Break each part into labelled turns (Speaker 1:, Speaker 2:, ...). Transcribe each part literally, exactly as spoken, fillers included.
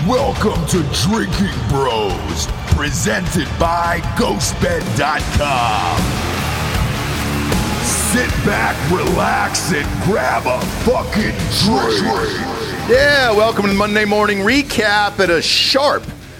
Speaker 1: Welcome to Drinking Bros, presented by Ghost Bed dot com. Sit back, relax, and grab a fucking drink.
Speaker 2: Yeah, welcome to the Monday Morning Recap at a sharp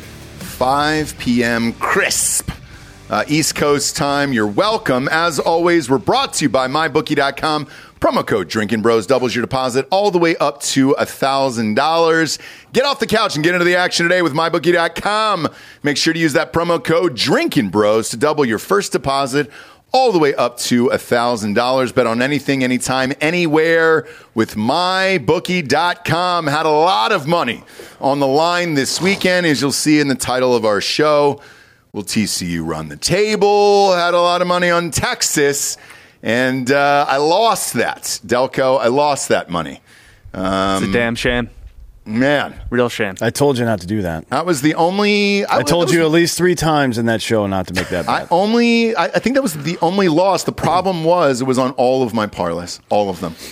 Speaker 2: five p.m. crisp. Uh, East Coast time. You're welcome. As always, we're brought to you by my bookie dot com. Promo code Drinking Bros doubles your deposit all the way up to one thousand dollars. Get off the couch and get into the action today with my bookie dot com. Make sure to use that promo code Drinking Bros to double your first deposit all the way up to one thousand dollars. Bet on anything, anytime, anywhere with my bookie dot com. Had a lot of money on the line this weekend, as you'll see in the title of our show. Will T C U run the table? Had a lot of money on Texas. And uh, I lost that. Delco, I lost that money. Um,
Speaker 3: it's a damn shame.
Speaker 2: Man.
Speaker 3: Real shame.
Speaker 4: I told you not to do that.
Speaker 2: That was the only...
Speaker 4: I, I told you at least three times in that show not to make that bet.
Speaker 2: I only... I, I think that was the only loss. The problem was it was on all of my parlays. All of them.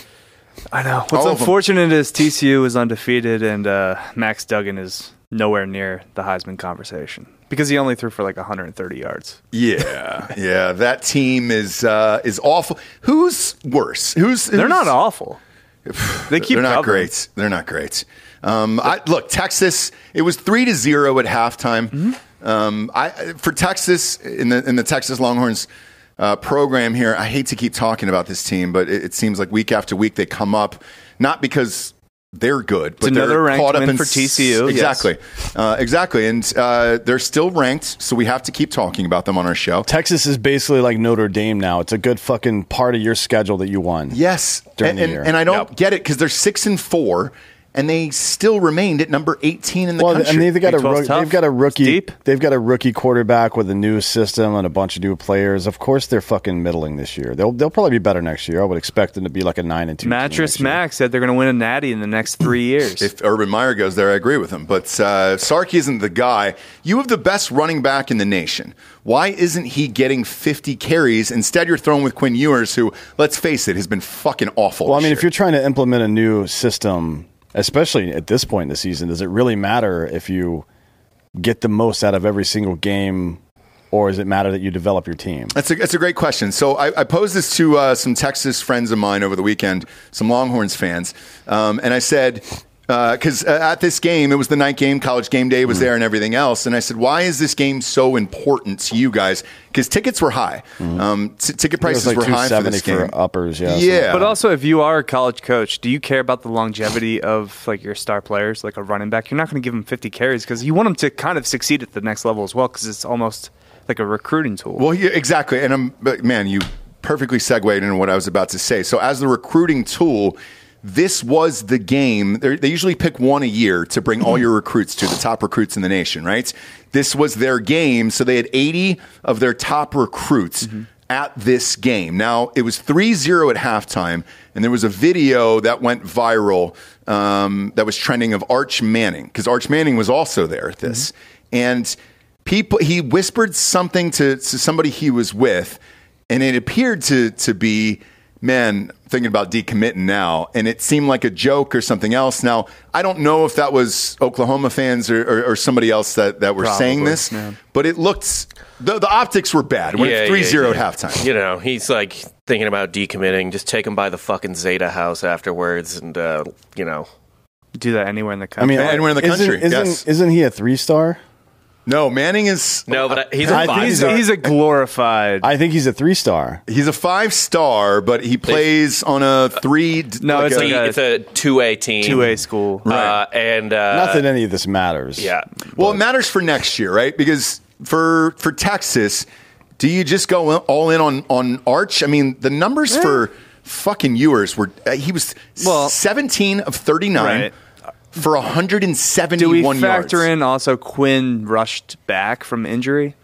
Speaker 3: I know. What's unfortunate is T C U is undefeated and uh, Max Duggan is nowhere near the Heisman conversation. Because he only threw for like one hundred thirty yards.
Speaker 2: Yeah, yeah. That team is uh, is awful. Who's worse? Who's, who's
Speaker 3: They're not awful. They keep.
Speaker 2: They're not
Speaker 3: covering.
Speaker 2: great. They're not great. Um, I, look, Texas. It was three to zero at halftime. Mm-hmm. Um, I for Texas in the in the Texas Longhorns uh, program here. I hate to keep talking about this team, but it, it seems like week after week they come up not because they're good, but
Speaker 3: it's another
Speaker 2: they're
Speaker 3: ranked
Speaker 2: caught up
Speaker 3: win
Speaker 2: in
Speaker 3: for T C U.
Speaker 2: Exactly,
Speaker 3: yes.
Speaker 2: uh, exactly, and uh, they're still ranked, so we have to keep talking about them on our show.
Speaker 4: Texas is basically like Notre Dame now. It's a good fucking part of your schedule that you won.
Speaker 2: Yes,
Speaker 4: during
Speaker 2: and,
Speaker 4: the
Speaker 2: and,
Speaker 4: year.
Speaker 2: and I don't
Speaker 4: yep.
Speaker 2: get it because they're six and four. And they still remained at number eighteen in the
Speaker 4: well,
Speaker 2: country.
Speaker 4: And they've got, a,
Speaker 3: tough.
Speaker 4: they've got a rookie.
Speaker 3: Deep.
Speaker 4: They've got a rookie quarterback with a new system and a bunch of new players. Of course, they're fucking middling this year. They'll they'll probably be better next year. I would expect them to be like a nine and two.
Speaker 3: Mattress Mac said they're going to win a natty in the next three years.
Speaker 2: If Urban Meyer goes there, I agree with him. But uh, Sarkey isn't the guy. You have the best running back in the nation. Why isn't he getting fifty carries? Instead, you're throwing with Quinn Ewers, who, let's face it, has been fucking awful.
Speaker 4: Well, I
Speaker 2: this
Speaker 4: mean,
Speaker 2: year.
Speaker 4: if you're trying to implement a new system, especially at this point in the season, does it really matter if you get the most out of every single game, or does it matter that you develop your team?
Speaker 2: That's a, that's a great question. So I, I posed this to uh, some Texas friends of mine over the weekend, some Longhorns fans, um, and I said, because uh, at this game, it was the night game, College Game Day was mm. there and everything else, and I said, why is this game so important to you guys? Because tickets were high. Mm. Um, t- ticket prices
Speaker 4: like
Speaker 2: were high for this game.
Speaker 4: For uppers, yeah.
Speaker 2: Yeah.
Speaker 3: But also, if you are a college coach, do you care about the longevity of like your star players, like a running back? You're not going to give them fifty carries because you want them to kind of succeed at the next level as well because it's almost like a recruiting tool.
Speaker 2: Well, yeah, exactly. And, um, but man, you perfectly segued into what I was about to say. So as the recruiting tool, this was the game. They're, they usually pick one a year to bring all your recruits to, the top recruits in the nation, right? This was their game. So they had eighty of their top recruits mm-hmm. at this game. Now, it was three zero at halftime, and there was a video that went viral um, that was trending of Arch Manning, because Arch Manning was also there at this. Mm-hmm. And people, he whispered something to, to somebody he was with, and it appeared to to be, man, thinking about decommitting now, and it seemed like a joke or something else. Now, I don't know if that was Oklahoma fans or, or, or somebody else that, that were
Speaker 3: Probably,
Speaker 2: saying this,
Speaker 3: man.
Speaker 2: But it looked, the, the optics were bad when
Speaker 5: yeah,
Speaker 2: it's three zero
Speaker 5: yeah, yeah.
Speaker 2: at halftime.
Speaker 5: You know, he's like thinking about decommitting. Just take him by the fucking Zeta house afterwards and, uh, you know.
Speaker 3: Do that anywhere in the country.
Speaker 4: I mean,
Speaker 2: anywhere in the country,
Speaker 4: isn't, isn't,
Speaker 2: yes.
Speaker 4: Isn't he a three-star?
Speaker 2: No, Manning is...
Speaker 5: No, but he's a
Speaker 4: I
Speaker 5: five.
Speaker 4: think
Speaker 3: he's,
Speaker 4: a-
Speaker 3: he's a glorified.
Speaker 4: I think he's a three-star.
Speaker 2: He's a five-star, but he plays on a three...
Speaker 3: No, it's
Speaker 2: a,
Speaker 3: like a-
Speaker 5: it's a two A team.
Speaker 3: two A school.
Speaker 5: Uh, and uh,
Speaker 4: Not that any of this matters.
Speaker 5: Yeah.
Speaker 2: Well, it matters for next year, right? Because for for Texas, do you just go all in on, on Arch? I mean, the numbers
Speaker 3: Yeah.
Speaker 2: for fucking Ewers were... Uh, he was
Speaker 3: Well,
Speaker 2: seventeen of thirty-nine
Speaker 3: right.
Speaker 2: for one hundred
Speaker 3: Do
Speaker 2: seventy-one
Speaker 3: we
Speaker 2: yards.
Speaker 3: factor in also Quinn rushed back from injury?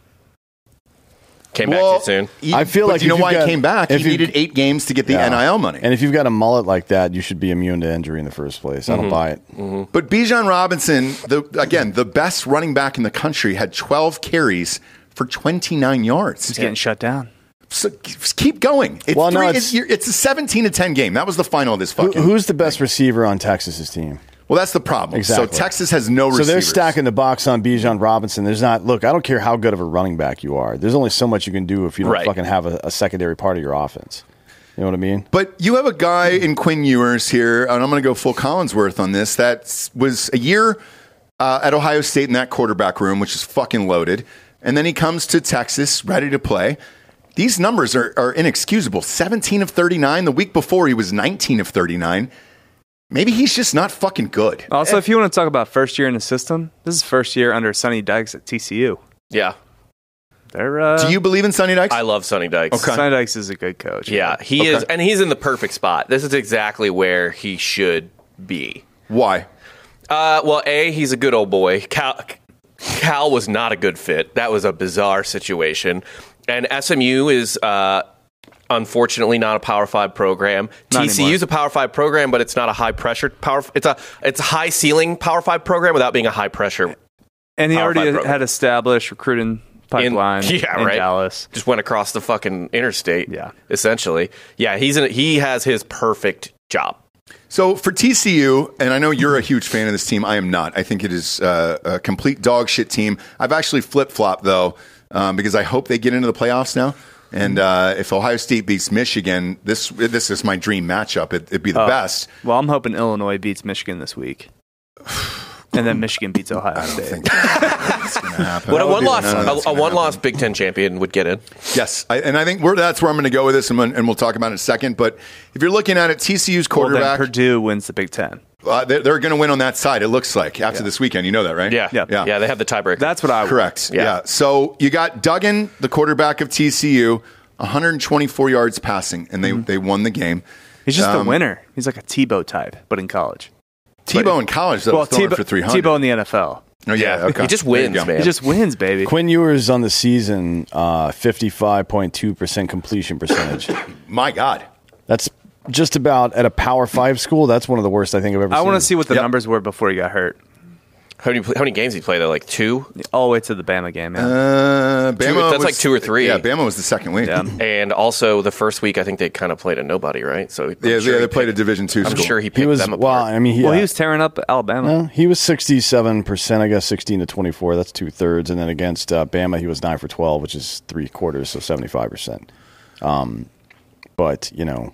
Speaker 5: Came
Speaker 2: Well,
Speaker 5: back too soon.
Speaker 2: he-
Speaker 4: I feel
Speaker 2: but
Speaker 4: like
Speaker 2: you know
Speaker 4: if
Speaker 2: why
Speaker 4: you've
Speaker 2: he
Speaker 4: got-
Speaker 2: came back?
Speaker 4: if
Speaker 2: He
Speaker 4: you-
Speaker 2: needed eight games to get the
Speaker 4: Yeah.
Speaker 2: N I L money.
Speaker 4: And if you've got a mullet like that, you should be immune to injury in the first place. I don't buy it.
Speaker 2: But Bijan Robinson, the, again, the best running back in the country, had twelve carries for twenty-nine yards.
Speaker 3: He's getting shut down.
Speaker 2: So just keep going. It's,
Speaker 4: Well, no,
Speaker 2: three,
Speaker 4: it's-
Speaker 2: it's, you're- it's a seventeen to ten game. That was the final of this
Speaker 4: Who,
Speaker 2: fucking.
Speaker 4: who's the best receiver on Texas's team?
Speaker 2: Well, that's the problem.
Speaker 4: Exactly.
Speaker 2: So Texas has no
Speaker 4: So
Speaker 2: receivers.
Speaker 4: they're stacking the box on Bijan Robinson. There's not, look, I don't care how good of a running back you are. There's only so much you can do if you don't
Speaker 5: Right.
Speaker 4: fucking have a, a secondary part of your offense. You know what I mean?
Speaker 2: But you have a guy in Quinn Ewers here, and I'm going to go full Collinsworth on this, that was a year uh, at Ohio State in that quarterback room, which is fucking loaded. And then he comes to Texas ready to play. These numbers are, are inexcusable. seventeen of thirty-nine. The week before, he was nineteen of thirty-nine. Maybe he's just not fucking good.
Speaker 3: Also, if you want to talk about first year in the system, this is first year under Sonny Dykes at T C U.
Speaker 5: Yeah.
Speaker 3: They're, uh,
Speaker 2: Do you believe in Sonny Dykes?
Speaker 5: I love Sonny Dykes.
Speaker 2: Okay.
Speaker 3: Sonny Dykes is a good coach.
Speaker 5: Yeah, he
Speaker 2: Okay.
Speaker 5: is, and he's in the perfect spot. This is exactly where he should be.
Speaker 2: Why?
Speaker 5: Uh, well, A, he's a good old boy. Cal, Cal was not a good fit. That was a bizarre situation. And S M U is, uh, unfortunately, not a Power Five program.
Speaker 3: Not
Speaker 5: T C U is a Power Five program, but it's not a high pressure power. It's a it's a high ceiling Power Five program without being a high pressure.
Speaker 3: And he
Speaker 5: Power
Speaker 3: already
Speaker 5: five program.
Speaker 3: had established recruiting pipeline in,
Speaker 5: yeah, right.
Speaker 3: Dallas.
Speaker 5: Just went across the fucking interstate.
Speaker 3: Yeah.
Speaker 5: essentially. Yeah, he's in, he has his perfect job.
Speaker 2: So for T C U, and I know you're a huge fan of this team, I am not. I think it is uh, a complete dog shit team. I've actually flip-flopped, though, um, because I hope they get into the playoffs now. And uh, if Ohio State beats Michigan, this this is my dream matchup. It, it'd be the
Speaker 3: Oh.
Speaker 2: best.
Speaker 3: Well, I'm hoping Illinois beats Michigan this week. And then Michigan beats Ohio
Speaker 2: I don't
Speaker 3: State.
Speaker 2: think that's going to happen.
Speaker 5: What a
Speaker 2: I don't
Speaker 5: one
Speaker 2: think
Speaker 5: loss,
Speaker 2: none of that's
Speaker 5: a, a
Speaker 2: gonna
Speaker 5: one loss
Speaker 2: happen.
Speaker 5: Big Ten champion would get in.
Speaker 2: Yes, I, and I think we're, that's where I'm going to go with this, and, and we'll talk about it in a second. But if you're looking at it, T C U's
Speaker 3: Well, then
Speaker 2: quarterback,
Speaker 3: Purdue wins the Big Ten.
Speaker 2: uh, they're, they're going to win on that side. It looks like after this weekend. You know that, right?
Speaker 5: Yeah,
Speaker 3: Yeah.
Speaker 5: yeah, yeah. They have the tiebreaker.
Speaker 3: That's what I would.
Speaker 2: Correct.
Speaker 5: Yeah.
Speaker 2: Yeah. So you got Duggan, the quarterback of T C U, one hundred twenty-four yards passing, and they,
Speaker 3: Mm-hmm.
Speaker 2: they won the game.
Speaker 3: He's just
Speaker 2: Um,
Speaker 3: a winner. He's like a Tebow type, but in college.
Speaker 2: Tebow in college, though,
Speaker 3: Well,
Speaker 2: was throwing
Speaker 3: Tebow,
Speaker 2: for three hundred.
Speaker 3: Tebow in the N F L.
Speaker 2: Oh, yeah. Okay.
Speaker 5: He just
Speaker 2: There you
Speaker 5: wins,
Speaker 2: go.
Speaker 5: man.
Speaker 3: He just wins, baby.
Speaker 4: Quinn Ewers on the season, uh, fifty-five point two percent completion percentage.
Speaker 2: My God.
Speaker 4: That's just about at a Power Five school. That's one of the worst I think I've ever
Speaker 3: I
Speaker 4: seen.
Speaker 3: want to see what the
Speaker 2: Yep.
Speaker 3: numbers were before he got hurt.
Speaker 5: how many how many games did he play there? Like two,
Speaker 3: All the way to the Bama game, man.
Speaker 2: Uh, Bama
Speaker 5: Two- that's
Speaker 2: was-
Speaker 5: like two or three.
Speaker 2: Yeah, Bama was the second week.
Speaker 3: Yeah.
Speaker 5: and also the first week I think they kind of played a nobody, right? So I'm
Speaker 2: Yeah,
Speaker 5: sure
Speaker 2: yeah,
Speaker 5: he
Speaker 2: they played a
Speaker 5: picked-
Speaker 2: Division two
Speaker 5: I'm
Speaker 2: school.
Speaker 5: sure he
Speaker 4: he
Speaker 5: picked
Speaker 4: was
Speaker 5: them
Speaker 4: well.
Speaker 5: apart.
Speaker 4: I mean, he,
Speaker 3: well, he
Speaker 4: yeah.
Speaker 3: was tearing up Alabama.
Speaker 4: No, he was sixty-seven percent, I guess, sixteen to twenty-four. That's two thirds. And then against uh, Bama, he was nine for twelve, which is three quarters, so seventy-five percent. Um, but you know,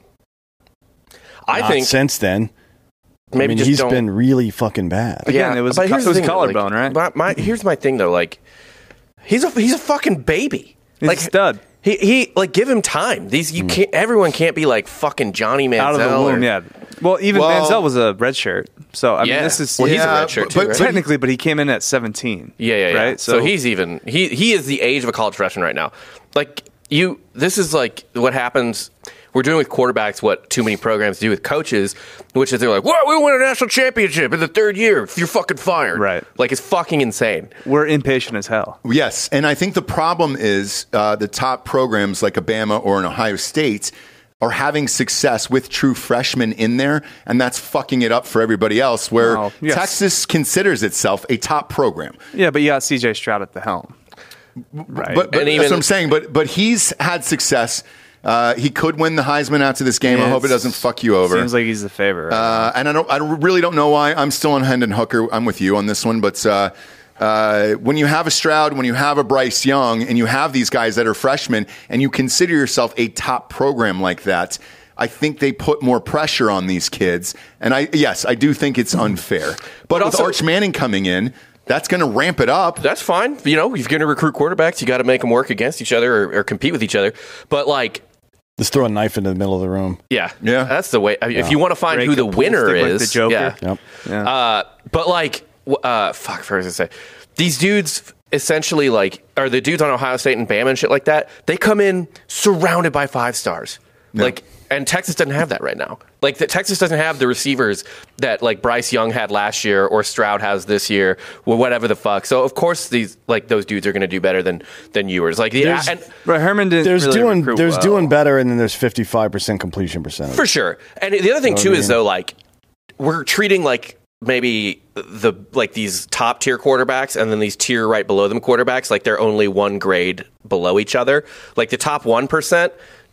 Speaker 5: I
Speaker 4: not
Speaker 5: think
Speaker 4: since then,
Speaker 5: maybe
Speaker 4: I mean,
Speaker 5: just
Speaker 4: he's
Speaker 5: don't,
Speaker 4: been really fucking bad.
Speaker 3: Again, it was
Speaker 5: but
Speaker 3: a co-
Speaker 5: here's
Speaker 3: it was
Speaker 5: the
Speaker 3: a
Speaker 5: thing, though,
Speaker 3: collarbone,
Speaker 5: like,
Speaker 3: right?
Speaker 5: My, my, here's my thing though, like he's a he's a fucking baby.
Speaker 3: He's
Speaker 5: like
Speaker 3: a stud.
Speaker 5: He he like give him time. These you can't. Everyone can't be like fucking Johnny Manziel.
Speaker 3: Out of the womb,
Speaker 5: or-
Speaker 3: yeah. Well, even
Speaker 2: Well-
Speaker 3: Manziel was a red shirt. So, I
Speaker 5: Yeah.
Speaker 3: mean, this is.
Speaker 5: Well, he's a
Speaker 2: Yeah,
Speaker 5: red shirt
Speaker 2: but-
Speaker 5: too,
Speaker 2: but
Speaker 5: right?
Speaker 3: Technically, but he came in at seventeen.
Speaker 5: Yeah, yeah, yeah.
Speaker 3: Right?
Speaker 5: So, he's even he he is the age of a college freshman right now. Like you, this is like what happens. We're doing with quarterbacks what too many programs do with coaches, which is they're like, "What? We won a national championship in the third year. You're fucking fired."
Speaker 3: Right.
Speaker 5: Like it's fucking insane.
Speaker 3: We're impatient as hell.
Speaker 2: Yes, and I think the problem is uh, the top programs like a Bama or an Ohio State are having success with true freshmen in there, and that's fucking it up for everybody else, where
Speaker 3: Well, yes.
Speaker 2: Texas considers itself a top program.
Speaker 3: Yeah, but you got C J Stroud at the helm. Right.
Speaker 2: But, but
Speaker 5: And
Speaker 2: that's
Speaker 5: even-
Speaker 2: what I'm saying. But but he's had success. Uh, he could win the Heisman after this game. I
Speaker 3: Yeah,
Speaker 2: hope it
Speaker 3: it's-
Speaker 2: doesn't fuck you over.
Speaker 3: Seems like he's the favorite. Right?
Speaker 2: Uh, and I don't, I really don't know why. I'm still on Hendon Hooker. I'm with you on this one. But uh, uh, when you have a Stroud, when you have a Bryce Young, and you have these guys that are freshmen, and you consider yourself a top program like that, I think they put more pressure on these kids. And I, yes, I do think it's unfair. But,
Speaker 5: But
Speaker 2: with
Speaker 5: also-
Speaker 2: Arch Manning coming in, that's going to ramp it up.
Speaker 5: That's fine. You know, if you're going to recruit quarterbacks, you got to make them work against each other or, or compete with each other. But like.
Speaker 4: Just throw a knife into the middle of the room.
Speaker 5: Yeah,
Speaker 2: Yeah.
Speaker 5: that's the way. I mean, If you want to find
Speaker 3: Break
Speaker 5: who
Speaker 3: the
Speaker 5: the
Speaker 3: pool
Speaker 5: winner
Speaker 3: stick like
Speaker 5: is,
Speaker 3: the Joker.
Speaker 5: yeah.
Speaker 4: Yep.
Speaker 3: Yeah.
Speaker 5: Uh, but like, w- uh, fuck, first to say, these dudes essentially like are the dudes on Ohio State and Bama and shit like that. They come in surrounded by five stars, like, and Texas doesn't have that right now. Like, the, Texas doesn't have the receivers that like Bryce Young had last year or Stroud has this year, or whatever the fuck. So of course these like those dudes are going to do better than than Ewers. Like, yeah,
Speaker 4: There's-
Speaker 5: and
Speaker 3: But Herman didn't
Speaker 4: There's
Speaker 3: really
Speaker 4: doing
Speaker 3: recruit
Speaker 4: there's
Speaker 3: well.
Speaker 4: doing better, and then there's fifty-five percent completion percentage.
Speaker 5: for sure. And the other thing
Speaker 4: Know
Speaker 5: too
Speaker 4: what I
Speaker 5: is
Speaker 4: mean?
Speaker 5: though, like, we're treating like maybe the like these top tier quarterbacks and then these tier right below them quarterbacks like they're only one grade below each other. Like the top one percent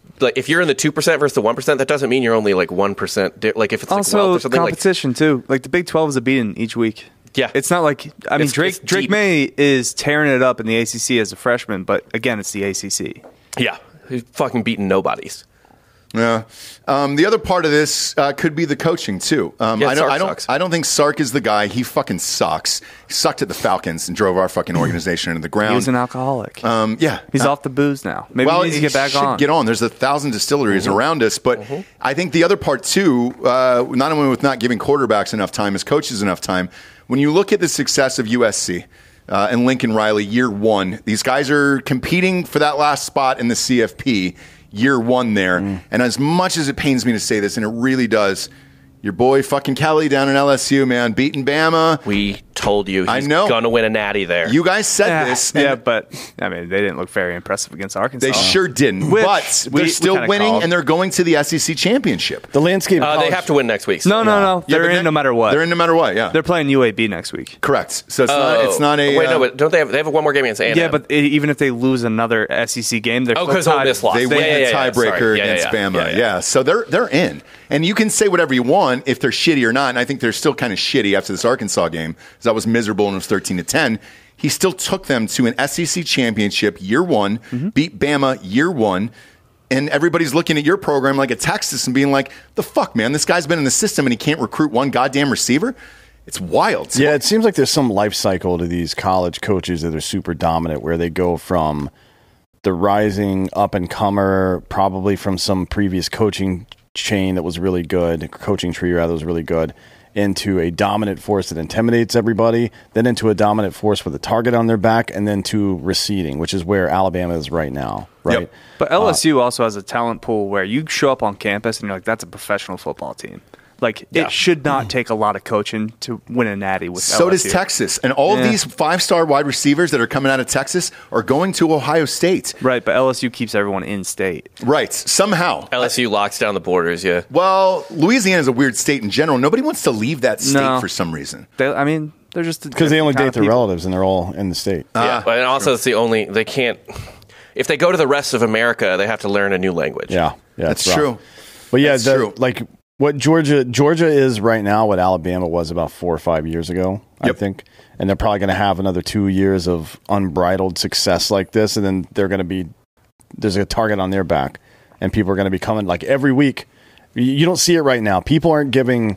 Speaker 5: like if you're in the two percent versus the one percent, that doesn't mean you're only like one percent. Di- like if it's
Speaker 3: Also,
Speaker 5: like Wealth or something like
Speaker 3: competition too. Like the Big twelve is a beating each week.
Speaker 5: Yeah.
Speaker 3: It's not like I mean
Speaker 5: It's-
Speaker 3: Drake
Speaker 5: it's
Speaker 3: Drake
Speaker 5: deep.
Speaker 3: May is tearing it up in the A C C as a freshman, but again, it's the A C C.
Speaker 5: yeah, he's fucking beating nobodies.
Speaker 2: Yeah. Um, the other part of this uh, could be the coaching too. Um,
Speaker 5: Yeah,
Speaker 2: I don't.
Speaker 5: Sark
Speaker 2: I don't.
Speaker 5: sucks.
Speaker 2: I don't think Sark is the guy. He fucking sucks. He sucked at the Falcons and drove our fucking organization into the ground.
Speaker 3: He's an alcoholic.
Speaker 2: um, yeah.
Speaker 3: He's
Speaker 2: Uh,
Speaker 3: off the booze now. Maybe
Speaker 2: well,
Speaker 3: he needs to get back
Speaker 2: should
Speaker 3: on.
Speaker 2: Get on. There's a thousand distilleries
Speaker 5: Mm-hmm.
Speaker 2: around us, but I think the other part too, uh, not only with not giving quarterbacks enough time, as coaches enough time. When you look at the success of U S C uh, and Lincoln Riley, year one, these guys are competing for that last spot in the C F P. Year one there.
Speaker 5: Mm.
Speaker 2: And as much as it pains me to say this, and it really does, your boy fucking Kelly down in L S U, man, beating Bama.
Speaker 5: We told you he's
Speaker 2: I know.
Speaker 5: gonna win a natty there.
Speaker 2: You guys said
Speaker 3: yeah,
Speaker 2: this. and
Speaker 3: yeah, but I mean, they didn't look very impressive against Arkansas.
Speaker 2: They sure didn't.
Speaker 3: Which
Speaker 2: but
Speaker 3: we-
Speaker 2: they're
Speaker 3: we
Speaker 2: still
Speaker 3: kinda
Speaker 2: winning,
Speaker 3: called.
Speaker 2: and they're going to the S E C championship.
Speaker 4: The landscape. of
Speaker 5: uh, they
Speaker 4: college-
Speaker 5: have to win next week. so-
Speaker 3: No, no, no.
Speaker 2: Yeah,
Speaker 3: They're
Speaker 2: but
Speaker 3: in
Speaker 2: they-
Speaker 3: no matter what.
Speaker 2: They're in no matter what, yeah.
Speaker 3: They're playing U A B next week.
Speaker 2: Correct. So it's,
Speaker 5: Oh.
Speaker 2: not, it's not a...
Speaker 5: Wait,
Speaker 2: uh,
Speaker 5: no, but don't they have? They have one more game against A and M.
Speaker 3: Yeah, but e- even if they lose another S E C game, they're
Speaker 5: Oh,
Speaker 3: still
Speaker 5: 'cause Ole
Speaker 3: tied.
Speaker 5: Miss lost.
Speaker 2: They
Speaker 5: Yeah,
Speaker 2: win
Speaker 5: yeah,
Speaker 2: the
Speaker 5: yeah, yeah.
Speaker 2: tiebreaker
Speaker 5: Sorry. Yeah,
Speaker 2: against
Speaker 5: yeah,
Speaker 2: Bama.
Speaker 5: yeah,
Speaker 2: Yeah,
Speaker 5: yeah.
Speaker 2: so they're they're in. And you can say whatever you want if they're shitty or not. And I think they're still kind of shitty after this Arkansas game, because that was miserable and it was thirteen to ten. He still took them to an S E C championship year one,
Speaker 5: Mm-hmm.
Speaker 2: beat Bama year one. And everybody's looking at your program like a Texas and being like, the fuck, man, this guy's been in the system and he can't recruit one goddamn receiver? It's wild.
Speaker 4: Yeah, it seems like there's some life cycle to these college coaches that are super dominant, where they go from the rising up and comer, probably from some previous coaching chain that was really good, coaching tree rather was really good, into a dominant force that intimidates everybody, then into a dominant force with a target on their back, and then to receding, which is where Alabama is right now, right?
Speaker 2: Yep.
Speaker 3: But L S U also has a talent pool where you show up on campus and you're like, that's a professional football team. Like,
Speaker 5: Yeah.
Speaker 3: it should not take a lot of coaching to win a natty with
Speaker 2: So
Speaker 3: L S
Speaker 2: does
Speaker 3: U.
Speaker 2: Texas. And all
Speaker 3: Yeah.
Speaker 2: of these five-star wide receivers that are coming out of Texas are going to Ohio State.
Speaker 3: Right, but L S U keeps everyone in state.
Speaker 2: Right. Somehow.
Speaker 5: L S U locks down the borders. Yeah.
Speaker 2: Well, Louisiana is a weird state in general. Nobody wants to leave that state
Speaker 3: No.
Speaker 2: for some reason.
Speaker 3: They, I mean, they're just
Speaker 4: Because they only
Speaker 3: kind
Speaker 4: date
Speaker 3: of
Speaker 4: their
Speaker 3: people.
Speaker 4: relatives, and they're all in the state.
Speaker 5: yeah. But and also, it's the only they can't. If they go to the rest of America, they have to learn a new language.
Speaker 4: Yeah, yeah,
Speaker 2: That's
Speaker 4: it's rough.
Speaker 2: true.
Speaker 4: But yeah,
Speaker 2: That's
Speaker 4: the-
Speaker 2: true.
Speaker 4: like what Georgia Georgia is right now, what Alabama was about four or five years ago, I
Speaker 2: Yep.
Speaker 4: think. And they're probably going to have another two years of unbridled success like this, and then they're going to be there's a target on their back, and people are going to be coming like every week. You you don't see it right now. People aren't giving.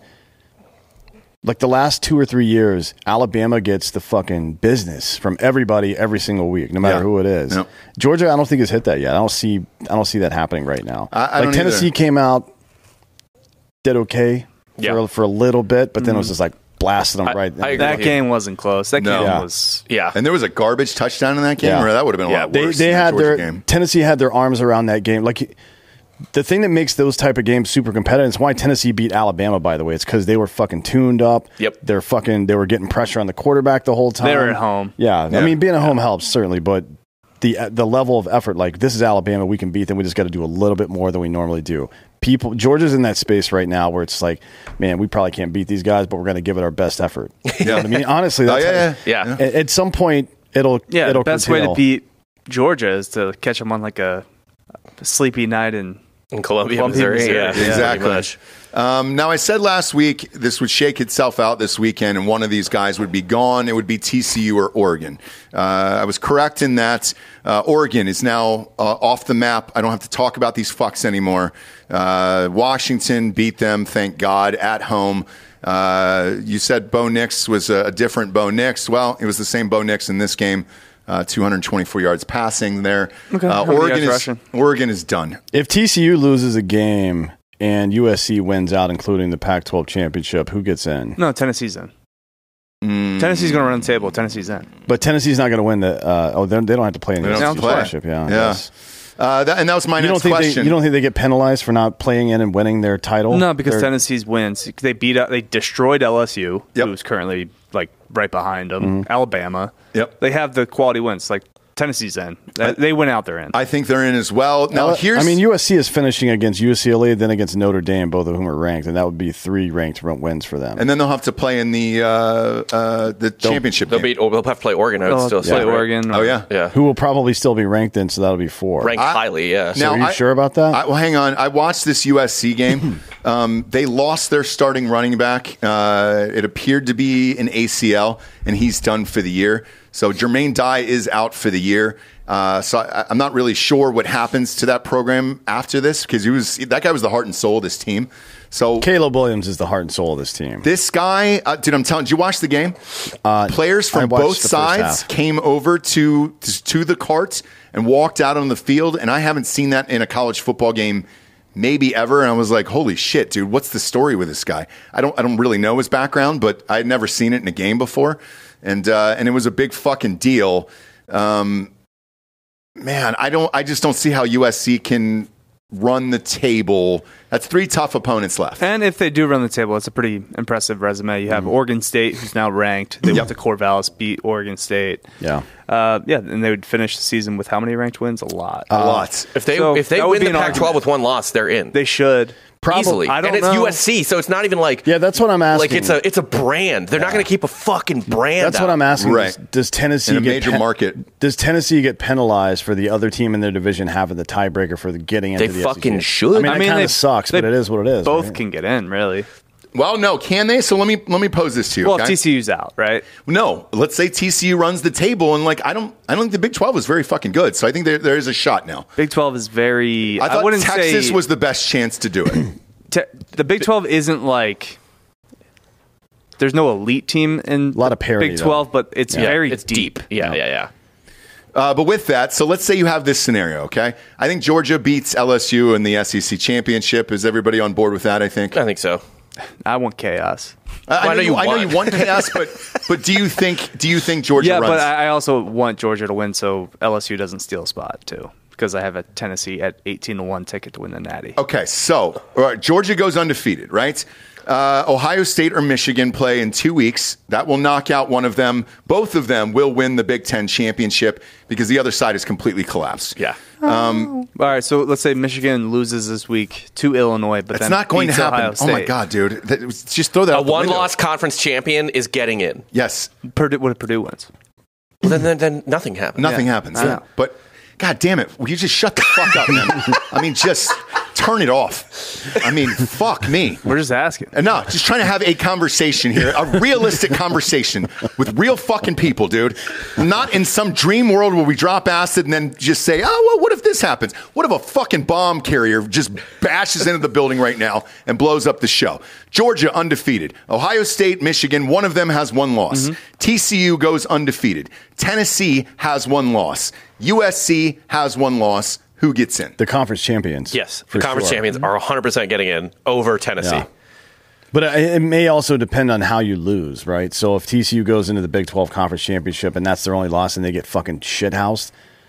Speaker 4: Like the last two or three years, Alabama gets the fucking business from everybody every single week, no matter
Speaker 2: Yeah.
Speaker 4: who it is.
Speaker 2: Yep.
Speaker 4: Georgia, I don't think has hit that yet. I don't see. I don't see that happening right now.
Speaker 2: I- I
Speaker 4: like
Speaker 2: don't
Speaker 4: Tennessee
Speaker 2: either.
Speaker 4: came out, did okay
Speaker 5: Yeah.
Speaker 4: for for a little bit, but then it was just like blasted them
Speaker 5: I-
Speaker 4: right.
Speaker 5: I agree.
Speaker 3: That game wasn't close. That
Speaker 2: No.
Speaker 3: game
Speaker 4: Yeah.
Speaker 3: was.
Speaker 5: Yeah.
Speaker 2: And there was a garbage touchdown in that game,
Speaker 4: Yeah.
Speaker 2: or that would have been a
Speaker 5: Yeah,
Speaker 2: lot
Speaker 4: they
Speaker 2: worse.
Speaker 4: they
Speaker 2: than that
Speaker 4: had
Speaker 2: Georgia
Speaker 4: their
Speaker 2: game.
Speaker 4: Tennessee had their arms around that game. Like the thing that makes those type of games super competitive. It's why Tennessee beat Alabama. By the way, it's because they were fucking tuned up.
Speaker 5: Yep.
Speaker 4: They're fucking. They were getting pressure on the quarterback the whole time.
Speaker 3: They were at home.
Speaker 4: Yeah,
Speaker 2: Yeah.
Speaker 4: I mean, being at home helps certainly, but the the level of effort, like this is Alabama, we can beat them. We just got to do a little bit more than we normally do. People, Georgia's in that space right now where it's like, man, we probably can't beat these guys, but we're going to give it our best effort. You know what I mean, honestly,
Speaker 2: Oh,
Speaker 4: that's
Speaker 2: yeah,
Speaker 4: how-
Speaker 2: yeah.
Speaker 5: Yeah.
Speaker 4: At, at some point, it'll
Speaker 3: Yeah,
Speaker 4: it'll
Speaker 3: the best way
Speaker 4: curtail.
Speaker 3: to beat Georgia is to catch them on like a, a sleepy night in
Speaker 5: In Columbia,
Speaker 3: Columbia,
Speaker 5: Missouri.
Speaker 3: Missouri.
Speaker 5: Yeah,
Speaker 2: Exactly.
Speaker 5: pretty much.
Speaker 2: Um, now, I said last week this would shake itself out this weekend, and one of these guys would be gone. It would be T C U or Oregon. Uh, I was correct in that. Uh, Oregon is now uh, off the map. I don't have to talk about these fucks anymore. Uh, Washington beat them, thank God, at home. Uh, you said Bo Nix was a, a different Bo Nix. Well, it was the same Bo Nix in this game. Uh, two hundred twenty-four yards passing there.
Speaker 3: Okay.
Speaker 2: Uh,
Speaker 3: How many
Speaker 2: Oregon
Speaker 3: yards
Speaker 2: is
Speaker 3: rushing?
Speaker 2: Oregon is done.
Speaker 4: If T C U loses a game and U S C wins out, including the Pac twelve championship, who gets in?
Speaker 3: No, Tennessee's in. Tennessee's going to run the table. Tennessee's in.
Speaker 4: But Tennessee's not going to win the. Uh, oh, they they don't have to play in the
Speaker 2: They don't have
Speaker 4: S E C
Speaker 2: to play.
Speaker 4: championship. Yeah, I
Speaker 2: Yeah.
Speaker 4: guess.
Speaker 2: Uh, that, and that was my
Speaker 4: You don't
Speaker 2: next
Speaker 4: think they,
Speaker 2: question.
Speaker 4: you don't think they get penalized for not playing in and winning their title?
Speaker 3: No, because
Speaker 4: They're-
Speaker 3: Tennessee's wins. They beat up. They destroyed L S U,
Speaker 2: Yep.
Speaker 3: who's currently like right behind them. Alabama.
Speaker 2: Yep.
Speaker 3: They have the quality wins. Like Tennessee's in. They, they went out, they're in.
Speaker 2: I think they're in as well. Now,
Speaker 4: Uh,
Speaker 2: here's
Speaker 4: I mean, U S C is finishing against U C L A, then against Notre Dame, both of whom are ranked, and that would be three ranked wins for them.
Speaker 2: and then they'll have to play in the uh, uh, the championship
Speaker 5: They'll
Speaker 2: game.
Speaker 5: beat. Or they'll have to play Oregon. I would
Speaker 3: They'll
Speaker 5: still
Speaker 3: play
Speaker 5: say, right?
Speaker 3: Oregon.
Speaker 2: oh
Speaker 3: or-
Speaker 2: yeah,
Speaker 5: Yeah.
Speaker 4: Who will probably still be ranked then, so that'll be four.
Speaker 5: Ranked
Speaker 2: I-
Speaker 5: highly. Yeah.
Speaker 4: So are you
Speaker 2: I-
Speaker 4: sure about that?
Speaker 2: I, well, hang on. I watched this U S C game. um, they lost their starting running back. Uh, it appeared to be an A C L, and he's done for the year. So Jermaine Dye is out for the year. Uh, so I, I'm not really sure what happens to that program after this because he was that guy was the heart and soul of this team. So
Speaker 4: Caleb Williams is the heart and soul of this team.
Speaker 2: this guy, uh, dude, I'm telling. Did you watch the game?
Speaker 4: Uh,
Speaker 2: Players
Speaker 4: I
Speaker 2: from
Speaker 4: watched
Speaker 2: both
Speaker 4: the first
Speaker 2: sides
Speaker 4: half.
Speaker 2: came over to to the cart and walked out on the field, and I haven't seen that in a college football game maybe ever. And I was like, holy shit, dude, what's the story with this guy? I don't I don't really know his background, but I'd never seen it in a game before, and uh, and it was a big fucking deal. Um, man, I don't I just don't see how U S C can run the table. That's three tough opponents left.
Speaker 3: And if they do run the table, it's a pretty impressive resume. You have Oregon State, who's now ranked. They
Speaker 2: Yep.
Speaker 3: went to Corvallis, beat Oregon State.
Speaker 4: Yeah.
Speaker 3: Uh, yeah, and they would finish the season with how many ranked wins? A lot.
Speaker 2: a lot.
Speaker 5: If they
Speaker 3: So
Speaker 5: if they
Speaker 3: that would
Speaker 5: win
Speaker 3: be
Speaker 5: the
Speaker 3: an
Speaker 5: Pac twelve
Speaker 3: argument.
Speaker 5: with one loss, they're in.
Speaker 3: They should.
Speaker 5: Easily.
Speaker 3: I don't
Speaker 5: and it's
Speaker 3: know.
Speaker 5: U S C, so it's not even like
Speaker 4: Yeah, that's what I'm asking.
Speaker 5: like it's a it's a brand. They're not going to keep a fucking brand.
Speaker 4: That's
Speaker 5: out.
Speaker 4: what I'm asking.
Speaker 2: Right.
Speaker 4: Does, does Tennessee
Speaker 2: In a
Speaker 4: get
Speaker 2: major
Speaker 4: pen-
Speaker 2: market.
Speaker 4: Does Tennessee get penalized for the other team in their division having the tiebreaker for the getting into
Speaker 5: They
Speaker 4: the
Speaker 5: fucking
Speaker 4: S E C?
Speaker 5: should.
Speaker 4: I mean,
Speaker 3: I
Speaker 4: it
Speaker 3: mean,
Speaker 4: kind
Speaker 3: they-
Speaker 4: of sucks,
Speaker 3: they
Speaker 4: but it is what it is.
Speaker 3: Both
Speaker 4: right?
Speaker 3: can get in, really.
Speaker 2: Well, no, can they? So let me let me pose this to you.
Speaker 3: Well,
Speaker 2: okay?
Speaker 3: T C U's out, right?
Speaker 2: No, let's say T C U runs the table, and like I don't, I don't think the Big twelve was very fucking good. So I think there, there is a shot now.
Speaker 3: Big twelve is very.
Speaker 2: I thought
Speaker 3: wouldn't
Speaker 2: Texas
Speaker 3: say,
Speaker 2: was the best chance to do it.
Speaker 3: te- the Big twelve isn't like. There's no elite team in
Speaker 4: A lot of parity,
Speaker 3: Big twelve, but it's
Speaker 5: Yeah,
Speaker 3: very
Speaker 5: it's
Speaker 3: deep.
Speaker 5: deep. Yeah, yeah, yeah.
Speaker 2: Uh, but with that, so let's say you have this scenario. Okay, I think Georgia beats L S U in the S E C championship. Is everybody on board with that? I think.
Speaker 5: I think so.
Speaker 3: I want chaos.
Speaker 2: I,
Speaker 5: Well, I know you
Speaker 2: I know
Speaker 5: won.
Speaker 2: you won chaos, but but do you think do you think Georgia
Speaker 3: Yeah,
Speaker 2: runs?
Speaker 3: but I I also want Georgia to win so L S U doesn't steal a spot too, because I have a Tennessee at eighteen to one ticket to win the Natty.
Speaker 2: Okay, so all right, Georgia goes undefeated, right? Uh, Ohio State or Michigan play in two weeks. That will knock out one of them. Both of them will win the Big Ten championship because the other side is completely collapsed.
Speaker 5: Yeah.
Speaker 3: All right, so let's say Michigan loses this week to Illinois, but
Speaker 2: It's
Speaker 3: then
Speaker 2: not going to
Speaker 3: beats
Speaker 2: happen.
Speaker 3: Ohio
Speaker 2: Oh my
Speaker 3: State.
Speaker 2: god, dude! That was, just throw that.
Speaker 5: A
Speaker 2: out the window.
Speaker 5: one-loss conference champion is getting in.
Speaker 2: Yes,
Speaker 3: Purdue, what if Purdue wins?
Speaker 5: Well, then, then, then nothing happens.
Speaker 2: nothing
Speaker 3: Yeah,
Speaker 2: happens.
Speaker 3: I know.
Speaker 2: But god damn it, will you just shut the fuck up, man? I mean, just turn it off. I mean, fuck me.
Speaker 3: We're just asking.
Speaker 2: And no, just trying to have a conversation here, a realistic conversation with real fucking people, dude. Not in some dream world where we drop acid and then just say, oh, well, what if this happens? What if a fucking bomb carrier just bashes into the building right now and blows up the show? Georgia undefeated. Ohio State, Michigan, one of them has one loss. T C U goes undefeated. Tennessee has one loss. U S C has one loss. Who gets in?
Speaker 4: The conference champions.
Speaker 5: Yes,
Speaker 4: for
Speaker 5: the conference
Speaker 4: sure.
Speaker 5: champions are one hundred percent getting in over Tennessee.
Speaker 4: Yeah. But it it may also depend on how you lose, right? So if T C U goes into the Big twelve conference championship and that's their only loss and they get fucking shithoused,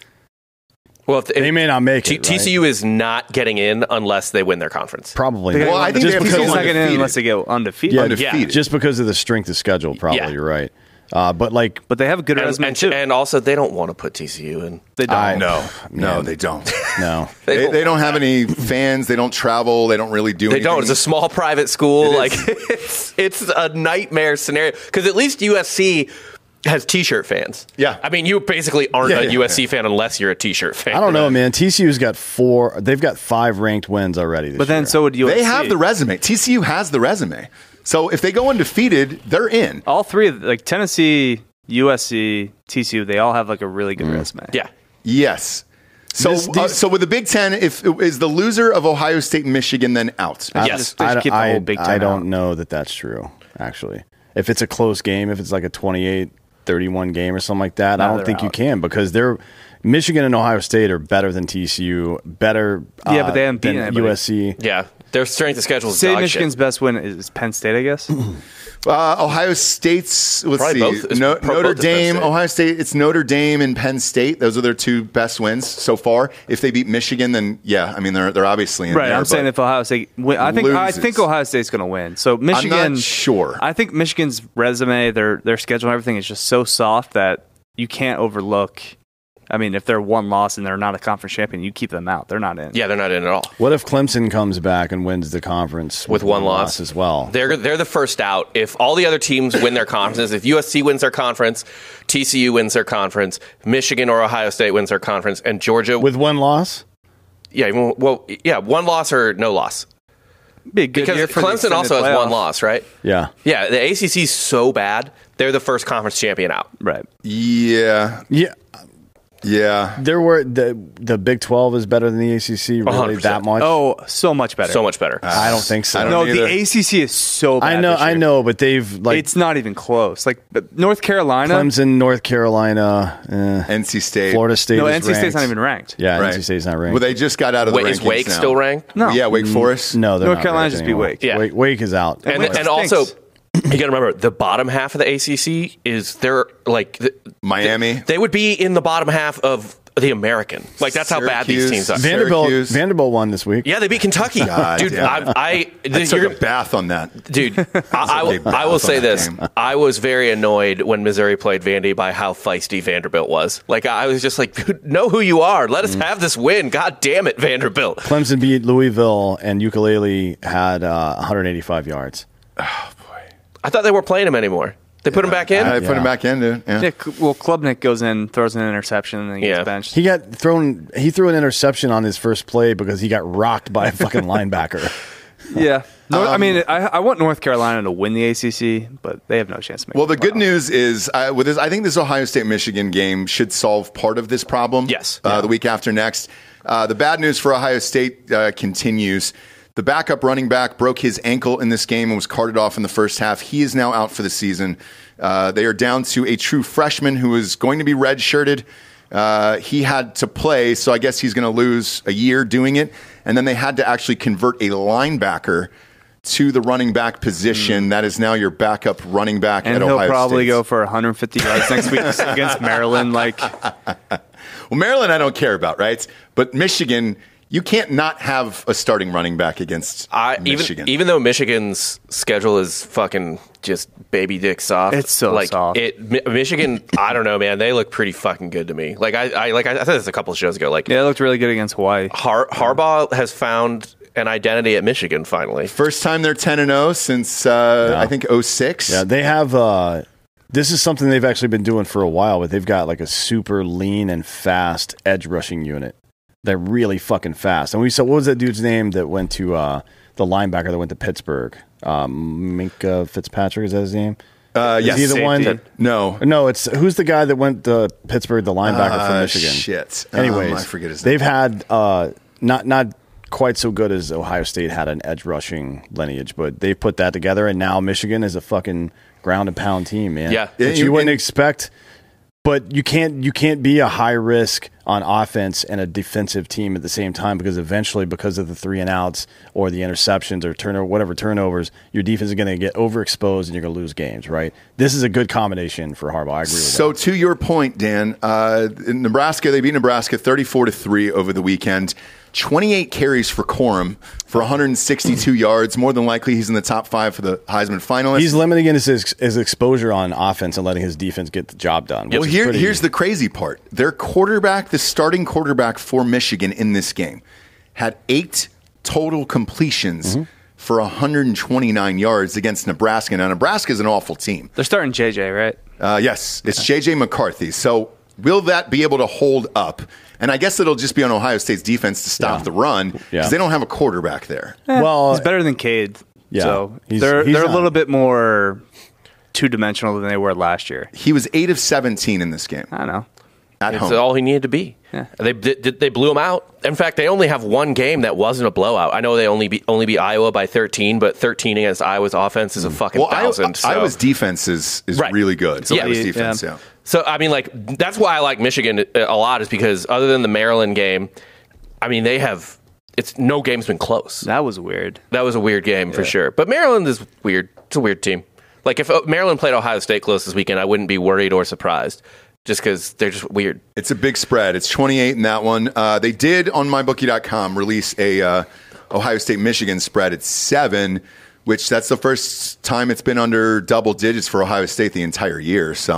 Speaker 5: Well, if,
Speaker 4: they may not make
Speaker 5: T-
Speaker 4: it. right?
Speaker 5: TCU is not getting in unless they win their conference.
Speaker 4: Probably
Speaker 3: They
Speaker 4: not.
Speaker 2: Well, I think
Speaker 4: just
Speaker 2: they have to
Speaker 4: because
Speaker 2: go
Speaker 3: He's not getting in
Speaker 2: undefeated.
Speaker 3: unless they get undefeated.
Speaker 4: yeah,
Speaker 2: undefeated.
Speaker 4: just because of the strength of schedule, probably
Speaker 5: Yeah.
Speaker 4: you're right. Uh, but like,
Speaker 3: But they have a good
Speaker 5: And,
Speaker 3: resume
Speaker 5: and,
Speaker 3: too.
Speaker 5: and also, they don't want to put T C U in.
Speaker 3: they don't.
Speaker 4: I-
Speaker 2: No, no,
Speaker 4: Man.
Speaker 2: they don't.
Speaker 4: no,
Speaker 2: They,
Speaker 5: don't
Speaker 2: they don't have any fans. They don't travel. They don't really do
Speaker 5: They
Speaker 2: anything.
Speaker 5: don't. It's a small private school.
Speaker 2: It
Speaker 5: Like
Speaker 2: is.
Speaker 5: it's it's a nightmare scenario because at least U S C has T-shirt fans.
Speaker 2: Yeah.
Speaker 5: I mean, you basically aren't
Speaker 2: Yeah,
Speaker 5: a
Speaker 2: yeah,
Speaker 5: U S C
Speaker 2: yeah.
Speaker 5: fan unless you're a T-shirt fan.
Speaker 4: I don't know, man. T C U's got four. They've got five ranked wins already. This
Speaker 3: But then
Speaker 4: year.
Speaker 3: so would U S C.
Speaker 2: They have the resume. T C U has the resume. So if they go undefeated, they're in.
Speaker 3: all three of like Tennessee, U S C, T C U. They all have like a really
Speaker 2: Mm.
Speaker 3: good resume.
Speaker 5: Yeah.
Speaker 2: Yes. So,
Speaker 4: This-
Speaker 2: uh,
Speaker 4: these-
Speaker 2: so with the Big Ten, if is the loser of Ohio State and Michigan then out?
Speaker 3: They
Speaker 5: Yes.
Speaker 3: just, they
Speaker 4: I,
Speaker 3: just keep the
Speaker 4: I,
Speaker 3: whole Big Ten
Speaker 4: I don't
Speaker 3: out.
Speaker 4: know that that's true. Actually, if it's a close game, if it's like a twenty-eight thirty-one game or something like that, I
Speaker 3: No,
Speaker 4: don't
Speaker 3: they're
Speaker 4: think you
Speaker 3: out.
Speaker 4: can because they're Michigan and Ohio State are better than T C U, better.
Speaker 3: Yeah,
Speaker 4: uh,
Speaker 3: but they haven't beaten
Speaker 4: than
Speaker 3: anybody.
Speaker 4: U S C.
Speaker 5: Yeah. Their strength of schedule is
Speaker 3: Say
Speaker 5: dog
Speaker 3: Michigan's
Speaker 5: shit.
Speaker 3: best win is Penn State, I guess.
Speaker 2: Uh, Ohio State's let's
Speaker 5: Probably
Speaker 2: see,
Speaker 5: both. It's
Speaker 2: No,
Speaker 5: pro-
Speaker 2: Notre
Speaker 5: both is Penn
Speaker 2: Dame,
Speaker 5: State.
Speaker 2: Ohio State. It's Notre Dame and Penn State. Those are their two best wins so far. If they beat Michigan, then yeah, I mean they're they're obviously in
Speaker 3: Right.
Speaker 2: there.
Speaker 3: I'm saying
Speaker 2: but-
Speaker 3: if Ohio State win, I think I
Speaker 2: loses.
Speaker 3: think Ohio State's going to win. So Michigan,
Speaker 2: sure.
Speaker 3: I think Michigan's resume, their their schedule, and everything is just so soft that you can't overlook I mean, if they're one loss and they're not a conference champion, you keep them out. They're not in.
Speaker 5: Yeah, they're not in at all.
Speaker 4: What if Clemson comes back and wins the conference
Speaker 5: With one loss.
Speaker 4: as well?
Speaker 5: They're they're the first out. If all the other teams win their conferences, if U S C wins their conference, T C U wins their conference, Michigan or Ohio State wins their conference, and Georgia
Speaker 4: With one loss?
Speaker 5: yeah, well, yeah, one loss or no loss.
Speaker 3: Be a good
Speaker 5: Because
Speaker 3: year for the
Speaker 5: Clemson
Speaker 3: extended
Speaker 5: also has one
Speaker 3: playoff.
Speaker 5: loss, right?
Speaker 4: Yeah.
Speaker 5: Yeah, the A C C is so bad. They're the first conference champion out.
Speaker 3: Right.
Speaker 2: Yeah,
Speaker 4: Yeah.
Speaker 2: yeah.
Speaker 4: There were the the Big twelve is better than the A C C really
Speaker 5: one hundred percent.
Speaker 4: that much?
Speaker 3: Oh, so much better.
Speaker 5: So much better.
Speaker 4: I don't think so.
Speaker 2: I don't
Speaker 3: No,
Speaker 2: either.
Speaker 3: the A C C is so bad.
Speaker 4: I know
Speaker 3: this year.
Speaker 4: I know, but they've like
Speaker 3: It's not even close. Like but North Carolina.
Speaker 4: Clemson, North Carolina, eh,
Speaker 2: N C State,
Speaker 4: Florida State
Speaker 3: No,
Speaker 4: is
Speaker 3: N C State's
Speaker 4: ranked.
Speaker 3: not even ranked.
Speaker 4: Yeah,
Speaker 2: Right.
Speaker 4: N C State's not ranked.
Speaker 2: Well, they just got out of the
Speaker 5: Wait, is
Speaker 2: rankings
Speaker 5: Wake
Speaker 2: now.
Speaker 5: still ranked?
Speaker 3: No.
Speaker 2: Yeah, Wake Forest.
Speaker 4: no, they're
Speaker 3: North
Speaker 4: not
Speaker 3: Carolina
Speaker 4: ranked
Speaker 3: just beat
Speaker 4: anymore.
Speaker 3: Wake.
Speaker 5: Yeah.
Speaker 4: Wake, Wake is out.
Speaker 5: And,
Speaker 3: Wake
Speaker 5: and
Speaker 3: stinks.
Speaker 5: also, you got to remember, the bottom half of the A C C is they're like the,
Speaker 2: Miami.
Speaker 5: they would be in the bottom half of the American. Like that's how bad these
Speaker 2: Syracuse.
Speaker 5: teams are.
Speaker 4: Vanderbilt
Speaker 2: Syracuse.
Speaker 4: Vanderbilt won this week.
Speaker 5: Yeah, they beat Kentucky,
Speaker 2: God
Speaker 5: dude.
Speaker 2: damn
Speaker 5: I,
Speaker 2: it.
Speaker 5: I,
Speaker 2: I took
Speaker 5: you're-
Speaker 2: a bath on that.
Speaker 5: dude. I, I, will-
Speaker 2: big
Speaker 5: I will
Speaker 2: bath
Speaker 5: say
Speaker 2: on that
Speaker 5: this:
Speaker 2: game.
Speaker 5: I was very annoyed when Missouri played Vandy by how feisty Vanderbilt was. Like I was just like, dude, know who you are. Let us have this win. God damn it, Vanderbilt.
Speaker 4: Clemson beat Louisville, and Ukulele had uh, one hundred eighty-five yards.
Speaker 5: I thought they weren't playing him anymore. They put him back in.
Speaker 2: I put
Speaker 4: Yeah.
Speaker 2: him back in, dude. Yeah.
Speaker 3: Yeah, Cl- well, Klubnik goes in, throws an interception, and then he
Speaker 5: Yeah.
Speaker 3: gets benched.
Speaker 4: He got thrown. He threw an interception on his first play because he got rocked by a fucking linebacker.
Speaker 3: Yeah. No, I
Speaker 2: Um,
Speaker 3: mean, I, I want North Carolina to win the A C C, but they have no chance to make
Speaker 2: Well, the
Speaker 3: the
Speaker 2: good
Speaker 3: playoff.
Speaker 2: news is, uh, with this, I think this Ohio State Michigan game should solve part of this problem.
Speaker 5: Yes.
Speaker 2: uh,
Speaker 5: Yeah.
Speaker 2: the week after next. Uh, the bad news for Ohio State uh, continues. The backup running back broke his ankle in this game and was carted off in the first half. He is now out for the season. Uh, they are down to a true freshman who is going to be redshirted. Uh, he had to play, so I guess he's going to lose a year doing it. And then they had to actually convert a linebacker to the running back position. That is now your backup running back
Speaker 3: And
Speaker 2: at
Speaker 3: he'll
Speaker 2: Ohio
Speaker 3: probably
Speaker 2: State.
Speaker 3: go for one hundred fifty yards next week against Maryland. Like,
Speaker 2: Well, Maryland, I don't care about, right? But Michigan, you can't not have a starting running back against
Speaker 5: I,
Speaker 2: Michigan.
Speaker 5: even even though Michigan's schedule is fucking just baby dick soft,
Speaker 3: It's so
Speaker 5: like
Speaker 3: soft.
Speaker 5: It Mi- Michigan, I don't know, man. They look pretty fucking good to me. Like I, I like I said this a couple of shows ago. Like
Speaker 3: yeah, it looked really good against Hawaii.
Speaker 5: Har- Harbaugh has found an identity at Michigan finally.
Speaker 2: First time they're ten and oh since uh,
Speaker 4: Yeah.
Speaker 2: I think oh six.
Speaker 4: Yeah, they have. Uh, this is something they've actually been doing for a while, but they've got like a super lean and fast edge rushing unit. They're really fucking fast. And we saw, what was that dude's name that went to uh, the linebacker that went to Pittsburgh? Um, Minka Fitzpatrick, is that his name?
Speaker 2: Uh,
Speaker 4: Is
Speaker 2: yes.
Speaker 4: he the one
Speaker 3: Safety.
Speaker 4: that?
Speaker 2: No.
Speaker 4: No, it's who's the guy that went to Pittsburgh, the linebacker
Speaker 2: Uh,
Speaker 4: from Michigan.
Speaker 2: shit. Um,
Speaker 4: Anyways,
Speaker 2: I forget his name.
Speaker 4: they've had uh, not not quite so good as Ohio State had an edge rushing lineage, but they put that together, and now Michigan is a fucking ground and pound team, man.
Speaker 5: Yeah.
Speaker 2: Yeah,
Speaker 4: Which
Speaker 2: you-
Speaker 4: you wouldn't
Speaker 2: and-
Speaker 4: expect. But you can't you can't be a high risk on offense and a defensive team at the same time, because eventually, because of the three and outs or the interceptions or turnover, whatever turnovers, your defense is going to get overexposed and you're going to lose games. Right? This is a good combination for Harbaugh. I agree with
Speaker 2: So
Speaker 4: that.
Speaker 2: to your point, Dan, uh, in Nebraska, they beat Nebraska thirty-four to three over the weekend. twenty-eight carries for Corum for one hundred sixty-two yards. More than likely, he's in the top five for the Heisman finalists.
Speaker 4: He's limiting his, his exposure on offense and letting his defense get the job done.
Speaker 2: Well,
Speaker 4: which is
Speaker 2: here,
Speaker 4: pretty-
Speaker 2: here's the crazy part. Their quarterback, the starting quarterback for Michigan in this game, had eight total completions
Speaker 4: Mm-hmm.
Speaker 2: for one hundred twenty-nine yards against Nebraska. Now, Nebraska's an awful team.
Speaker 3: They're starting J J, right?
Speaker 2: Uh, yes, it's J J McCarthy. So will that be able to hold up? And I guess it'll just be on Ohio State's defense to stop
Speaker 4: Yeah.
Speaker 2: the run because
Speaker 4: Yeah.
Speaker 2: they don't have a quarterback there.
Speaker 4: well,
Speaker 3: He's better than Cade.
Speaker 4: Yeah.
Speaker 3: So
Speaker 4: He's-
Speaker 3: they're
Speaker 4: he's
Speaker 3: they're a
Speaker 4: not-
Speaker 3: little bit more two dimensional than they were last year.
Speaker 2: He was eight of seventeen in this game
Speaker 3: I don't know.
Speaker 2: at
Speaker 5: It's
Speaker 2: home.
Speaker 5: all he needed to be.
Speaker 3: Yeah.
Speaker 5: They, they they blew him out. In fact, they only have one game that wasn't a blowout. I know they only beat, only beat Iowa by thirteen, but thirteen against Iowa's offense is a fucking
Speaker 2: well, Iowa,
Speaker 5: thousand. so.
Speaker 2: Iowa's defense is, is
Speaker 5: Right.
Speaker 2: really good. So
Speaker 5: Yeah.
Speaker 2: Iowa's
Speaker 3: Yeah.
Speaker 2: defense, yeah.
Speaker 5: So I mean, like that's why I like Michigan a lot, is because other than the Maryland game, I mean they have it's no game's been close.
Speaker 3: That was weird.
Speaker 5: That was a weird game for sure. But Maryland is weird. It's a weird team. Like if Maryland played Ohio State close this weekend, I wouldn't be worried or surprised, just because they're just weird.
Speaker 2: It's a big spread. It's twenty-eight in that one. Uh, they did on my bookie dot com release a uh, Ohio State Michigan spread at seven, which that's the first time it's been under double digits for Ohio State the entire year. So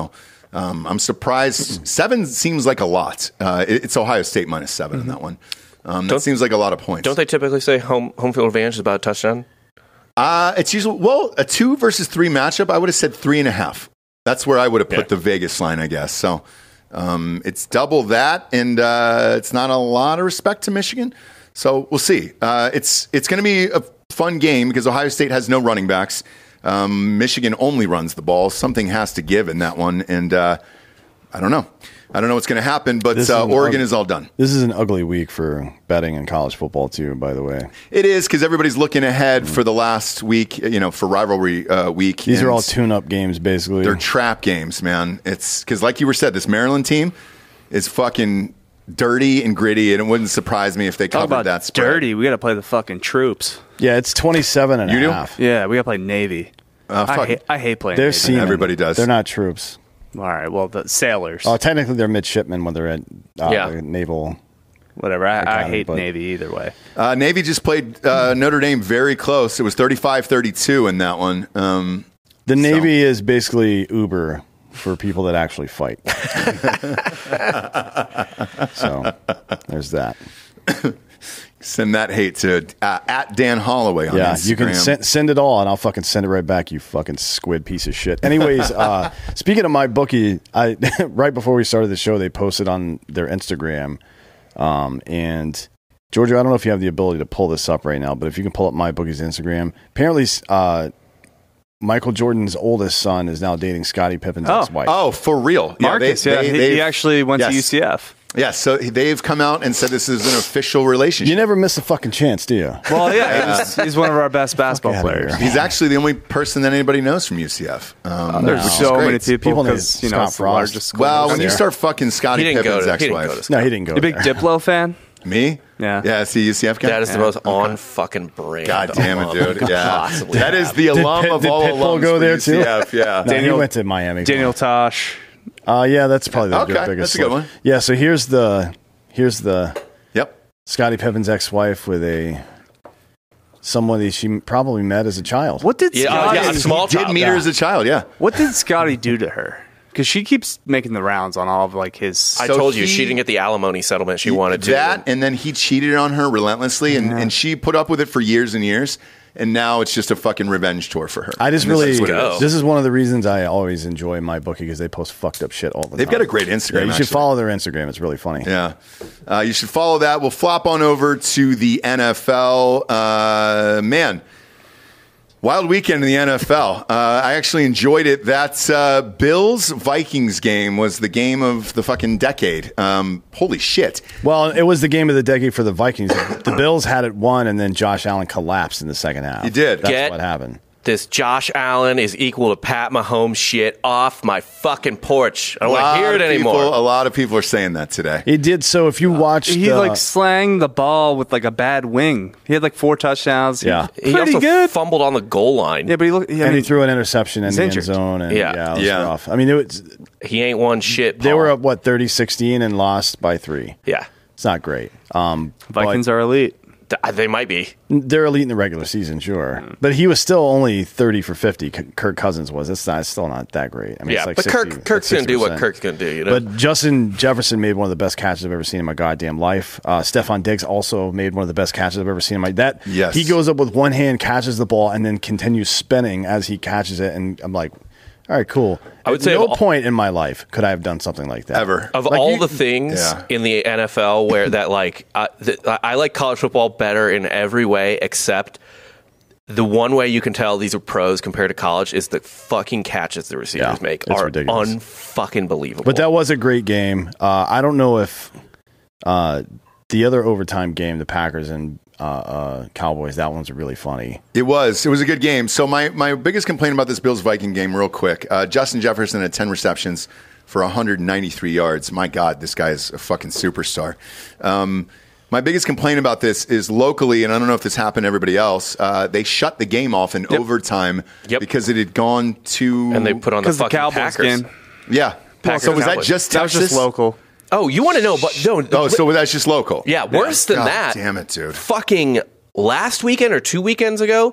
Speaker 2: Um, I'm surprised. Seven seems like a lot. Uh, it, it's Ohio State minus seven mm-hmm. in that one. Um, that
Speaker 5: don't,
Speaker 2: seems like a lot of points.
Speaker 5: Don't they typically say home home field advantage is about a touchdown?
Speaker 2: Uh, it's usually, well, a two versus three matchup, I would have said three and a half. That's where I would have put yeah. the Vegas line, I guess. So um, it's double that, and uh, it's not a lot of respect to Michigan. So we'll see. Uh, it's it's going to be a fun game because Ohio State has no running backs. Um, Michigan only runs the ball. Something has to give in that one, and uh, I don't know. I don't know what's going to happen, but uh, Oregon
Speaker 4: ug-
Speaker 2: is all done.
Speaker 4: This is an ugly week for betting in college football, too, by the way.
Speaker 2: It is because everybody's looking ahead mm. for the last week, you know, for rivalry uh, week.
Speaker 4: These are all tune-up games, basically.
Speaker 2: They're trap games, man. It's because, like you were said, this Maryland team is fucking dirty and gritty, and it wouldn't surprise me if they
Speaker 3: Talk
Speaker 2: covered
Speaker 3: about
Speaker 2: that spread.
Speaker 3: Dirty. We got to play the fucking troops.
Speaker 4: Yeah, it's twenty-seven and
Speaker 2: you
Speaker 4: a
Speaker 2: do?
Speaker 4: half.
Speaker 3: Yeah, we got to play Navy.
Speaker 2: Uh,
Speaker 3: I, hate, I hate playing
Speaker 4: They're
Speaker 3: Navy.
Speaker 4: seamen.
Speaker 2: Everybody does.
Speaker 4: They're not troops.
Speaker 3: All right, well, the sailors.
Speaker 4: Oh, technically, they're midshipmen when they're at uh,
Speaker 5: Yeah.
Speaker 4: naval.
Speaker 3: Whatever. I, I
Speaker 4: Academy,
Speaker 3: hate
Speaker 4: but-
Speaker 3: Navy either way.
Speaker 2: Uh, Navy just played uh, Notre Dame very close. It was thirty-five thirty-two in that one. Um,
Speaker 4: The
Speaker 2: so-
Speaker 4: Navy is basically Uber for people that actually fight. So there's that.
Speaker 2: Send that hate to uh, at Dan Holloway on
Speaker 4: Yeah,
Speaker 2: Instagram.
Speaker 4: you can send, send it all, and I'll fucking send it right back, you fucking squid piece of shit. Anyways, uh, speaking of my bookie, I right before we started the show, they posted on their Instagram, um, and Georgia, I don't know if you have the ability to pull this up right now, but if you can pull up my bookie's Instagram, apparently uh, Michael Jordan's oldest son is now dating Scottie Pippen's
Speaker 3: Oh.
Speaker 4: ex-wife.
Speaker 2: Oh, for real?
Speaker 3: Marcus,
Speaker 2: they-
Speaker 3: yeah,
Speaker 2: they-
Speaker 3: he,
Speaker 2: they've-
Speaker 3: he actually went
Speaker 2: yes.
Speaker 3: to U C F.
Speaker 2: Yes, so they've come out and said this is an official relationship.
Speaker 4: You never miss a fucking chance, do you?
Speaker 3: Well, yeah, he's, he's one of our best basketball
Speaker 4: outta
Speaker 3: players.
Speaker 4: here.
Speaker 2: He's actually the only person that anybody knows from U C F. Um,
Speaker 3: There's
Speaker 2: which is
Speaker 3: so
Speaker 2: great.
Speaker 3: many people
Speaker 4: People know
Speaker 3: because you know
Speaker 4: Scott
Speaker 3: it's the
Speaker 4: Frost.
Speaker 3: largest school.
Speaker 2: Well, when you
Speaker 4: there.
Speaker 2: start fucking Scottie
Speaker 5: He didn't go
Speaker 2: Pippen's
Speaker 5: to- he didn't go
Speaker 2: ex-wife.
Speaker 5: to
Speaker 4: No, he didn't go
Speaker 3: you a big
Speaker 4: there.
Speaker 3: Diplo fan?
Speaker 2: Me?
Speaker 3: Yeah.
Speaker 2: Yeah, it's the U C F guy?
Speaker 5: That is the
Speaker 3: Yeah.
Speaker 5: most on fucking brand.
Speaker 2: God damn it,
Speaker 5: alum
Speaker 2: dude.
Speaker 5: you could
Speaker 2: Yeah.
Speaker 5: possibly
Speaker 2: That is
Speaker 5: have.
Speaker 2: the
Speaker 4: Did
Speaker 2: alum
Speaker 4: Pit-
Speaker 2: of
Speaker 4: did
Speaker 2: all
Speaker 4: Pitbull
Speaker 2: alums
Speaker 4: go
Speaker 2: for
Speaker 4: there
Speaker 2: U C F,
Speaker 4: too?
Speaker 2: Yeah.
Speaker 4: No, he
Speaker 3: Daniel-
Speaker 4: went to Miami.
Speaker 3: Daniel Tosh.
Speaker 4: Uh, yeah, that's probably the
Speaker 2: Okay,
Speaker 4: biggest.
Speaker 2: that's a good
Speaker 4: one.
Speaker 2: one.
Speaker 4: Yeah, so here's the here's the
Speaker 2: Yep.
Speaker 4: Scottie Pippen's ex-wife with a someone that she probably met as a child.
Speaker 3: What did
Speaker 5: Yeah, uh,
Speaker 3: Scotty?
Speaker 5: yeah, a small
Speaker 2: Did
Speaker 5: child.
Speaker 2: meet her as a child, yeah.
Speaker 3: What did Scotty do to her? Because she keeps making the rounds on all of like his.
Speaker 5: I
Speaker 2: So
Speaker 5: told you
Speaker 2: he-
Speaker 5: she didn't get the alimony settlement she wanted to.
Speaker 2: That, and then he cheated on her relentlessly, and, and she put up with it for years and years, and now it's just a fucking revenge tour for her.
Speaker 4: I just
Speaker 2: And this
Speaker 4: really
Speaker 2: is what it
Speaker 5: Go.
Speaker 2: is.
Speaker 4: this is one of the reasons I always enjoy my bookie because they post fucked up shit all the
Speaker 2: They've
Speaker 4: time.
Speaker 2: got a great Instagram,
Speaker 4: Yeah, you should
Speaker 2: actually.
Speaker 4: follow their Instagram. It's really funny.
Speaker 2: Yeah. Uh, you should follow that. We'll flop on over to the N F L. Uh, man, wild weekend in the N F L. Uh, I actually enjoyed it. That uh, Bills-Vikings game was the game of the fucking decade. Um, holy shit.
Speaker 4: Well, it was the game of the decade for the Vikings. The Bills had it won, and then Josh Allen collapsed in the second half.
Speaker 2: He did.
Speaker 4: That's
Speaker 5: Get-
Speaker 4: what happened.
Speaker 5: This Josh Allen is equal to Pat Mahomes shit off my fucking porch. I don't want
Speaker 2: Lot
Speaker 5: to hear it
Speaker 2: of
Speaker 5: anymore.
Speaker 2: people- a lot of people are saying that today.
Speaker 4: He did so. If you watched,
Speaker 3: He
Speaker 4: the,
Speaker 3: like slang the ball with like a bad wing. He had like four touchdowns. He-
Speaker 4: Yeah.
Speaker 5: he
Speaker 3: pretty
Speaker 5: also
Speaker 3: good.
Speaker 5: fumbled on the goal line.
Speaker 3: Yeah, but he looked. Yeah, I
Speaker 4: and
Speaker 3: mean,
Speaker 4: he threw an interception in
Speaker 3: he's
Speaker 4: the end
Speaker 3: injured.
Speaker 4: zone. And,
Speaker 5: Yeah.
Speaker 4: yeah, it was
Speaker 2: Yeah.
Speaker 4: rough. I mean, it was,
Speaker 5: He ain't won shit.
Speaker 4: they
Speaker 5: Paul.
Speaker 4: were up what thirty sixteen and lost by three.
Speaker 5: Yeah,
Speaker 4: It's not great. Um,
Speaker 3: Vikings
Speaker 4: but
Speaker 3: are elite.
Speaker 5: Th- they might be.
Speaker 4: they're elite in the regular season, sure,
Speaker 5: Mm.
Speaker 4: but he was still only thirty for fifty. K- Kirk Cousins was. It's not. It's still not that great. I mean,
Speaker 5: Yeah,
Speaker 4: it's like
Speaker 5: but
Speaker 4: sixty,
Speaker 5: Kirk Kirk's
Speaker 4: like
Speaker 5: gonna do what
Speaker 4: sixty percent.
Speaker 5: Kirk's gonna do. You know.
Speaker 4: But Justin Jefferson made one of the best catches I've ever seen in my goddamn life. Uh, Stephon Diggs also made one of the best catches I've ever seen in my that.
Speaker 2: Yes.
Speaker 4: He goes up with one hand, catches the ball, and then continues spinning as he catches it. And I'm like, all right, cool.
Speaker 5: I would
Speaker 4: At
Speaker 5: say
Speaker 4: no
Speaker 5: of all-
Speaker 4: point in my life could I have done something like that
Speaker 2: Ever.
Speaker 5: Of
Speaker 4: Like
Speaker 5: all
Speaker 4: you-
Speaker 5: the things
Speaker 2: Yeah.
Speaker 5: in the N F L where that like uh, th- I like college football better in every way except the one way you can tell these are pros compared to college is the fucking catches the receivers
Speaker 4: Yeah,
Speaker 5: make
Speaker 4: it's
Speaker 5: are
Speaker 4: ridiculous.
Speaker 5: unfucking believable.
Speaker 4: But that was a great game. Uh, I don't know if uh, the other overtime game, the Packers and uh, uh, Cowboys, that one's really funny.
Speaker 2: It was. It was a good game. So my, my biggest complaint about this Bills-Viking game, real quick, uh, Justin Jefferson had ten receptions for one hundred ninety-three yards. My God, this guy is a fucking superstar. Um, my biggest complaint about this is locally, and I don't know if this happened to everybody else, uh, they shut the game off in
Speaker 5: Yep.
Speaker 2: overtime
Speaker 5: Yep.
Speaker 2: because it had gone to...
Speaker 5: and they put on the
Speaker 3: Because the
Speaker 5: fucking
Speaker 3: Cowboys
Speaker 5: Packers.
Speaker 3: game.
Speaker 2: Yeah.
Speaker 5: Packers
Speaker 2: so was that
Speaker 5: Cowboys.
Speaker 2: just
Speaker 3: That was
Speaker 2: Texas?
Speaker 3: just local.
Speaker 5: Oh, you want to know? But no.
Speaker 2: Oh, so that's just local.
Speaker 5: yeah, worse than
Speaker 2: God
Speaker 5: that.
Speaker 2: damn it, dude.
Speaker 5: Fucking last weekend or two weekends ago,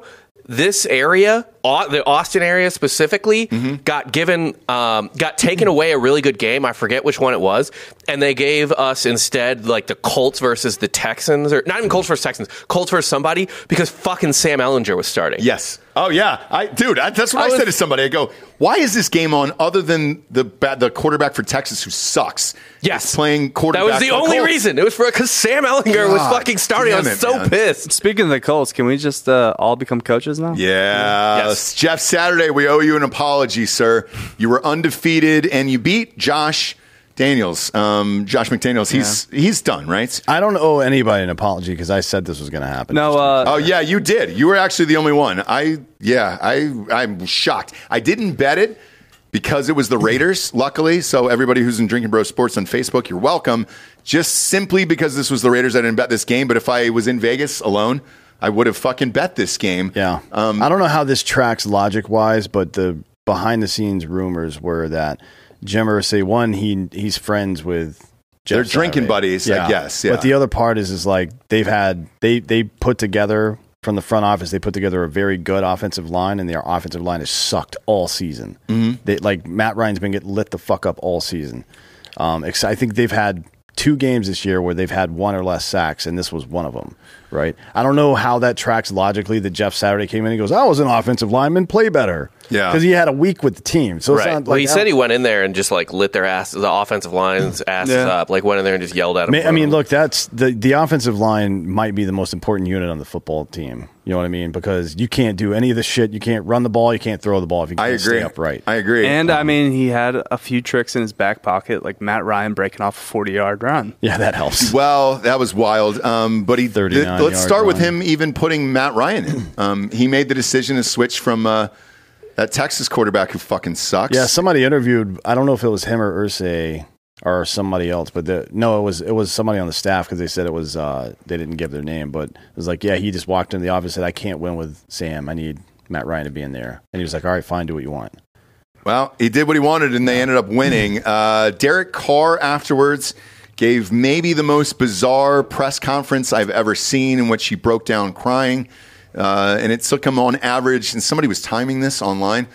Speaker 5: this area, Au- the Austin area specifically,
Speaker 2: Mm-hmm.
Speaker 5: got given, um, got taken away a really good game. I forget which one it was, and they gave us instead like the Colts versus the Texans, or not even Colts versus Texans, Colts versus somebody, because fucking Sam Ehlinger was starting.
Speaker 2: Yes. Oh yeah, I dude, I, that's what I,
Speaker 5: I was-
Speaker 2: said to somebody. I go, why is this game on other than the ba- the quarterback for Texas who sucks?
Speaker 5: Yes,
Speaker 2: is playing quarterback.
Speaker 5: That was the
Speaker 2: for
Speaker 5: only
Speaker 2: Colts?
Speaker 5: reason. It was for because Sam Ehlinger was
Speaker 2: God
Speaker 5: fucking starting. I
Speaker 2: damn
Speaker 5: was
Speaker 2: it,
Speaker 5: so
Speaker 2: man.
Speaker 5: pissed.
Speaker 3: Speaking of the Colts, can we just uh, all become coaches now?
Speaker 2: Yeah,
Speaker 5: Yes.
Speaker 2: Jeff Saturday, we owe you an apology, sir. You were undefeated and you beat Josh Daniels. Um, Josh McDaniels. He's he's done, right?
Speaker 4: I don't owe anybody an apology because I said this was going to happen.
Speaker 3: No, uh,
Speaker 2: Oh yeah, you did. You were actually the only one. I yeah, I I'm shocked. I didn't bet it because it was the Raiders, luckily. So everybody who's in Drinking Bro Sports on Facebook, you're welcome. Just simply because this was the Raiders, I didn't bet this game. But if I was in Vegas alone, I would have fucking bet this game.
Speaker 4: Yeah.
Speaker 2: Um,
Speaker 4: I don't know how this tracks logic wise, but the behind the scenes rumors were that Jim Irsay, one, he he's friends with Jeff
Speaker 2: They're drinking
Speaker 4: Saturday.
Speaker 2: buddies, I guess, yeah.
Speaker 4: But the other part is is like they've had they they put together from the front office, they put together a very good offensive line, and their offensive line has sucked all season. Mm-hmm. They like Matt Ryan's been getting lit the fuck up all season. Um, ex- I think they've had two games this year where they've had one or less sacks, and this was one of them, right? I don't know how that tracks logically that Jeff Saturday came in and goes, I was an offensive lineman, play better.
Speaker 2: Yeah.
Speaker 4: Because he had a week with the team. So it's
Speaker 2: Right.
Speaker 4: not like,
Speaker 5: Well, he said he went in there and just like lit their ass, the offensive line's asses
Speaker 3: Yeah.
Speaker 5: up. Like went in there and just yelled at them.
Speaker 4: I mean, look, that's the, the offensive line might be the most important unit on the football team. You know what I mean? Because you can't do any of the shit. You can't run the ball. You can't throw the ball if you can't
Speaker 2: I agree.
Speaker 4: stay upright.
Speaker 2: I agree.
Speaker 3: And I mean, he had a few tricks in his back pocket, like Matt Ryan breaking off a forty-yard run.
Speaker 4: Yeah, that helps.
Speaker 2: Well, that was wild. Um, but he.
Speaker 4: thirty-nine
Speaker 2: let's
Speaker 4: yard
Speaker 2: start with
Speaker 4: run.
Speaker 2: him even putting Matt Ryan in. Um, he made the decision to switch from uh, that Texas quarterback who fucking sucks.
Speaker 4: Yeah, somebody interviewed. I don't know if it was him or Irsay or somebody else, but the, no, it was it was somebody on the staff because they said it was uh, they didn't give their name, but it was like, yeah, he just walked into the office and said, I can't win with Sam. I need Matt Ryan to be in there, and he was like, all right, fine, do what you want.
Speaker 2: Well, he did what he wanted, and they ended up winning. Uh, Derek Carr afterwards gave maybe the most bizarre press conference I've ever seen, in which he broke down crying. Uh, and it took him on average, and somebody was timing this online,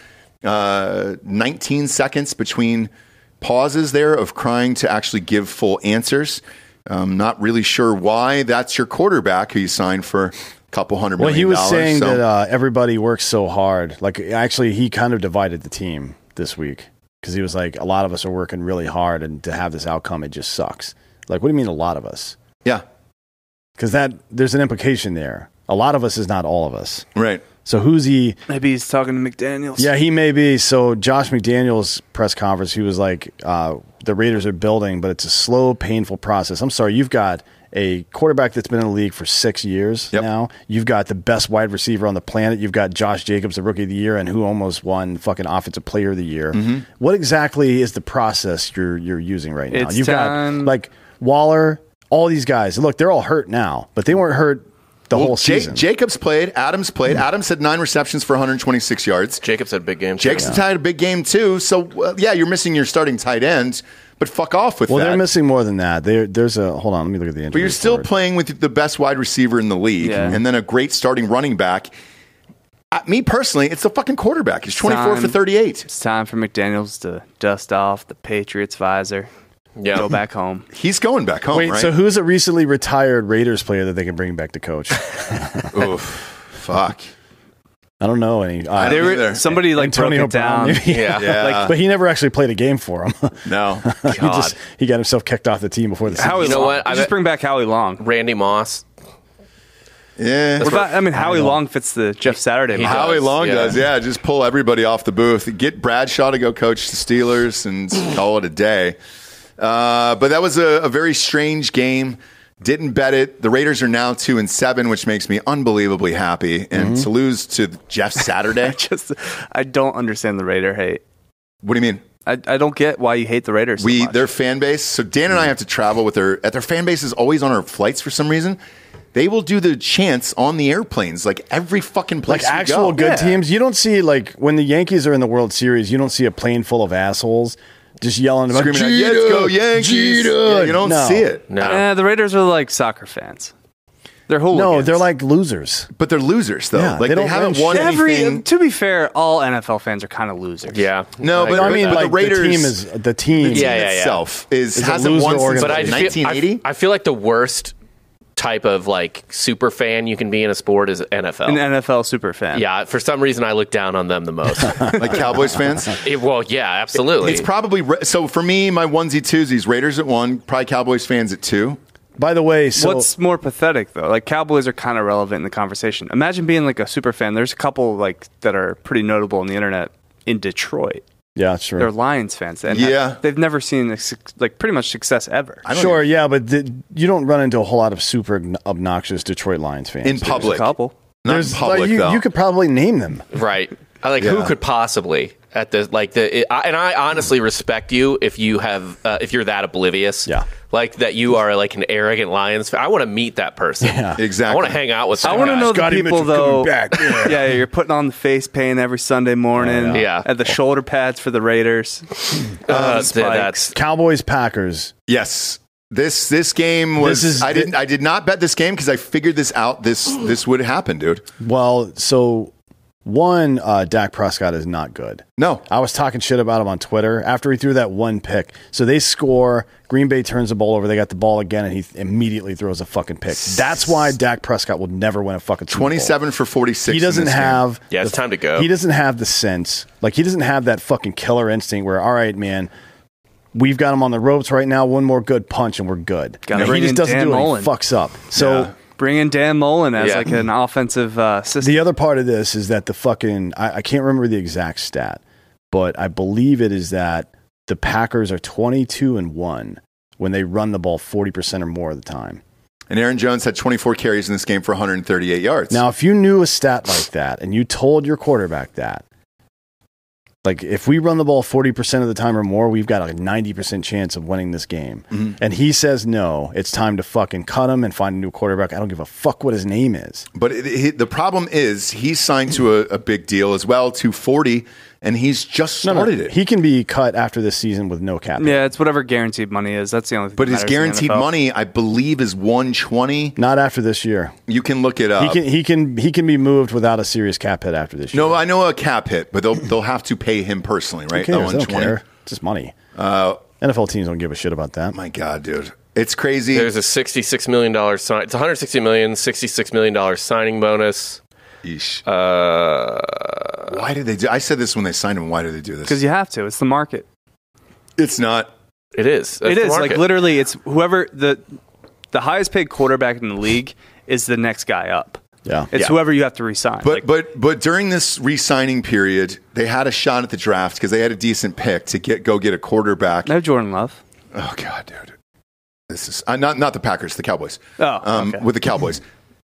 Speaker 2: uh, nineteen seconds between pauses there of crying to actually give full answers. Um, not really sure why. That's your quarterback who you signed for a couple hundred
Speaker 4: Well,
Speaker 2: million
Speaker 4: he was
Speaker 2: dollars,
Speaker 4: saying
Speaker 2: so-
Speaker 4: that uh, everybody works so hard. Like, actually, he kind of divided the team this week because he was like, a lot of us are working really hard, and to have this outcome, it just sucks. Like, what do you mean, a lot of us?
Speaker 2: yeah,
Speaker 4: Because that there's an implication there. A lot of us is not all of us.
Speaker 2: right.
Speaker 4: So who's he?
Speaker 3: Maybe he's talking to McDaniels.
Speaker 4: Yeah, he may be. So Josh McDaniels' press conference, he was like, uh, the Raiders are building, but it's a slow, painful process. I'm sorry, you've got a quarterback that's been in the league for six years
Speaker 2: Yep.
Speaker 4: now. You've got the best wide receiver on the planet. You've got Josh Jacobs, the rookie of the year, and who almost won fucking offensive player of the year.
Speaker 2: Mm-hmm.
Speaker 4: What exactly is the process you're you're using right now?
Speaker 3: It's
Speaker 4: You've
Speaker 3: time-
Speaker 4: got like Waller, all these guys. Look, they're all hurt now, but they weren't hurt the
Speaker 2: Well,
Speaker 4: whole
Speaker 2: Ja-
Speaker 4: season.
Speaker 2: Jacobs played. Adams played. Adams had nine receptions for one hundred twenty-six yards.
Speaker 5: Jacobs had a big game. too.
Speaker 2: Jacobs had a big game too. So uh, yeah, you're missing your starting tight end, but fuck off with
Speaker 4: well,
Speaker 2: that.
Speaker 4: they're missing more than that. There, there's a hold on. Let me look at the injury.
Speaker 2: but you're still
Speaker 4: report.
Speaker 2: playing with the best wide receiver in the league,
Speaker 3: Yeah.
Speaker 2: and then a great starting running back. Uh, me personally, it's the fucking quarterback. He's twenty-four for
Speaker 3: Time.
Speaker 2: thirty-eight.
Speaker 3: It's time for McDaniels to dust off the Patriots visor.
Speaker 5: Yeah.
Speaker 3: Go back home.
Speaker 2: He's going back home,
Speaker 4: Wait,
Speaker 2: right?
Speaker 4: so who's a recently retired Raiders player that they can bring back to coach?
Speaker 2: Oof, fuck.
Speaker 4: I don't know any. Uh,
Speaker 2: I
Speaker 3: They
Speaker 2: don't
Speaker 3: were,
Speaker 2: either.
Speaker 3: somebody like
Speaker 4: Antonio
Speaker 3: broke it down.
Speaker 4: Brown, maybe.
Speaker 5: Yeah.
Speaker 2: Yeah.
Speaker 4: Like, but he never actually played a game for him.
Speaker 2: No.
Speaker 4: he just he got himself kicked off the team before the season.
Speaker 3: Howie
Speaker 5: You know
Speaker 3: Long.
Speaker 5: what? I
Speaker 3: Just
Speaker 5: bet-
Speaker 3: bring back Howie Long.
Speaker 5: Randy Moss.
Speaker 2: Yeah.
Speaker 3: What about, I mean, Howie Long fits the Jeff Saturday
Speaker 5: He
Speaker 3: model.
Speaker 5: does.
Speaker 2: Howie Long
Speaker 5: yeah.
Speaker 2: does, yeah. Just pull everybody off the booth. Get Bradshaw to go coach the Steelers and call it a day. Uh, but that was a, a very strange game. Didn't bet it. The Raiders are now two and seven, which makes me unbelievably happy. And to lose to Jeff Saturday,
Speaker 3: Just, I don't understand the Raider hate.
Speaker 2: what do you mean?
Speaker 3: I, I don't get why you hate the Raiders so
Speaker 2: We
Speaker 3: much.
Speaker 2: their fan base. So Dan and I have to travel with their at their fan base is always on our flights for some reason. They will do the chants on the airplanes, like every fucking place.
Speaker 4: Like
Speaker 2: we
Speaker 4: actual
Speaker 2: go.
Speaker 4: good
Speaker 3: Yeah.
Speaker 4: teams, you don't see like when the Yankees are in the World Series, you don't see a plane full of assholes just yelling about
Speaker 2: Screaming out,
Speaker 4: Jeter,
Speaker 2: "Let's go Yankees!"
Speaker 4: Jeter."
Speaker 2: Yeah, you don't
Speaker 4: No.
Speaker 2: see it.
Speaker 5: No.
Speaker 3: Eh, the Raiders are like soccer fans. They're hooligans.
Speaker 4: No, they're like losers.
Speaker 2: But they're losers, though.
Speaker 4: Yeah,
Speaker 2: like
Speaker 4: they
Speaker 2: they,
Speaker 4: don't
Speaker 2: haven't
Speaker 4: win
Speaker 2: won
Speaker 4: shit.
Speaker 3: Every,
Speaker 2: anything.
Speaker 3: to be fair, all N F L fans are kind of losers.
Speaker 5: Yeah.
Speaker 2: No, but-
Speaker 4: No, I mean,
Speaker 2: but the
Speaker 4: like
Speaker 2: Raiders-
Speaker 4: the team is the team.
Speaker 2: The team
Speaker 5: Yeah, yeah, yeah.
Speaker 2: itself is,
Speaker 4: Is a
Speaker 2: hasn't
Speaker 4: loser
Speaker 2: won since
Speaker 4: organization.
Speaker 5: But I
Speaker 2: like,
Speaker 5: just
Speaker 2: nineteen eighty.
Speaker 5: feel, I, I feel like the worst type of like super fan you can be in a sport is N F L.
Speaker 3: An N F L super fan.
Speaker 5: Yeah, for some reason I look down on them the most.
Speaker 2: Like Cowboys fans.
Speaker 5: It- well, yeah, absolutely.
Speaker 2: It's probably Ra- so for me. My onesie twosies, Raiders at one, probably Cowboys fans at two.
Speaker 4: By the way, so
Speaker 3: What's more pathetic though? Like Cowboys are kind of relevant in the conversation. Imagine being like a super fan. There's a couple like that are pretty notable on the internet in Detroit.
Speaker 4: yeah, it's true.
Speaker 3: They're Lions fans, and
Speaker 2: Yeah.
Speaker 3: they've never seen like pretty much success ever.
Speaker 2: I don't
Speaker 4: Sure,
Speaker 2: even-
Speaker 4: yeah, but the, you don't run into a whole lot of super obn- obnoxious Detroit Lions fans.
Speaker 2: in
Speaker 3: There's a
Speaker 2: public.
Speaker 3: couple.
Speaker 2: Not in
Speaker 4: There's
Speaker 2: public
Speaker 4: like, you,
Speaker 2: though.
Speaker 4: you could probably name them.
Speaker 5: right. I like
Speaker 2: Yeah.
Speaker 5: who could possibly at the like the it, I, and I honestly respect you if you have uh, if you're that oblivious.
Speaker 4: Yeah.
Speaker 5: Like that you are like an arrogant Lions fan. I want to meet that person.
Speaker 4: Yeah.
Speaker 2: Exactly.
Speaker 5: I want to hang out with.
Speaker 3: I
Speaker 5: that
Speaker 3: want to
Speaker 5: guy.
Speaker 3: know
Speaker 4: Scotty
Speaker 3: the people
Speaker 4: Mitchell
Speaker 3: though.
Speaker 4: coming back. Yeah.
Speaker 3: Yeah, you're putting on the face paint every Sunday morning.
Speaker 5: Yeah.
Speaker 3: At the shoulder pads for the Raiders.
Speaker 5: Uh,
Speaker 3: Spikes.
Speaker 5: that's
Speaker 4: Cowboys, Packers.
Speaker 2: Yes. This this game was.
Speaker 4: This is-
Speaker 2: I didn't. I did not bet this game because I figured this out. This this would happen, dude.
Speaker 4: Well, so one, uh, Dak Prescott is not good.
Speaker 2: No.
Speaker 4: I was talking shit about him on Twitter after he threw that one pick. So they score. Green Bay turns the ball over. They got the ball again, and he immediately throws a fucking pick. That's why Dak Prescott will never win a fucking Super Bowl.
Speaker 2: Twenty-seven for forty-six.
Speaker 4: He
Speaker 2: in
Speaker 4: doesn't
Speaker 2: this game.
Speaker 4: have.
Speaker 5: Yeah, it's
Speaker 4: the-
Speaker 5: time to go.
Speaker 4: He doesn't have the sense. Like he doesn't have that fucking killer instinct. Where all right, man, we've got him on the ropes right now. One more good punch, and we're good.
Speaker 3: Gotta
Speaker 4: he
Speaker 3: bring
Speaker 4: just
Speaker 3: in
Speaker 4: doesn't
Speaker 3: Dan
Speaker 4: do it.
Speaker 3: Mullen.
Speaker 4: He fucks up. So.
Speaker 2: Yeah.
Speaker 3: Bring in Dan Mullen as
Speaker 5: Yeah.
Speaker 3: like an offensive uh, system.
Speaker 4: The other part of this is that the fucking I, I can't remember the exact stat, but I believe it is that the Packers are twenty-two and one when they run the ball forty percent or more of the time.
Speaker 2: And Aaron Jones had twenty-four carries in this game for one hundred thirty-eight yards.
Speaker 4: Now, if you knew a stat like that and you told your quarterback that, like if we run the ball forty percent of the time or more, we've got a ninety percent chance of winning this game.
Speaker 2: Mm-hmm.
Speaker 4: And he says no, it's time to fucking cut him and find a new quarterback. I don't give a fuck what his name is.
Speaker 2: But it, it, the problem is he's signed to a, a big deal as well, two forty, and he's just
Speaker 4: No, no,
Speaker 2: started it.
Speaker 4: he can be cut after this season with no cap.
Speaker 3: yeah, it's whatever guaranteed money is. That's the only thing.
Speaker 2: But
Speaker 3: that
Speaker 2: his
Speaker 3: matters in the
Speaker 2: guaranteed
Speaker 3: N F L.
Speaker 2: money, I believe, is one twenty.
Speaker 4: Not after this year.
Speaker 2: You can look it up.
Speaker 4: He can he can he can be moved without a serious cap hit after this year.
Speaker 2: no, I know a cap hit, but they'll they'll have to pay him personally, right?
Speaker 4: Who cares?
Speaker 2: The
Speaker 4: They don't care. It's just money.
Speaker 2: Uh,
Speaker 4: N F L teams don't give a shit about that.
Speaker 2: my God, dude, it's crazy.
Speaker 5: There's a sixty-six million dollars sign. It's one hundred sixty million dollars, sixty-six million dollars signing bonus.
Speaker 2: Yeesh.
Speaker 5: Uh,
Speaker 2: Why did they do? I said this when they signed him. Why do they do this?
Speaker 3: Because you have to. It's the market.
Speaker 2: It's not.
Speaker 5: it is. That's
Speaker 3: it
Speaker 5: the
Speaker 3: is like
Speaker 5: market.
Speaker 3: literally. It's whoever the the highest paid quarterback in the league is the next guy up.
Speaker 4: Yeah.
Speaker 3: It's
Speaker 5: Yeah.
Speaker 3: whoever you have to resign.
Speaker 2: But
Speaker 3: Like,
Speaker 2: but but during this re-signing period, they had a shot at the draft because they had a decent pick to get go get a quarterback.
Speaker 3: no Jordan Love.
Speaker 2: Oh God, dude, this is uh, not not the Packers, the Cowboys.
Speaker 3: Oh,
Speaker 2: um,
Speaker 3: okay.
Speaker 2: with the Cowboys.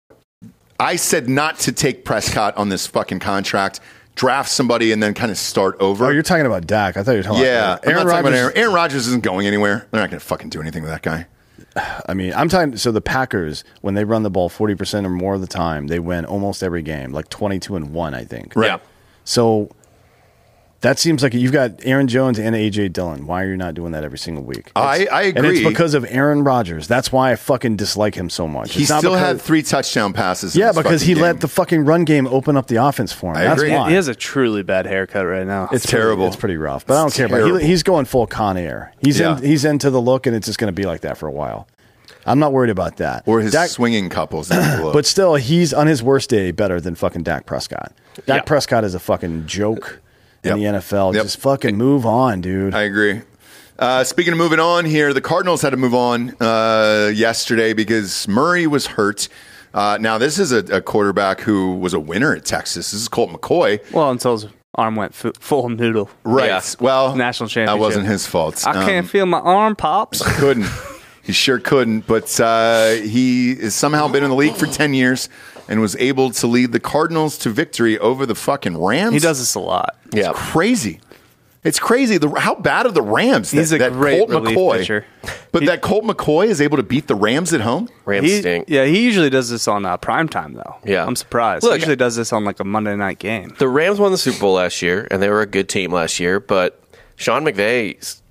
Speaker 2: I said not to take Prescott on this fucking contract, draft somebody, and then kind of start over.
Speaker 4: Oh, you're talking about Dak. I thought you were talking
Speaker 2: yeah,
Speaker 4: about
Speaker 2: I'm
Speaker 4: Aaron
Speaker 2: not talking about
Speaker 4: Rodgers.
Speaker 2: Aaron, Aaron Rodgers isn't going anywhere. They're not going to fucking do anything with that guy.
Speaker 4: I mean, I'm talking. So the Packers, when they run the ball forty percent or more of the time, they win almost every game, like twenty-two and one, I think.
Speaker 2: Right.
Speaker 5: Yeah.
Speaker 4: So that seems like you've got Aaron Jones and A J Dillon. Why are you not doing that every single week?
Speaker 2: I, I
Speaker 4: And
Speaker 2: agree.
Speaker 4: it's because of Aaron Rodgers. That's why I fucking dislike him so much.
Speaker 2: he
Speaker 4: It's not
Speaker 2: still
Speaker 4: because-
Speaker 2: had three touchdown passes. in
Speaker 4: Yeah,
Speaker 2: this
Speaker 4: because he
Speaker 2: fucking
Speaker 4: let
Speaker 2: game.
Speaker 4: the fucking run game open up the offense for him.
Speaker 2: I
Speaker 4: That's
Speaker 2: agree.
Speaker 4: why.
Speaker 3: He has a truly bad haircut right now.
Speaker 4: It's
Speaker 2: terrible.
Speaker 4: Pretty, it's pretty rough, but I don't
Speaker 2: It's
Speaker 4: care. But
Speaker 2: terrible.
Speaker 4: he, he's going full Con Air. He's
Speaker 2: Yeah.
Speaker 4: in, he's into the look, and it's just going to be like that for a while. I'm not worried about that.
Speaker 2: or his
Speaker 4: Dak-
Speaker 2: swinging couples. But
Speaker 4: but still, he's on his worst day better than fucking Dak Prescott. Dak
Speaker 5: Yeah.
Speaker 4: Prescott is a fucking joke in
Speaker 2: Yep.
Speaker 4: the N F L.
Speaker 2: Yep.
Speaker 4: Just fucking move on, dude.
Speaker 2: I agree. Uh, speaking of moving on here, the Cardinals had to move on uh, yesterday because Murray was hurt. Uh, now, this is a, a quarterback who was a winner at Texas. This is Colt McCoy.
Speaker 3: well, until his arm went f- full noodle.
Speaker 2: Right.
Speaker 5: Yeah.
Speaker 2: Well,
Speaker 3: National
Speaker 2: that
Speaker 3: championship.
Speaker 2: wasn't his fault.
Speaker 3: I can't
Speaker 2: Um,
Speaker 3: feel my arm, pops.
Speaker 2: couldn't. He sure couldn't. But uh, he has somehow been in the league for ten years and was able to lead the Cardinals to victory over the fucking Rams.
Speaker 3: He does this a lot.
Speaker 5: Yeah.
Speaker 2: Crazy. It's crazy. The, how bad are the Rams?
Speaker 3: He's
Speaker 2: that,
Speaker 3: a
Speaker 2: that
Speaker 3: great
Speaker 2: Colt
Speaker 3: relief
Speaker 2: McCoy,
Speaker 3: pitcher.
Speaker 2: But
Speaker 3: He-
Speaker 2: that Colt McCoy is able to beat the Rams at home?
Speaker 5: Rams
Speaker 3: He,
Speaker 5: stink.
Speaker 3: yeah, he usually does this on uh, prime time though.
Speaker 5: Yeah.
Speaker 3: I'm surprised.
Speaker 5: Look,
Speaker 3: he usually does this on like a Monday night game.
Speaker 5: The Rams won the Super Bowl last year, and they were a good team last year. But Sean McVay,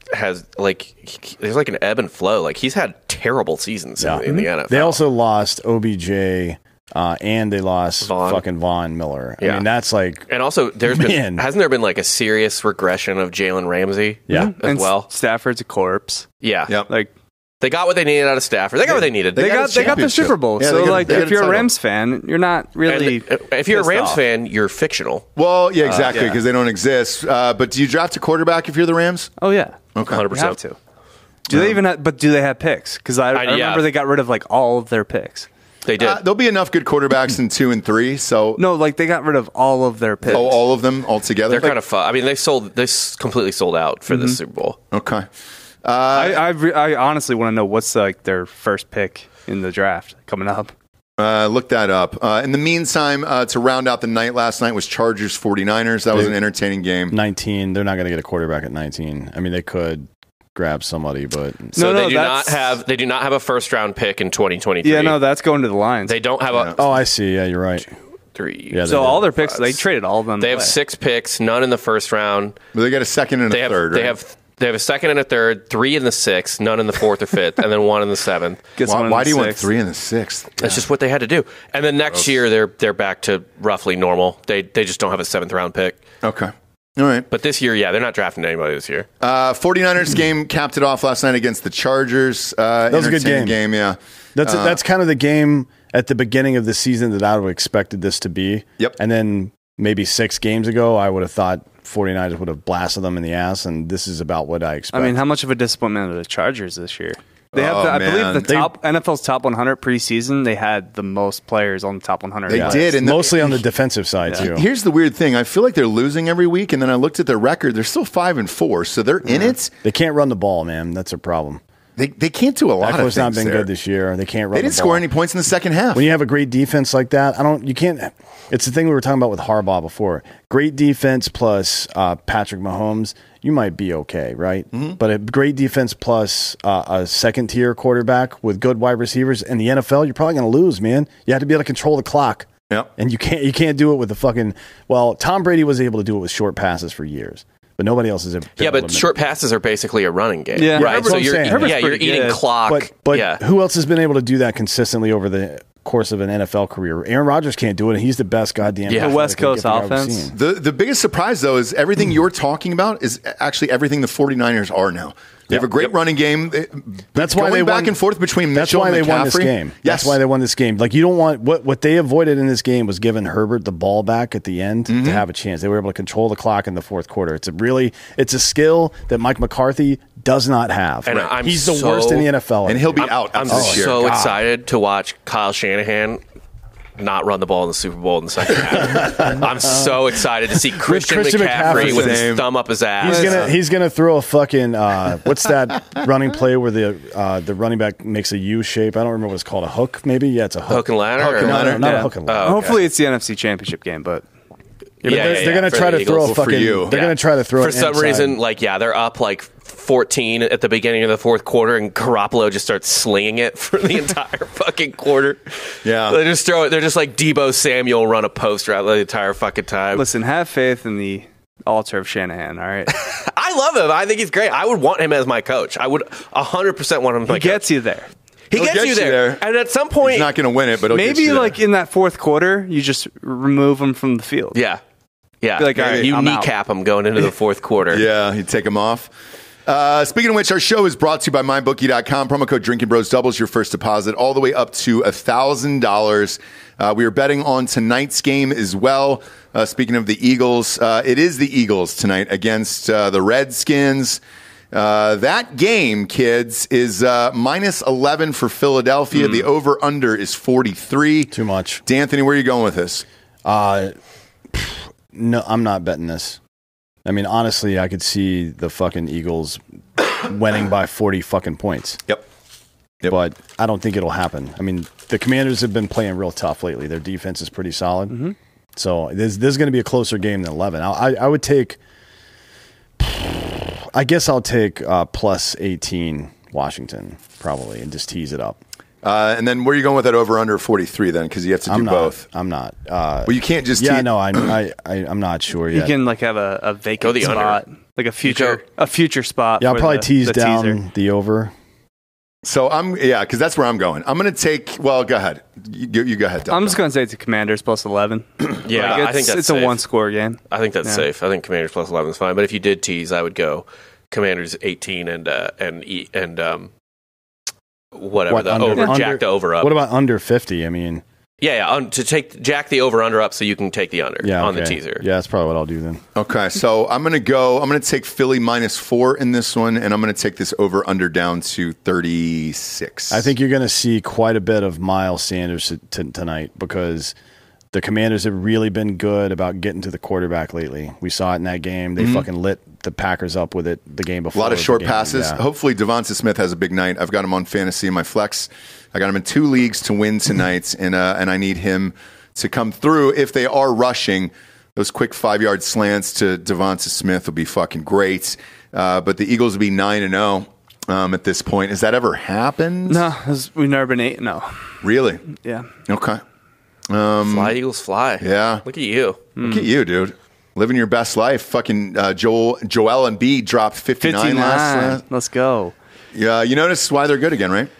Speaker 5: has like he, there's like an ebb and flow. Like he's had terrible seasons
Speaker 4: Yeah.
Speaker 5: in, in the N F L.
Speaker 4: They also lost O B J uh, and they lost
Speaker 5: Vaughn.
Speaker 4: fucking Von Miller. I
Speaker 5: Yeah.
Speaker 4: mean, that's like
Speaker 5: and also there's
Speaker 4: Man.
Speaker 5: been hasn't there been like a serious regression of Jalen Ramsey?
Speaker 4: Yeah.
Speaker 5: as
Speaker 3: and
Speaker 5: well.
Speaker 3: Stafford's a corpse.
Speaker 5: Yeah,
Speaker 2: Yep.
Speaker 3: Like
Speaker 5: they got what they needed out of Stafford. They got what they needed.
Speaker 3: they,
Speaker 2: They got
Speaker 3: got
Speaker 2: a
Speaker 3: they got the
Speaker 2: championship.
Speaker 3: Super Bowl.
Speaker 2: Yeah, they
Speaker 3: so
Speaker 2: got a-
Speaker 3: like
Speaker 2: they got
Speaker 3: if
Speaker 2: a
Speaker 3: you're a
Speaker 2: title.
Speaker 3: Rams fan, you're not really.
Speaker 5: And if you're a
Speaker 3: pissed
Speaker 5: Rams
Speaker 3: off.
Speaker 5: fan, you're fictional.
Speaker 2: Well, yeah, exactly,
Speaker 3: yeah.
Speaker 2: because they don't exist. Uh, but do you draft a quarterback if you're the Rams?
Speaker 3: Oh yeah,
Speaker 2: Okay.
Speaker 5: one hundred
Speaker 3: you have
Speaker 5: percent.
Speaker 3: to. Do they even? Have, but do they have picks? Because I, I
Speaker 5: yeah.
Speaker 3: remember they got rid of like all of their picks.
Speaker 5: They did.
Speaker 2: Uh, there'll be enough good quarterbacks in two and three. So,
Speaker 3: No, like they got rid of all of their picks.
Speaker 2: oh, all of them altogether.
Speaker 5: They're kind of fun. I mean, they sold. They s- completely sold out for
Speaker 3: Mm-hmm.
Speaker 5: this Super Bowl.
Speaker 2: okay.
Speaker 3: I I, re- I honestly want to know what's like their first pick in the draft coming up.
Speaker 2: Uh, look that up. Uh, in the meantime, uh, to round out the night last night was Chargers 49ers. That was an entertaining game.
Speaker 4: nineteen. They're not going to get a quarterback at nineteen. I mean, they could grab somebody, but
Speaker 5: So
Speaker 3: No,
Speaker 5: they
Speaker 3: no,
Speaker 5: do not
Speaker 3: that's-
Speaker 5: have. They do not have a first round pick in twenty twenty-three.
Speaker 3: Yeah, no, that's going to the Lions.
Speaker 5: they don't have a
Speaker 4: oh, I see. Yeah, you're right.
Speaker 5: three.
Speaker 4: Yeah,
Speaker 3: so
Speaker 4: they
Speaker 3: all
Speaker 4: did.
Speaker 3: their picks, they traded all of them.
Speaker 5: They have
Speaker 3: away.
Speaker 5: six picks, none in the first round.
Speaker 2: But they got a second and a
Speaker 5: They have.
Speaker 2: third.
Speaker 5: They
Speaker 2: right?
Speaker 5: have. They have a second and a third, three in the sixth, none in the fourth or fifth, and then one in the seventh.
Speaker 3: Gets one
Speaker 2: Why,
Speaker 3: in
Speaker 2: why
Speaker 3: the
Speaker 2: do you want
Speaker 3: sixth.
Speaker 2: three in the sixth?
Speaker 5: That's just what they had to do. And then next year they're they're back to roughly normal. They they just don't have a seventh round pick.
Speaker 2: Okay. All right.
Speaker 5: But this year, yeah, they're not drafting anybody this year.
Speaker 2: Uh, 49ers game capped it off last night against the Chargers. Uh,
Speaker 4: That was a good
Speaker 2: entertaining
Speaker 4: game.
Speaker 2: Yeah.
Speaker 4: That's
Speaker 2: Uh,
Speaker 4: that's kind of the game at the beginning of the season that I would have expected this to be.
Speaker 2: Yep.
Speaker 4: And then maybe six games ago, I would have thought 49ers would have blasted them in the ass, and this is about what I expect.
Speaker 3: I mean, how much of a disappointment are the Chargers this year? They have,
Speaker 2: Oh,
Speaker 3: the, I
Speaker 2: man.
Speaker 3: believe, the
Speaker 2: They-
Speaker 3: top N F L's top one hundred preseason. They had the most players on the top one hundred.
Speaker 2: They
Speaker 3: list.
Speaker 2: did, and the-
Speaker 4: mostly on the defensive side, too.
Speaker 2: Here's the weird thing. I feel like they're losing every week, and then I looked at their record. They're still five and four, so they're in it.
Speaker 4: They can't run the ball, man. That's a problem.
Speaker 2: They they can't do a lot of
Speaker 4: Echo's
Speaker 2: things
Speaker 4: not been
Speaker 2: there.
Speaker 4: good this year. They can't run
Speaker 2: They
Speaker 4: the
Speaker 2: didn't
Speaker 4: ball.
Speaker 2: score any points in the second half.
Speaker 4: When you have a great defense like that, I don't. You can't. It's the thing we were talking about with Harbaugh before. Great defense plus uh, Patrick Mahomes, you might be okay, right?
Speaker 2: Mm-hmm.
Speaker 4: But a great defense plus uh, a second tier quarterback with good wide receivers in the N F L, you're probably going to lose, man. You have to be able to control the clock.
Speaker 2: Yep.
Speaker 4: And you can't. You can't do it with the fucking. Well, Tom Brady was able to do it with short passes for years, but nobody else is. Able
Speaker 5: Yeah,
Speaker 4: to
Speaker 5: but short passes are basically a running game.
Speaker 3: Yeah,
Speaker 5: right.
Speaker 4: Herbert's
Speaker 5: So
Speaker 4: what I'm
Speaker 5: you're
Speaker 4: saying.
Speaker 3: Herbert's
Speaker 5: yeah, you're
Speaker 3: pretty
Speaker 5: eating
Speaker 3: good.
Speaker 5: clock.
Speaker 4: But but
Speaker 5: yeah.
Speaker 4: who else has been able to do that consistently over the course of an N F L career? Aaron Rodgers can't do it, and he's the best goddamn.
Speaker 5: Yeah.
Speaker 3: The West
Speaker 4: athletic
Speaker 3: Coast
Speaker 4: gifted I've ever
Speaker 3: offense.
Speaker 4: seen.
Speaker 2: The the biggest surprise, though, is everything you're talking about is actually everything the 49ers are now. They have a great
Speaker 5: Yep.
Speaker 2: running game. They-
Speaker 4: That's why
Speaker 2: going
Speaker 4: they
Speaker 2: back
Speaker 4: won,
Speaker 2: and forth between
Speaker 4: That's
Speaker 2: Mitchell
Speaker 4: why
Speaker 2: and
Speaker 4: they
Speaker 2: McCaffrey.
Speaker 4: won this game.
Speaker 2: Yes.
Speaker 4: That's why they won this game. Like you don't want what what they avoided in this game was giving Herbert the ball back at the end
Speaker 2: Mm-hmm.
Speaker 4: to have a chance. They were able to control the clock in the fourth quarter. It's a really it's a skill that Mike McCarthy does not have.
Speaker 5: And I'm
Speaker 4: He's the
Speaker 5: so-
Speaker 4: worst in the N F L.
Speaker 2: and he'll be
Speaker 5: I'm,
Speaker 2: out
Speaker 5: I'm
Speaker 2: after this year.
Speaker 5: so
Speaker 2: God.
Speaker 5: excited to watch Kyle Shanahan not run the ball in the Super Bowl in the second half. I'm so excited to see Christian,
Speaker 4: Christian
Speaker 5: McCaffrey,
Speaker 4: McCaffrey,
Speaker 5: with
Speaker 2: same.
Speaker 5: his thumb up his ass.
Speaker 4: He's gonna he's gonna throw a fucking uh, what's that running play where the uh, the running back makes a U shape? I don't remember what it's called. A hook, maybe? Yeah, it's a hook.
Speaker 5: Hook and ladder?
Speaker 2: Hook and
Speaker 5: or-
Speaker 4: No,
Speaker 2: ladder.
Speaker 4: no, not
Speaker 3: Yeah.
Speaker 4: a hook and ladder.
Speaker 5: Oh, okay.
Speaker 3: Hopefully, it's the N F C Championship game, but
Speaker 5: Yeah,
Speaker 4: they're,
Speaker 5: yeah,
Speaker 4: they're
Speaker 5: yeah,
Speaker 4: gonna
Speaker 5: for
Speaker 4: try
Speaker 5: the
Speaker 4: to throw
Speaker 2: Eagles.
Speaker 4: a
Speaker 2: For
Speaker 4: fucking.
Speaker 2: you.
Speaker 4: They're
Speaker 5: Yeah.
Speaker 4: gonna try to throw
Speaker 5: For
Speaker 4: it
Speaker 5: some
Speaker 4: inside.
Speaker 5: reason, like yeah, they're up like fourteen at the beginning of the fourth quarter, and Garoppolo just starts slinging it for the entire fucking quarter.
Speaker 2: Yeah.
Speaker 5: they just throw it. They're just like Debo Samuel run a post route the entire fucking time.
Speaker 3: listen, have faith in the altar of Shanahan. All right,
Speaker 5: I love him. I think he's great. I would want him as my coach. I would one hundred percent want him as my
Speaker 3: he gets you there.
Speaker 5: coach. He
Speaker 2: He'll
Speaker 5: gets
Speaker 2: get
Speaker 5: you
Speaker 2: you
Speaker 5: there.
Speaker 2: there.
Speaker 5: And at some point,
Speaker 2: He's not going to win it, but he'll get
Speaker 3: Maybe
Speaker 2: you there.
Speaker 3: like in that fourth quarter, you just remove him from the field.
Speaker 5: yeah. Yeah.
Speaker 3: Be like, all right,
Speaker 5: you
Speaker 3: I'm out.
Speaker 5: kneecap him going into the fourth quarter.
Speaker 2: Yeah, you take them off. Uh, speaking of which, our show is brought to you by my bookie dot com. Promo code Drinking Bros doubles your first deposit all the way up to one thousand dollars. Uh, we are betting on tonight's game as well. Uh, speaking of the Eagles, uh, it is the Eagles tonight against uh, the Redskins. Uh, that game, kids, is uh, minus eleven for Philadelphia. The over-under is forty-three.
Speaker 4: Too much.
Speaker 2: D'Anthony, where are you going with this?
Speaker 4: Uh, no, I'm not betting this. I mean, honestly, I could see the fucking Eagles winning by forty fucking points.
Speaker 2: Yep. Yep.
Speaker 4: But I don't think it'll happen. I mean, the Commanders have been playing real tough lately. Their defense is pretty solid.
Speaker 3: Mm-hmm.
Speaker 4: So this, this is going to be a closer game than eleven. I, I, I would take, I guess I'll take uh, plus eighteen Washington probably and just tease it up.
Speaker 2: Uh, and then where are you going with that over-under forty-three then? Because you have to do
Speaker 4: I'm not.
Speaker 2: both.
Speaker 4: I'm not. Uh,
Speaker 2: Well, you can't just
Speaker 4: yeah,
Speaker 2: tee-
Speaker 4: no, I, I, I, I'm not sure
Speaker 3: You
Speaker 4: yet.
Speaker 3: can like have a, a
Speaker 5: Go
Speaker 3: vacant
Speaker 5: the
Speaker 3: spot.
Speaker 5: under.
Speaker 3: like a future
Speaker 5: go-
Speaker 3: a future spot.
Speaker 4: Yeah, I'll
Speaker 3: for
Speaker 4: probably
Speaker 3: the,
Speaker 4: tease
Speaker 3: the
Speaker 4: down
Speaker 3: teaser.
Speaker 4: the over.
Speaker 2: So I'm yeah, because that's where I'm going. I'm going to take. Well, go ahead. You, you go ahead. Delta.
Speaker 3: I'm just going to say it's a Commanders plus eleven.
Speaker 5: Yeah,
Speaker 3: Like,
Speaker 5: I think
Speaker 3: it's,
Speaker 5: that's
Speaker 3: it's a
Speaker 5: safe.
Speaker 3: one score game.
Speaker 5: I think that's
Speaker 3: Yeah.
Speaker 5: safe. I think Commanders plus eleven is fine. But if you did tease, I would go Commanders eighteen and uh, and e- and um, whatever
Speaker 4: What,
Speaker 5: the
Speaker 4: under-
Speaker 5: over
Speaker 4: under-
Speaker 5: jack the over up.
Speaker 4: What about under fifty? I mean,
Speaker 5: yeah, yeah. Um, to take jack the over under up so you can take the under
Speaker 4: yeah,
Speaker 5: on
Speaker 4: okay.
Speaker 5: the teaser.
Speaker 4: Yeah, that's probably what I'll do then.
Speaker 2: Okay, so I'm going to go. I'm going to take Philly minus four in this one, and I'm going to take this over under down to thirty-six.
Speaker 4: I think you're going to see quite a bit of Miles Sanders t- tonight because the Commanders have really been good about getting to the quarterback lately. We saw it in that game. They fucking lit the Packers up with it the game
Speaker 2: a
Speaker 4: before.
Speaker 2: lot of
Speaker 4: the
Speaker 2: short
Speaker 4: game.
Speaker 2: passes.
Speaker 4: Yeah.
Speaker 2: Hopefully, Devonta Smith has a big night. I've got him on fantasy in my flex. I got him in two leagues to win tonight, and uh, and I need him to come through. If they are rushing, those quick five yard slants to Devonta Smith will be fucking great. Uh, but the Eagles will be nine and zero um, at this point. Has that ever happened?
Speaker 3: No, it's- we've never been eight. No.
Speaker 2: Really?
Speaker 3: Yeah.
Speaker 2: Okay.
Speaker 5: Fly Eagles fly.
Speaker 2: Yeah.
Speaker 5: Look at you.
Speaker 2: Look at you, dude. Living your best life. Fucking uh, Joel Joel Embiid dropped fifty-nine,
Speaker 3: fifty-nine.
Speaker 2: last. last
Speaker 3: Let's go.
Speaker 2: yeah, you notice why they're good again, right?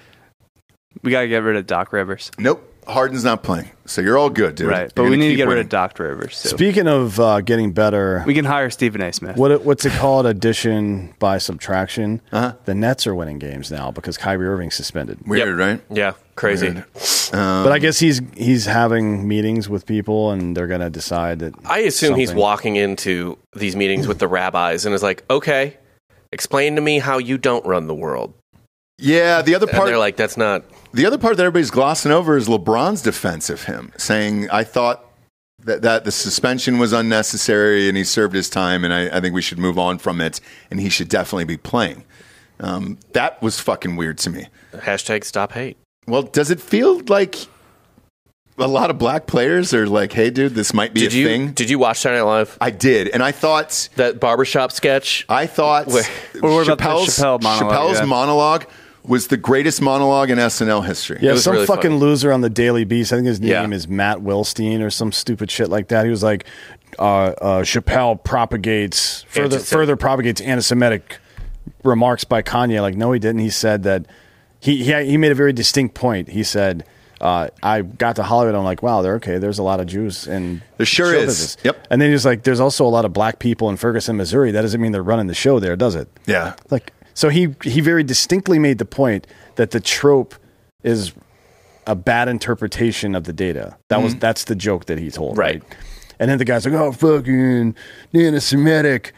Speaker 3: We got to get rid of Doc Rivers.
Speaker 2: Nope. Harden's not playing, so you're all good, dude.
Speaker 3: Right.
Speaker 2: You're
Speaker 3: But we
Speaker 2: gonna
Speaker 3: need to
Speaker 2: keep
Speaker 3: get rid
Speaker 2: winning.
Speaker 3: of Doc Rivers, too.
Speaker 4: Speaking of uh, getting better,
Speaker 3: We can hire Stephen A. Smith.
Speaker 4: what what's it called? Addition by subtraction.
Speaker 2: Uh-huh.
Speaker 4: The Nets are winning games now because Kyrie Irving's suspended.
Speaker 2: Weird,
Speaker 5: Yep.
Speaker 2: right?
Speaker 5: Yeah, crazy.
Speaker 2: Weird.
Speaker 4: but I guess he's he's having meetings with people, and they're going to decide that.
Speaker 5: I assume he's
Speaker 4: something-
Speaker 5: walking into these meetings with the rabbis and is like, okay, explain to me how you don't run the world.
Speaker 2: Yeah, the other
Speaker 5: And
Speaker 2: part,
Speaker 5: they're like, that's not.
Speaker 2: the other part that everybody's glossing over is LeBron's defense of him, saying, "I thought that, that the suspension was unnecessary, and he served his time, and I, I think we should move on from it, and he should definitely be playing." Um, that was fucking weird to me.
Speaker 5: Hashtag stop hate.
Speaker 2: Well, does it feel like a lot of black players are like, "Hey, dude, this might be
Speaker 5: Did
Speaker 2: a
Speaker 5: you
Speaker 2: thing"?
Speaker 5: did you watch Saturday Night Live?
Speaker 2: I did, and I thought,
Speaker 5: That barbershop sketch?
Speaker 2: I thought
Speaker 5: Wait,
Speaker 3: or what about the
Speaker 2: Chappelle's,
Speaker 3: Chappelle monologue,
Speaker 2: Chappelle's
Speaker 3: yeah.
Speaker 2: monologue was the greatest monologue in S N L history.
Speaker 4: Yeah,
Speaker 5: was
Speaker 4: some
Speaker 5: really
Speaker 4: fucking
Speaker 5: funny.
Speaker 4: loser on the Daily Beast. I think his
Speaker 5: Yeah.
Speaker 4: name is Matt Wilstein or some stupid shit like that. He was like, uh, uh, Chappelle propagates further
Speaker 5: Anti-Sem-
Speaker 4: further propagates anti-Semitic remarks by Kanye. Like, no, he didn't. He said that he he, he made a very distinct point. He said, uh, I got to Hollywood. I'm like, wow, they're okay. There's a lot of Jews in
Speaker 2: There sure
Speaker 4: show
Speaker 2: is.
Speaker 4: business.
Speaker 2: Yep.
Speaker 4: And then he was like, there's also a lot of black people in Ferguson, Missouri. That doesn't mean they're running the show there, does it?
Speaker 2: Yeah.
Speaker 4: Like, so he he very distinctly made the point that the trope is a bad interpretation of the data. That was that's the joke that he told, right?
Speaker 5: Right.
Speaker 4: And then the guy's like, "Oh, fucking anti-Semitic."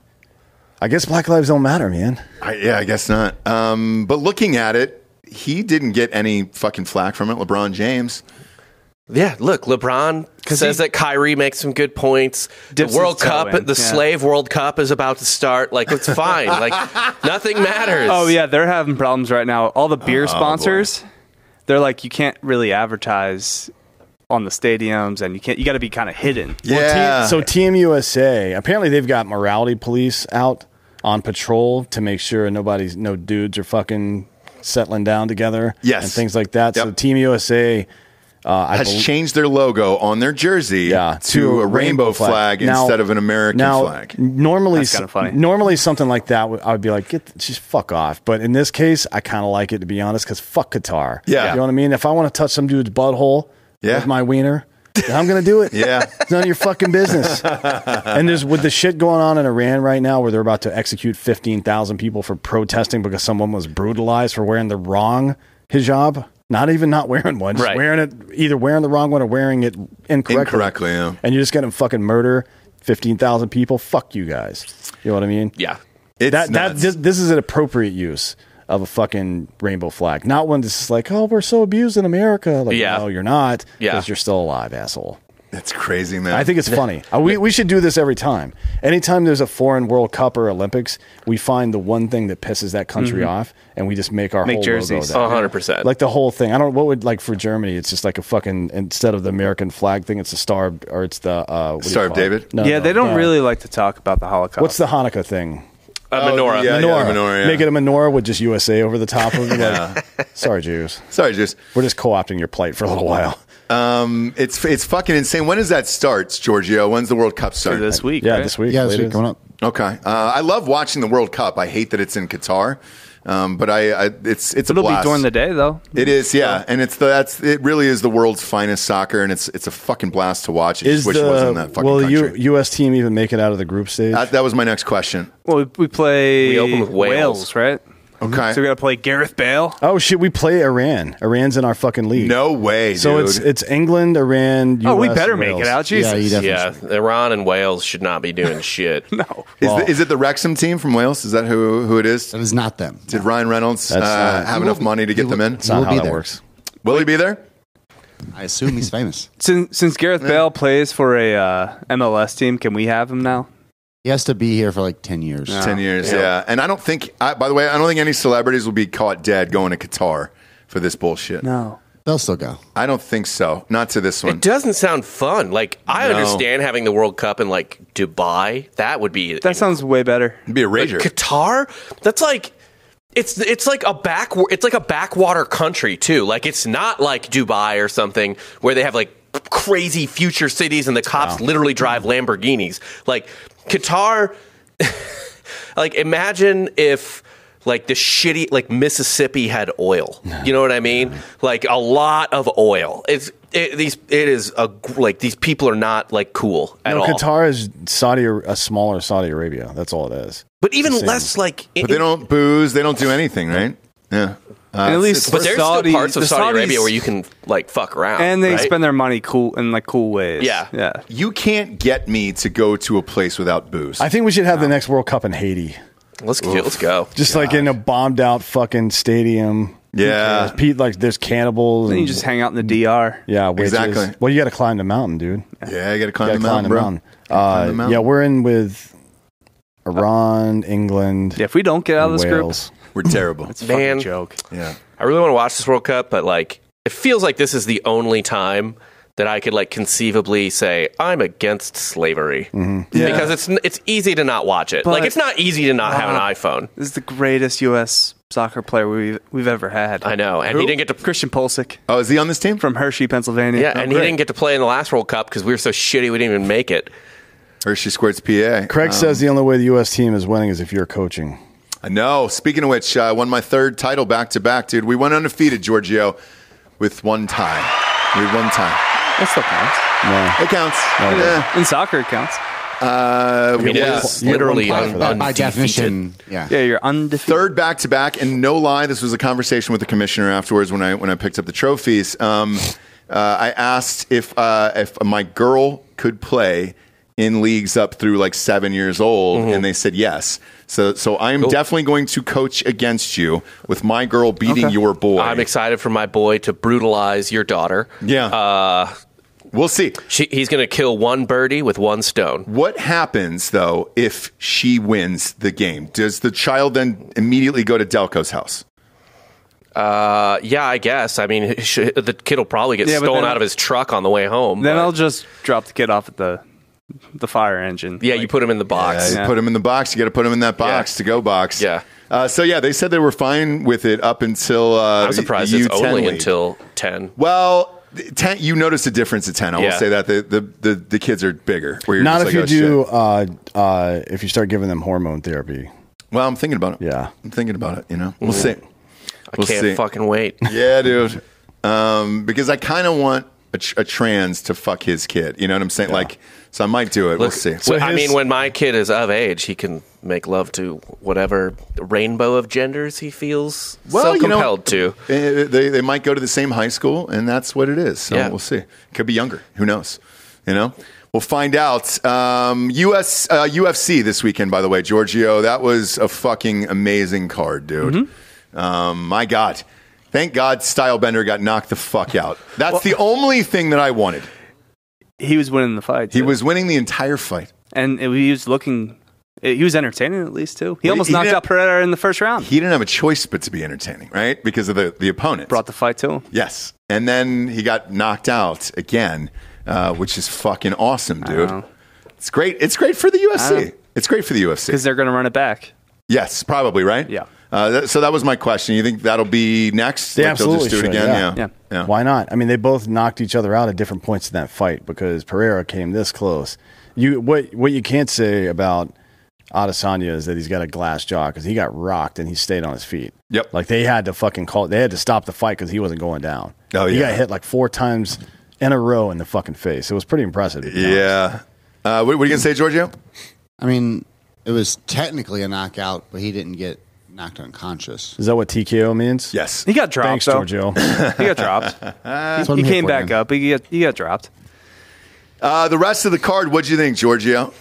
Speaker 4: I guess Black lives don't matter, man.
Speaker 2: I, yeah, I guess not. Um, but looking at it, he didn't get any fucking flack from it. LeBron James.
Speaker 5: Yeah, look, LeBron says
Speaker 3: he-
Speaker 5: that Kyrie makes some good points. The
Speaker 3: Dips
Speaker 5: World
Speaker 3: his toe
Speaker 5: Cup,
Speaker 3: in,
Speaker 5: the
Speaker 3: yeah.
Speaker 5: slave World Cup is about to start. Like, it's fine. Like, nothing matters.
Speaker 3: Oh, yeah, they're having problems right now. All the beer
Speaker 2: Oh,
Speaker 3: sponsors, they're like, you can't really advertise on the stadiums, and you can't. You got to be kind of hidden.
Speaker 2: Yeah.
Speaker 4: So Team U S A, apparently they've got morality police out on patrol to make sure nobody's, no dudes are fucking settling down together.
Speaker 2: Yes.
Speaker 4: And things like that. So
Speaker 2: Yep.
Speaker 4: Team U S A uh, I
Speaker 2: has
Speaker 4: bel-
Speaker 2: changed their logo on their jersey
Speaker 4: yeah,
Speaker 2: to, a rainbow flag,
Speaker 4: Now-
Speaker 2: instead of an American
Speaker 4: now,
Speaker 2: flag.
Speaker 4: Normally,
Speaker 3: That's kinda funny.
Speaker 4: normally something like that, would- I would be like, get just fuck off. But in this case, I kind of like it, to be honest, because fuck Qatar.
Speaker 2: Yeah.
Speaker 4: You know what I mean? If I want to touch some dude's butthole
Speaker 2: Yeah.
Speaker 4: with my wiener, then I'm going to do it.
Speaker 2: Yeah.
Speaker 4: It's none of your fucking business. And there's with the shit going on in Iran right now where they're about to execute fifteen thousand people for protesting because someone was brutalized for wearing the wrong hijab. Not even not wearing one, just
Speaker 5: Right.
Speaker 4: wearing it, either wearing the wrong one or wearing it incorrectly.
Speaker 2: Incorrectly, yeah.
Speaker 4: And you're just going to fucking murder fifteen thousand people? Fuck you guys. You know what I mean?
Speaker 5: Yeah.
Speaker 2: It's
Speaker 4: That, that
Speaker 2: nuts.
Speaker 4: this, this is an appropriate use of a fucking rainbow flag. Not one that's just like, oh, we're so abused in America. Like,
Speaker 5: Yeah.
Speaker 4: no, you're not.
Speaker 5: Yeah.
Speaker 4: Because you're still alive, asshole.
Speaker 2: It's crazy, man.
Speaker 4: I think it's funny. Uh, we, we should do this every time. Anytime there's a foreign World Cup or Olympics, we find the one thing that pisses that country off, and we just make our
Speaker 3: Make
Speaker 4: whole
Speaker 3: jerseys.
Speaker 4: logo
Speaker 5: A
Speaker 4: that.
Speaker 5: hundred percent.
Speaker 4: Like the whole thing. I don't. What would like for Germany? It's just like a fucking instead of the American flag thing, it's a star or it's the uh, what do you
Speaker 2: Star of
Speaker 4: call it?
Speaker 2: David?
Speaker 4: No,
Speaker 3: yeah,
Speaker 4: no,
Speaker 3: they don't
Speaker 4: the-
Speaker 3: really like to talk about the Holocaust.
Speaker 4: What's the Hanukkah thing?
Speaker 5: A
Speaker 2: Oh,
Speaker 5: menorah.
Speaker 2: yeah.
Speaker 4: Menorah.
Speaker 2: menorah, yeah.
Speaker 4: Make it a menorah with just U S A over the top of it. Like, sorry, Jews.
Speaker 2: Sorry, just
Speaker 4: We're just co-opting your plight for a little while.
Speaker 2: um, it's it's fucking insane. When does that start, Giorgio? When's the World Cup start?
Speaker 3: this week?
Speaker 4: Yeah,
Speaker 3: right?
Speaker 4: this week.
Speaker 6: Yeah, this
Speaker 4: latest.
Speaker 6: week coming up.
Speaker 2: Okay. Uh, I love watching the World Cup. I hate that it's in Qatar. Um, but I, I, it's it's
Speaker 3: It'll
Speaker 2: a blast.
Speaker 3: be during the day though.
Speaker 2: It is, yeah, and it's the that's it. Really is the world's finest soccer, and it's it's a fucking blast to watch. I just
Speaker 4: Is
Speaker 2: wish
Speaker 4: the
Speaker 2: it wasn't in that fucking
Speaker 4: will the
Speaker 2: country.
Speaker 4: U, U.S. team even make it out of the group stage?
Speaker 2: that, that was my next question.
Speaker 3: Well, we, we play.
Speaker 5: We open with Wales.
Speaker 3: right?
Speaker 2: Okay,
Speaker 3: So we got to play Gareth Bale.
Speaker 4: oh shit, we play Iran. Iran's in our fucking league.
Speaker 2: no way,
Speaker 4: So
Speaker 2: dude.
Speaker 4: it's it's England, Iran. U S,
Speaker 3: Oh, we better make
Speaker 4: Wales.
Speaker 3: it out. Jesus.
Speaker 6: Yeah, you definitely
Speaker 5: Yeah, Iran and Wales should not be doing shit.
Speaker 3: No.
Speaker 2: is, the, is it the Wrexham team from Wales? Is that who who it is?
Speaker 6: That is not them.
Speaker 2: Did Ryan Reynolds uh,
Speaker 4: That's not-
Speaker 2: have
Speaker 6: He
Speaker 2: enough
Speaker 6: will-
Speaker 2: money to
Speaker 6: he
Speaker 2: get
Speaker 6: will-
Speaker 2: them in?
Speaker 4: That's not
Speaker 6: We'll
Speaker 4: how
Speaker 6: be
Speaker 4: that
Speaker 6: there.
Speaker 4: works.
Speaker 2: Will he be there?
Speaker 6: I assume he's famous.
Speaker 3: Since since Gareth Bale plays for a uh, M L S team, can we have him now?
Speaker 6: He has to be here for like ten years.
Speaker 3: No.
Speaker 2: Ten years,
Speaker 3: Yeah.
Speaker 2: yeah. And I don't think. I, by the way, I don't think any celebrities will be caught dead going to Qatar for this bullshit.
Speaker 3: No.
Speaker 6: They'll still go.
Speaker 2: I don't think so. Not to this one.
Speaker 5: It doesn't sound fun. Like I
Speaker 2: No.
Speaker 5: understand having the World Cup in like Dubai. That would be
Speaker 3: That sounds way better.
Speaker 2: It'd be a
Speaker 5: like,
Speaker 2: rager.
Speaker 5: Qatar. That's like it's it's like a back it's like a backwater country too. Like it's not like Dubai or something where they have like crazy future cities and the cops literally drive Lamborghinis. Like Qatar. Like imagine if like the shitty like Mississippi had oil. You know what I mean? Like a lot of oil. It's it, these it is a like these people are not like cool at
Speaker 4: No,
Speaker 5: all.
Speaker 4: Qatar is Saudi, a smaller Saudi Arabia. That's all it is.
Speaker 5: but even
Speaker 4: It's the same.
Speaker 5: less like
Speaker 2: But they don't booze. They don't do anything, right? Yeah. Uh,
Speaker 3: And at
Speaker 2: it's-
Speaker 3: least
Speaker 2: it's-
Speaker 5: But there's
Speaker 3: Saudi-
Speaker 5: still parts of
Speaker 3: the
Speaker 5: Saudi
Speaker 3: Saudis-
Speaker 5: Arabia where you can like fuck around,
Speaker 3: And they
Speaker 5: right?
Speaker 3: spend their money cool in like cool ways.
Speaker 5: Yeah.
Speaker 3: Yeah.
Speaker 2: you can't get me to go to a place without booze.
Speaker 4: I think we should have the next World Cup in Haiti,
Speaker 5: Let's go. Let's go.
Speaker 4: just like in a bombed out fucking stadium.
Speaker 2: Yeah.
Speaker 4: Pete, like there's cannibals.
Speaker 3: Then you
Speaker 4: and-
Speaker 3: just hang out in the D R.
Speaker 4: yeah, witches.
Speaker 2: Exactly.
Speaker 4: Well, you got to climb the mountain, dude.
Speaker 2: yeah, you got to climb
Speaker 4: You
Speaker 2: the
Speaker 4: got to
Speaker 2: mountain,
Speaker 4: climb the
Speaker 2: bro.
Speaker 4: mountain.
Speaker 2: Climb the
Speaker 4: Uh,
Speaker 2: mountain.
Speaker 4: yeah, we're in with Iran, England,
Speaker 3: Yeah, if we don't get out of
Speaker 4: and
Speaker 3: this
Speaker 4: Wales.
Speaker 2: We're terrible.
Speaker 3: group, it's a fucking
Speaker 5: Man.
Speaker 3: joke.
Speaker 2: yeah.
Speaker 5: I really want to watch this World Cup, but like it feels like this is the only time that I could like conceivably say I'm against slavery
Speaker 2: Yeah.
Speaker 5: because it's it's easy to not watch it.
Speaker 3: But-
Speaker 5: like it's not easy to not have an
Speaker 3: Uh,
Speaker 5: iPhone.
Speaker 3: This is the greatest U S soccer player we've we've ever had.
Speaker 5: I know, and
Speaker 3: Who?
Speaker 5: he didn't get to
Speaker 3: Christian Pulisic
Speaker 2: Oh, is he on this team?
Speaker 3: from Hershey, Pennsylvania.
Speaker 5: yeah,
Speaker 3: Oh,
Speaker 5: and he
Speaker 3: great.
Speaker 5: didn't get to play in the last World Cup because we were so shitty we didn't even make it.
Speaker 2: Hershey Squirts P A.
Speaker 4: Craig
Speaker 2: Um,
Speaker 4: says the only way the U S team is winning is if you're coaching.
Speaker 2: I know. Speaking of which, I won my third title back to back, dude. We went undefeated, Giorgio, with one tie. We had one tie.
Speaker 3: That still counts.
Speaker 4: No.
Speaker 2: It counts.
Speaker 4: No.
Speaker 2: Yeah.
Speaker 3: In soccer, it counts.
Speaker 2: Uh,
Speaker 5: I mean,
Speaker 2: we
Speaker 5: it
Speaker 2: was
Speaker 5: is literally
Speaker 6: By,
Speaker 5: un-
Speaker 6: by, by
Speaker 5: undefeated.
Speaker 6: definition, yeah.
Speaker 3: Yeah, you're undefeated.
Speaker 2: third back to back, and no lie, this was a conversation with the commissioner afterwards when I when I picked up the trophies. Um, uh, I asked if uh, if my girl could play in leagues up through like seven years old, and they said yes. So so I'm
Speaker 5: Cool.
Speaker 2: definitely going to coach against you with my girl beating
Speaker 3: Okay.
Speaker 2: your boy.
Speaker 5: I'm excited for my boy to brutalize your daughter.
Speaker 2: Yeah.
Speaker 5: Uh,
Speaker 2: We'll see.
Speaker 5: she, he's going to kill one birdie with one stone.
Speaker 2: What happens though if she wins the game? Does the child then immediately go to Delco's house?
Speaker 5: Uh, yeah, I guess. I mean, sh- the kid will probably get
Speaker 3: Yeah, but
Speaker 5: stolen
Speaker 3: then-
Speaker 5: out of his truck on the way home.
Speaker 3: Then
Speaker 5: but-
Speaker 3: I'll just drop the kid off at the the fire engine.
Speaker 5: yeah, you put him in the box.
Speaker 2: Yeah, you put him in the box. You got to put him in that box
Speaker 5: Yeah.
Speaker 2: to go box.
Speaker 5: Yeah.
Speaker 2: Uh, so yeah, they said they were fine with it up until. Uh,
Speaker 5: I'm surprised
Speaker 2: the
Speaker 5: it's
Speaker 2: U ten
Speaker 5: only
Speaker 2: league.
Speaker 5: until ten.
Speaker 2: Well, ten. You noticed a difference at ten. I will
Speaker 5: Yeah.
Speaker 2: say that the, the the the kids are bigger. Where you're
Speaker 4: Not
Speaker 2: just
Speaker 4: if
Speaker 2: like,
Speaker 4: you
Speaker 2: oh,
Speaker 4: do.
Speaker 2: shit.
Speaker 4: Uh, uh, if you start giving them hormone therapy.
Speaker 2: Well, I'm thinking about it.
Speaker 4: Yeah.
Speaker 2: I'm thinking about it. You know, we'll see.
Speaker 5: I
Speaker 2: We'll
Speaker 5: can't
Speaker 2: see.
Speaker 5: fucking wait.
Speaker 2: Yeah, dude. Um, because I kind of want a, tr- a trans to fuck his kid. You know what I'm saying? Like, so I might do it.
Speaker 5: Look,
Speaker 2: we'll see.
Speaker 4: So
Speaker 5: I
Speaker 4: his-
Speaker 5: mean, when my kid is of age, he can make love to whatever rainbow of genders he feels so
Speaker 2: you know,
Speaker 5: compelled to.
Speaker 2: eh, They, they might go to the same high school, and that's what it is. So
Speaker 5: Yeah.
Speaker 2: we'll see. Could be younger. Who knows? You know? We'll find out. Um, U S uh, U F C this weekend, by the way, Giorgio. That was a fucking amazing card, dude.
Speaker 5: Mm-hmm.
Speaker 2: Um, my God. Thank God Stylebender got knocked the fuck out. That's the only thing that I wanted.
Speaker 3: He was winning the fight.
Speaker 2: He
Speaker 3: too.
Speaker 2: was winning the entire fight.
Speaker 3: and it, he was looking. He was entertaining at least too. He
Speaker 2: Well,
Speaker 3: almost
Speaker 2: he
Speaker 3: knocked
Speaker 2: didn't-
Speaker 3: out Pereira in the first round.
Speaker 2: He didn't have a choice but to be entertaining, right? Because of the, the opponent.
Speaker 3: Brought the fight to him.
Speaker 2: Yes. And then he got knocked out again, uh, which is fucking awesome, dude.
Speaker 3: know.
Speaker 2: It's great. It's great for the U F
Speaker 3: I
Speaker 2: C.
Speaker 3: know.
Speaker 2: It's great for the U F C.
Speaker 3: Because they're going to run it back.
Speaker 2: Yes, probably, right?
Speaker 3: Yeah.
Speaker 2: Uh, that, so that was my question. You think that'll be next?
Speaker 4: They
Speaker 2: Like, they'll
Speaker 4: absolutely
Speaker 2: just do it
Speaker 4: should,
Speaker 2: again?
Speaker 4: yeah.
Speaker 2: Yeah.
Speaker 3: Yeah.
Speaker 2: Yeah.
Speaker 4: Why not? I mean, they both knocked each other out at different points in that fight because Pereira came this close. You what what you can't say about Adesanya is that he's got a glass jaw because he got rocked and he stayed on his feet.
Speaker 2: Yep.
Speaker 4: Like they had to fucking call. They had to stop the fight because he wasn't going down.
Speaker 2: Oh,
Speaker 4: he
Speaker 2: yeah.
Speaker 4: got hit like four times in a row in the fucking face. It was pretty impressive. to be honest.
Speaker 2: Yeah. Uh, what, what are you gonna say, Giorgio?
Speaker 6: I mean, it was technically a knockout, but he didn't get knocked unconscious.
Speaker 4: Is that what T K O means?
Speaker 2: Yes.
Speaker 3: He got dropped.
Speaker 4: Thanks,
Speaker 3: though.
Speaker 4: Giorgio.
Speaker 3: He got dropped.
Speaker 6: That's what
Speaker 3: He
Speaker 6: I'm here
Speaker 3: came
Speaker 6: for,
Speaker 3: back
Speaker 6: man.
Speaker 3: up. He got, he got dropped.
Speaker 2: Uh, the rest of the card, what'd you think, Giorgio?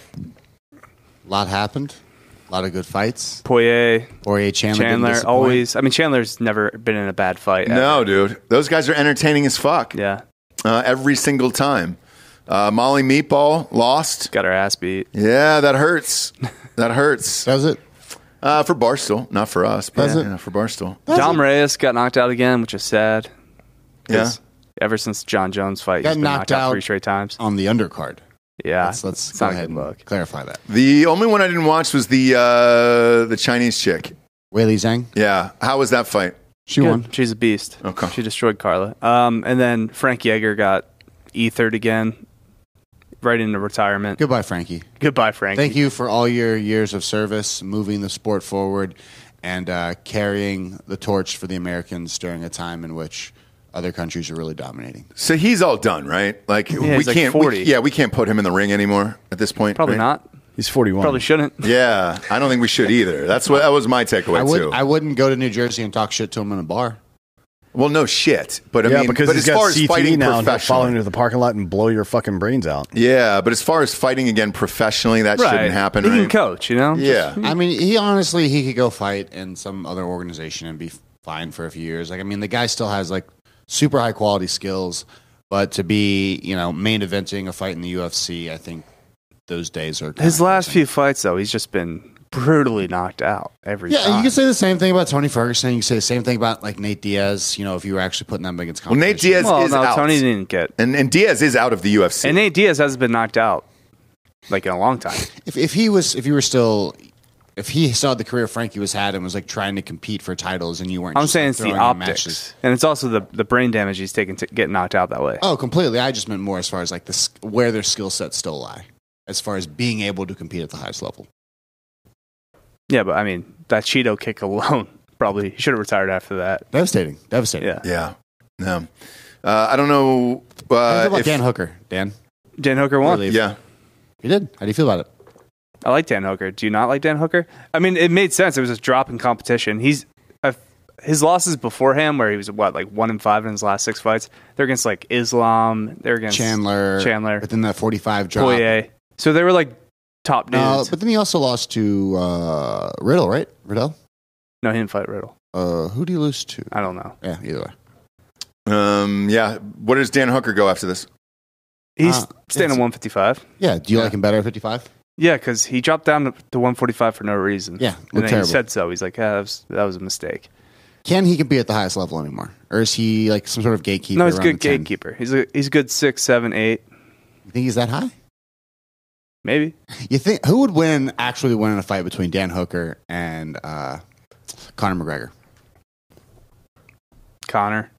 Speaker 6: A lot happened. A lot of good fights.
Speaker 3: Poirier,
Speaker 6: Poirier, Chandler, didn't
Speaker 3: Chandler,
Speaker 6: disappoint.
Speaker 3: always. I mean, Chandler's never been in a bad fight. ever.
Speaker 2: No, dude. Those guys are entertaining as fuck.
Speaker 3: Yeah.
Speaker 2: Uh, every single time. Uh, Molly Meatball lost.
Speaker 3: Got her ass beat.
Speaker 2: Yeah, that hurts. That hurts.
Speaker 6: Does it?
Speaker 2: Uh, for Barstool, not for us, but
Speaker 6: Does it?
Speaker 2: yeah, for Barstool.
Speaker 3: Dom Reyes got knocked out again, which is sad.
Speaker 2: Yeah.
Speaker 3: 'Cause Ever since John Jones fight,
Speaker 6: Got
Speaker 3: he's been
Speaker 6: knocked
Speaker 3: knocked out
Speaker 6: out
Speaker 3: three straight times.
Speaker 6: on the undercard.
Speaker 3: Yeah.
Speaker 6: Let's, let's
Speaker 3: it's
Speaker 6: go
Speaker 3: not a
Speaker 6: ahead
Speaker 3: good
Speaker 6: and
Speaker 3: look.
Speaker 6: clarify that.
Speaker 2: The only one I didn't watch was the uh, the Chinese chick.
Speaker 6: Wei Li Zhang,
Speaker 2: Yeah. How was that fight?
Speaker 6: she
Speaker 3: Good.
Speaker 6: won.
Speaker 3: She's a beast.
Speaker 2: Okay.
Speaker 3: She destroyed Carla. Um, and then Frank Yeager got ethered again, right into retirement.
Speaker 6: Goodbye, Frankie.
Speaker 3: Goodbye, Frank.
Speaker 6: Thank you for all your years of service, moving the sport forward, and uh, carrying the torch for the Americans during a time in which other countries are really dominating.
Speaker 2: So he's all done, right? Like we
Speaker 3: he's like
Speaker 2: can't. we-
Speaker 3: forty.
Speaker 2: yeah, we can't put him in the ring anymore at this point.
Speaker 3: Probably
Speaker 2: right?
Speaker 3: not.
Speaker 4: He's forty-one.
Speaker 3: Probably shouldn't.
Speaker 2: Yeah, I don't think we should either. That's what that was my takeaway
Speaker 6: I would
Speaker 2: too.
Speaker 6: I wouldn't go to New Jersey and talk shit to him in a bar.
Speaker 2: well, no shit, but I
Speaker 4: yeah,
Speaker 2: mean,
Speaker 4: because
Speaker 2: but
Speaker 4: he's
Speaker 2: as
Speaker 4: got
Speaker 2: far as
Speaker 4: C T E
Speaker 2: fighting
Speaker 4: now and he'll follow
Speaker 2: professionally,
Speaker 4: into the parking lot and blow your fucking brains out.
Speaker 2: yeah, but as far as fighting again professionally, that
Speaker 3: Right.
Speaker 2: shouldn't happen.
Speaker 3: He can
Speaker 2: right?
Speaker 3: coach, you know?
Speaker 2: Yeah,
Speaker 6: I mean, he honestly he could go fight in some other organization and be fine for a few years. Like, I mean, the guy still has like super high quality skills, but to be you know main eventing a fight in the U F C, I think those days are
Speaker 3: His
Speaker 6: kinda
Speaker 3: last
Speaker 6: closing.
Speaker 3: few fights, though, he's just been brutally knocked out every
Speaker 6: Yeah,
Speaker 3: time.
Speaker 6: you can say the same thing about Tony Ferguson. You can say the same thing about like Nate Diaz. You know, if you were actually putting them against
Speaker 2: well, Nate
Speaker 6: competition.
Speaker 2: Diaz
Speaker 3: well,
Speaker 2: is
Speaker 3: no,
Speaker 2: out,
Speaker 3: Tony didn't get.
Speaker 2: and and Diaz is out of the U F C.
Speaker 3: And Nate Diaz hasn't been knocked out like in a long time.
Speaker 6: If if he was if you were still if he saw the career Frankie was had and was like trying to compete for titles and you weren't,
Speaker 3: I'm
Speaker 6: just,
Speaker 3: saying
Speaker 6: like,
Speaker 3: it's the
Speaker 6: throwing him
Speaker 3: optics,
Speaker 6: matches.
Speaker 3: and it's also the the brain damage he's taken to get knocked out that way.
Speaker 6: Oh, completely. I just meant more as far as like the sk- where their skill sets still lie, as far as being able to compete at the highest level.
Speaker 3: Yeah, but I mean that Cheeto kick alone probably he should have retired after that.
Speaker 6: Devastating, devastating.
Speaker 3: Yeah,
Speaker 2: yeah, no, uh, I don't know.
Speaker 6: How do you
Speaker 2: Uh,
Speaker 6: feel about
Speaker 2: if,
Speaker 6: Dan Hooker? Dan,
Speaker 3: Dan Hooker won.
Speaker 6: Really?
Speaker 2: yeah,
Speaker 6: you did. How do you feel about it?
Speaker 3: I like Dan Hooker. Do you not like Dan Hooker? I mean, it made sense. It was a drop in competition. He's uh, his losses beforehand, where he was what like one and five in his last six fights. They're against like Islam. They're against
Speaker 6: Chandler,
Speaker 3: Chandler,
Speaker 6: within that forty-five drop.
Speaker 3: Poirier. So they were like top
Speaker 6: No,
Speaker 3: dudes.
Speaker 6: but then he also lost to uh, Riddle, right? Riddle.
Speaker 3: no, he didn't fight Riddle.
Speaker 6: Uh, who do you lose to?
Speaker 3: I don't know.
Speaker 6: Yeah, either way.
Speaker 2: um, yeah. Where does Dan Hooker go after this?
Speaker 3: He's
Speaker 6: Uh,
Speaker 3: staying
Speaker 6: it's-
Speaker 3: at one fifty-five.
Speaker 6: Yeah. Do you
Speaker 2: Yeah.
Speaker 6: like him better at fifty-five?
Speaker 3: Yeah, because he dropped down to one forty-five for no reason.
Speaker 6: Yeah,
Speaker 3: and
Speaker 6: looked
Speaker 3: then
Speaker 6: terrible.
Speaker 3: he said so. He's like, yeah, that was, that was a mistake.
Speaker 6: Can he compete at the highest level anymore, or is he like some sort of gatekeeper?
Speaker 3: No, he's a
Speaker 6: around
Speaker 3: good
Speaker 6: the ten?
Speaker 3: gatekeeper. He's a he's a good six, seven, eight,
Speaker 6: You think he's that high?
Speaker 3: maybe.
Speaker 6: You think who would win? Actually, win in a fight between Dan Hooker and uh, Conor McGregor?
Speaker 3: Connor.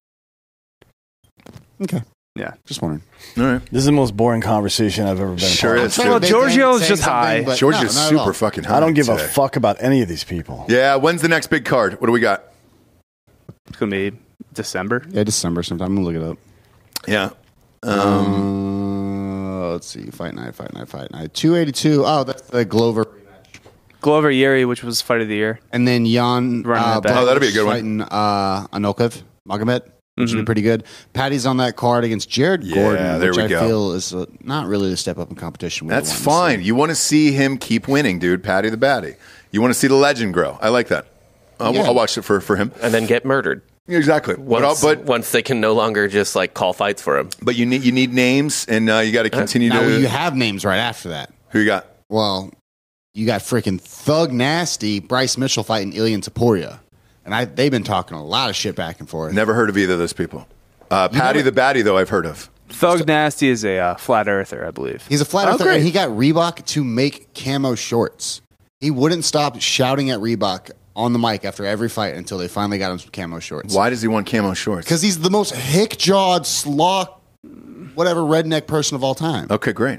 Speaker 6: Okay,
Speaker 3: Yeah.
Speaker 6: just wondering.
Speaker 2: All right,
Speaker 4: This is the most boring conversation I've ever been. a
Speaker 2: Sure
Speaker 4: part
Speaker 2: is.
Speaker 4: of.
Speaker 3: Well,
Speaker 6: They-
Speaker 3: Giorgio
Speaker 6: they
Speaker 3: is just
Speaker 6: saying
Speaker 3: high.
Speaker 6: something, but
Speaker 2: George
Speaker 6: no,
Speaker 2: is
Speaker 6: not at
Speaker 2: super
Speaker 6: all.
Speaker 2: fucking high.
Speaker 4: I don't give
Speaker 2: today.
Speaker 4: a fuck about any of these people.
Speaker 2: Yeah, when's the next big card? What do we got?
Speaker 3: It's gonna be December.
Speaker 6: Yeah, December sometime. I'm gonna look it up.
Speaker 2: Yeah,
Speaker 6: Um, let's see. Fight night, fight night, fight night. two eighty-two. Oh, that's the Glover rematch.
Speaker 3: Glover Yeri, which was fight of the year.
Speaker 6: And then Jan
Speaker 3: Running
Speaker 6: uh,
Speaker 3: it back.
Speaker 2: Oh, that'd be a good one.
Speaker 6: fighting uh, Anokov Magomed, which
Speaker 3: Mm-hmm.
Speaker 6: would be pretty good. Patty's on that card against Jared
Speaker 2: Yeah,
Speaker 6: Gordon,
Speaker 2: there
Speaker 6: which
Speaker 2: we
Speaker 6: I
Speaker 2: go.
Speaker 6: feel is uh, not really the step up in competition. we
Speaker 2: that's
Speaker 6: want to
Speaker 2: fine.
Speaker 6: see.
Speaker 2: You want to see him keep winning, dude. Patty the Batty. You want to see the legend grow. I like that. I'll,
Speaker 6: Yeah.
Speaker 2: I'll watch it for, for him.
Speaker 5: and then get murdered
Speaker 2: Exactly. But,
Speaker 5: once,
Speaker 2: but
Speaker 5: once they can no longer just like call fights for him.
Speaker 2: but you need you need names, and uh, you got to continue
Speaker 6: Now
Speaker 2: to.
Speaker 6: you have names right after that.
Speaker 2: Who you got?
Speaker 6: Well, you got freaking Thug Nasty, Bryce Mitchell fighting Ilian Taporia. And I, they've been talking a lot of shit back and forth.
Speaker 2: Never heard of either of those people. Uh, Patty
Speaker 6: never-
Speaker 2: the Batty, though, I've heard of.
Speaker 3: Thug Nasty is a uh, flat earther, I believe.
Speaker 6: He's a flat
Speaker 2: Oh,
Speaker 6: earther,
Speaker 2: great.
Speaker 6: and he got Reebok to make camo shorts. He wouldn't stop shouting at Reebok on the mic after every fight until they finally got him some camo shorts.
Speaker 2: Why does he want camo shorts?
Speaker 6: Because he's the most hick-jawed, slaw, whatever redneck person of all time.
Speaker 2: Okay, great.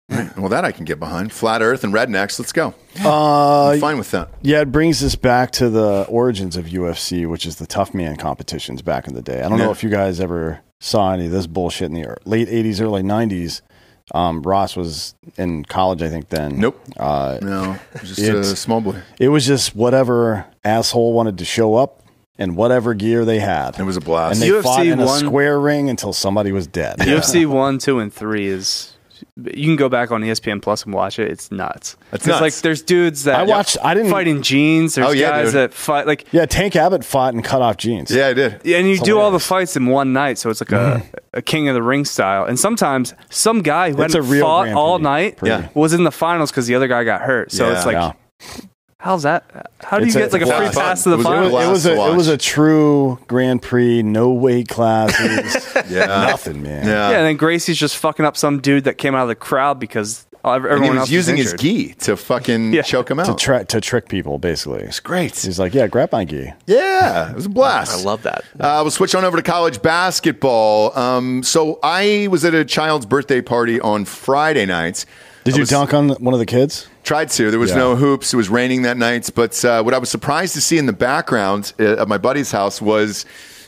Speaker 2: Well, that I can get behind. Flat Earth and rednecks. Let's go.
Speaker 4: Uh,
Speaker 2: I'm fine with that.
Speaker 4: Yeah, it brings us back to the origins of U F C, which is the tough man competitions back in the day. I don't
Speaker 2: Yeah.
Speaker 4: know if you guys ever saw any of this bullshit in the ear- late eighties, early nineties. Um, Ross was in college, I think, then.
Speaker 2: Nope.
Speaker 4: Uh,
Speaker 2: No, just a
Speaker 4: it's-
Speaker 2: small boy.
Speaker 4: It was just whatever asshole wanted to show up and whatever gear they had.
Speaker 2: It was a blast.
Speaker 4: And they
Speaker 3: U F C
Speaker 4: fought in a
Speaker 3: one
Speaker 4: square ring until somebody was dead.
Speaker 3: U F C one, two, and three is. You can go back on E S P N Plus and watch it. It's nuts.
Speaker 2: That's
Speaker 3: It's
Speaker 2: nuts.
Speaker 3: like there's dudes that
Speaker 4: I watched- I didn't-
Speaker 3: fight in jeans. There's
Speaker 2: Oh, yeah,
Speaker 3: guys
Speaker 2: dude.
Speaker 3: that fight like
Speaker 4: Yeah, Tank Abbott fought in cut-off jeans.
Speaker 2: Yeah, I did.
Speaker 3: yeah, and you
Speaker 4: It's
Speaker 3: do all the
Speaker 4: hilarious.
Speaker 3: fights in one night, so it's like a, a King of the Ring style. And sometimes some guy who
Speaker 4: It's a
Speaker 3: hadn't
Speaker 4: real
Speaker 3: fought
Speaker 4: Grand
Speaker 3: all
Speaker 4: Prix.
Speaker 3: night
Speaker 4: Prix.
Speaker 2: Yeah.
Speaker 3: was in the finals because the other guy got hurt. So
Speaker 2: Yeah.
Speaker 3: it's like,
Speaker 4: Yeah.
Speaker 3: how's that? How do
Speaker 4: It's
Speaker 3: you
Speaker 4: a-
Speaker 3: get like a
Speaker 4: it's
Speaker 3: free
Speaker 2: a fun.
Speaker 3: pass to the
Speaker 2: It was a
Speaker 4: It
Speaker 3: finals?
Speaker 4: was, it was
Speaker 2: Blast
Speaker 4: a
Speaker 2: to
Speaker 4: it was a
Speaker 2: watch.
Speaker 4: true Grand Prix, no weight classes,
Speaker 2: Yeah.
Speaker 4: nothing, man.
Speaker 2: Yeah.
Speaker 3: Yeah, and then Gracie's just fucking up some dude that came out of the crowd because everyone
Speaker 2: And he
Speaker 3: else
Speaker 2: was using his
Speaker 3: injured.
Speaker 2: gi to fucking
Speaker 3: Yeah.
Speaker 2: choke him
Speaker 4: To,
Speaker 2: out.
Speaker 4: tra- to trick people, basically.
Speaker 2: It's great.
Speaker 4: He's like, yeah, grab my gi.
Speaker 2: Yeah, it was a blast.
Speaker 5: I love that.
Speaker 2: Uh, we'll switch on over to college basketball. Um, so I was at a child's birthday party on Friday night.
Speaker 4: Did
Speaker 2: I
Speaker 4: you
Speaker 2: was-
Speaker 4: dunk on one of the kids?
Speaker 2: Tried to. There was
Speaker 4: Yeah.
Speaker 2: no hoops. It was raining that night. But uh, what I was surprised to see in the background uh, at my buddy's house was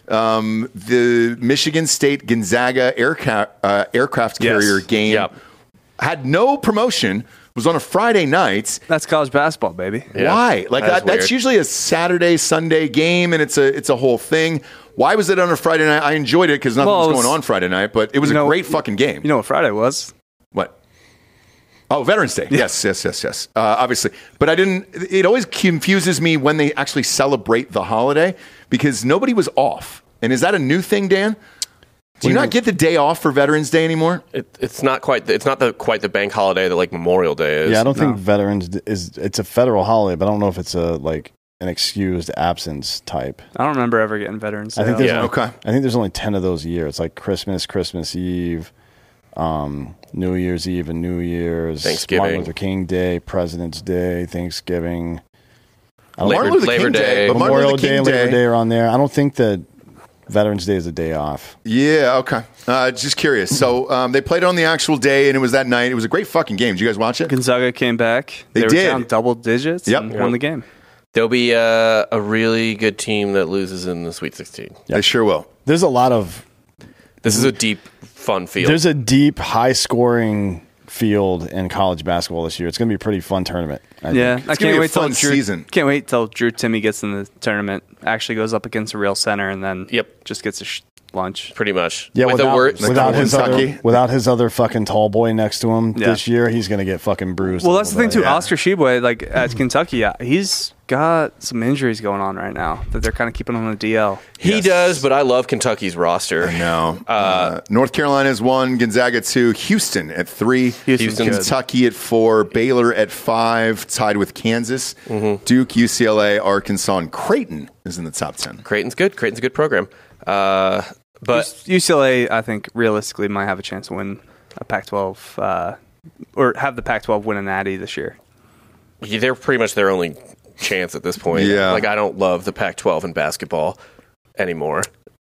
Speaker 2: um, the Michigan State Gonzaga airca- uh, aircraft
Speaker 3: Yes.
Speaker 2: carrier game.
Speaker 5: Yep.
Speaker 2: Had no promotion. Was on a Friday night.
Speaker 3: That's college basketball, baby.
Speaker 5: Yeah.
Speaker 2: Why? Like
Speaker 5: That is
Speaker 2: that, that's
Speaker 5: weird.
Speaker 2: usually a Saturday, Sunday game, and it's a it's a whole thing. Why was it on a Friday night? I enjoyed it because nothing
Speaker 3: Well,
Speaker 2: was
Speaker 3: it was-
Speaker 2: going on Friday night, but it was
Speaker 3: You
Speaker 2: a
Speaker 3: know-
Speaker 2: great fucking game.
Speaker 3: You know what Friday was?
Speaker 2: What? Oh, Veterans Day. Yes, yes, yes, yes. Uh, obviously. But I didn't, it always confuses me when they actually celebrate the holiday because nobody was off. And is that a new thing, Dan? Do you not get the day off for Veterans Day anymore?
Speaker 5: It, it's not quite. The, it's not the quite the bank holiday that like Memorial Day is.
Speaker 4: Yeah, I don't think Veterans d- is. It's a federal holiday, but I don't know if it's a like an excused absence type.
Speaker 3: I don't remember ever getting Veterans Day.
Speaker 4: I think
Speaker 3: off.
Speaker 4: there's
Speaker 5: Yeah.
Speaker 4: only,
Speaker 2: Okay.
Speaker 4: I think there's only ten of those a year. It's like Christmas, Christmas Eve, um, New Year's Eve, and New Year's,
Speaker 5: Thanksgiving.
Speaker 4: Martin Luther King Day, President's Day, Thanksgiving. I don't
Speaker 5: Labor-
Speaker 2: Martin Luther
Speaker 5: Labor
Speaker 2: King Day.
Speaker 5: Day.
Speaker 2: But Martin
Speaker 4: Memorial
Speaker 2: Luther
Speaker 4: Day
Speaker 2: King
Speaker 4: and Labor Day are on there. I don't think that Veterans Day is a day off.
Speaker 2: Yeah, okay. Uh, just curious. So um, they played on the actual day, and it was that night. It was a great fucking game. Did you guys watch it?
Speaker 3: Gonzaga came back.
Speaker 2: They
Speaker 3: were
Speaker 2: did.
Speaker 3: down double digits
Speaker 2: Yep.
Speaker 3: and
Speaker 2: Yep.
Speaker 3: won the game.
Speaker 5: There'll be a, a really good team that loses in the Sweet sixteen.
Speaker 2: They sure will.
Speaker 4: There's a lot of
Speaker 5: This is a deep, fun field.
Speaker 4: there's a deep, high scoring field in college basketball this year. It's going to be a pretty fun tournament. I
Speaker 3: Yeah,
Speaker 4: think.
Speaker 3: I
Speaker 2: It's gonna
Speaker 3: can't
Speaker 2: be a
Speaker 3: wait till
Speaker 2: fun
Speaker 3: Drew,
Speaker 2: season.
Speaker 3: Can't wait till Drew Timmy gets in the tournament. Actually goes up against a real center and then
Speaker 5: Yep.
Speaker 3: just gets a sh- lunch.
Speaker 5: pretty much.
Speaker 4: Yeah,
Speaker 5: With the
Speaker 4: without,
Speaker 5: word-
Speaker 4: without his
Speaker 2: Kentucky.
Speaker 4: other without his other fucking tall boy next to him
Speaker 3: Yeah.
Speaker 4: this year, he's going to get fucking bruised.
Speaker 3: Well,
Speaker 4: a
Speaker 3: that's the
Speaker 4: little
Speaker 3: thing too.
Speaker 4: bit.
Speaker 2: Yeah.
Speaker 3: Oscar Tshiebwe, like at Kentucky, yeah, he's got some injuries going on right now that they're kind of keeping on the D L.
Speaker 5: he
Speaker 2: Yes.
Speaker 5: does, but I love Kentucky's roster.
Speaker 2: No. Uh, North Carolina's one, Gonzaga two, Houston at three,
Speaker 3: Houston's good.
Speaker 2: Kentucky at four, Baylor at five, tied with Kansas, Duke, U C L A, Arkansas, and Creighton is in the top ten.
Speaker 5: Creighton's good. Creighton's a good program. Uh, but
Speaker 3: U C L A, I think, realistically might have a chance to win a Pac twelve uh, or have the Pac twelve win a natty this year.
Speaker 5: they're pretty much their only chance at this point.
Speaker 2: Yeah.
Speaker 5: Like, I don't love the Pac twelve in basketball anymore.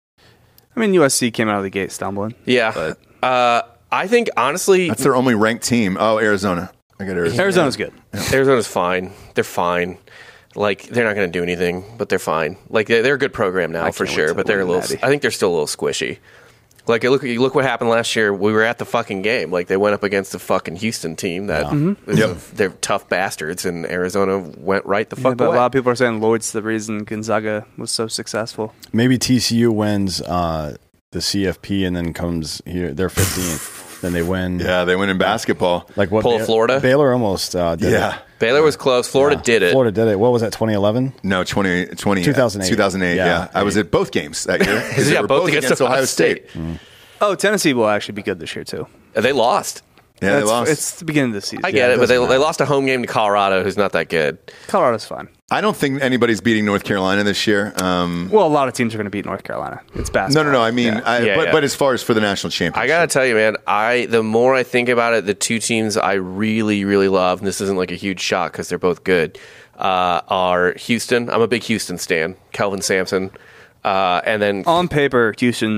Speaker 3: I mean, U S C came out of the gate stumbling.
Speaker 5: Yeah. Uh, I think, honestly,
Speaker 2: That's their only ranked team. Oh, Arizona. I got Arizona.
Speaker 3: Arizona's good.
Speaker 5: Arizona's fine. They're fine. Like, they're not going to do anything, but they're fine. Like, they're, they're a good program now
Speaker 3: I
Speaker 5: for
Speaker 3: can't wait
Speaker 5: sure,
Speaker 3: to
Speaker 5: but they're a
Speaker 3: win
Speaker 5: little.
Speaker 3: Natty.
Speaker 5: I think they're still a little squishy. Like, look, look what happened last year. We were at the fucking game. Like, they went up against the fucking Houston team that is
Speaker 2: Yep.
Speaker 5: a- they're tough bastards, and Arizona went right the
Speaker 3: Yeah,
Speaker 5: fuck
Speaker 3: but a
Speaker 5: away.
Speaker 3: lot of people are saying Lloyd's the reason Gonzaga was so successful.
Speaker 4: Maybe T C U wins uh, the C F P and then comes here. They're fifteenth. Then they win.
Speaker 2: Yeah, they win in basketball.
Speaker 4: Like what?
Speaker 5: Pull
Speaker 4: Ba-
Speaker 5: Florida?
Speaker 4: Baylor almost uh, did
Speaker 2: Yeah.
Speaker 4: it.
Speaker 5: Baylor was close. Florida
Speaker 4: Yeah.
Speaker 5: did it.
Speaker 4: Florida did it. What was that? twenty eleven.
Speaker 2: No, twenty, twenty,
Speaker 4: two thousand eight.
Speaker 2: two thousand eight, yeah.
Speaker 4: Yeah.
Speaker 2: I was at both games that year. 'Cause they
Speaker 5: Yeah,
Speaker 2: were
Speaker 5: both against Ohio State.
Speaker 3: Oh, Tennessee will actually be good this year too.
Speaker 5: They lost.
Speaker 2: Yeah, they
Speaker 3: It's-
Speaker 2: lost.
Speaker 3: It's the beginning of the season.
Speaker 5: I get
Speaker 2: it
Speaker 5: it, but they,
Speaker 2: doesn't
Speaker 5: they
Speaker 2: matter.
Speaker 5: lost a home game to Colorado, who's not that good.
Speaker 3: Colorado's fine.
Speaker 2: I don't think anybody's beating North Carolina this year. Um,
Speaker 3: Well, a lot of teams are going to beat North Carolina. It's
Speaker 2: no,
Speaker 3: basketball.
Speaker 2: no, no. I mean,
Speaker 3: Yeah.
Speaker 2: I,
Speaker 5: Yeah,
Speaker 2: but,
Speaker 5: yeah.
Speaker 2: but as far as for the national championship,
Speaker 5: I gotta tell you, man. I the more I think about it, the two teams I really, really love, and this isn't like a huge shock because they're both good, uh, are Houston. I'm a big Houston stan. Kelvin Sampson, uh, and then
Speaker 3: on paper, Houston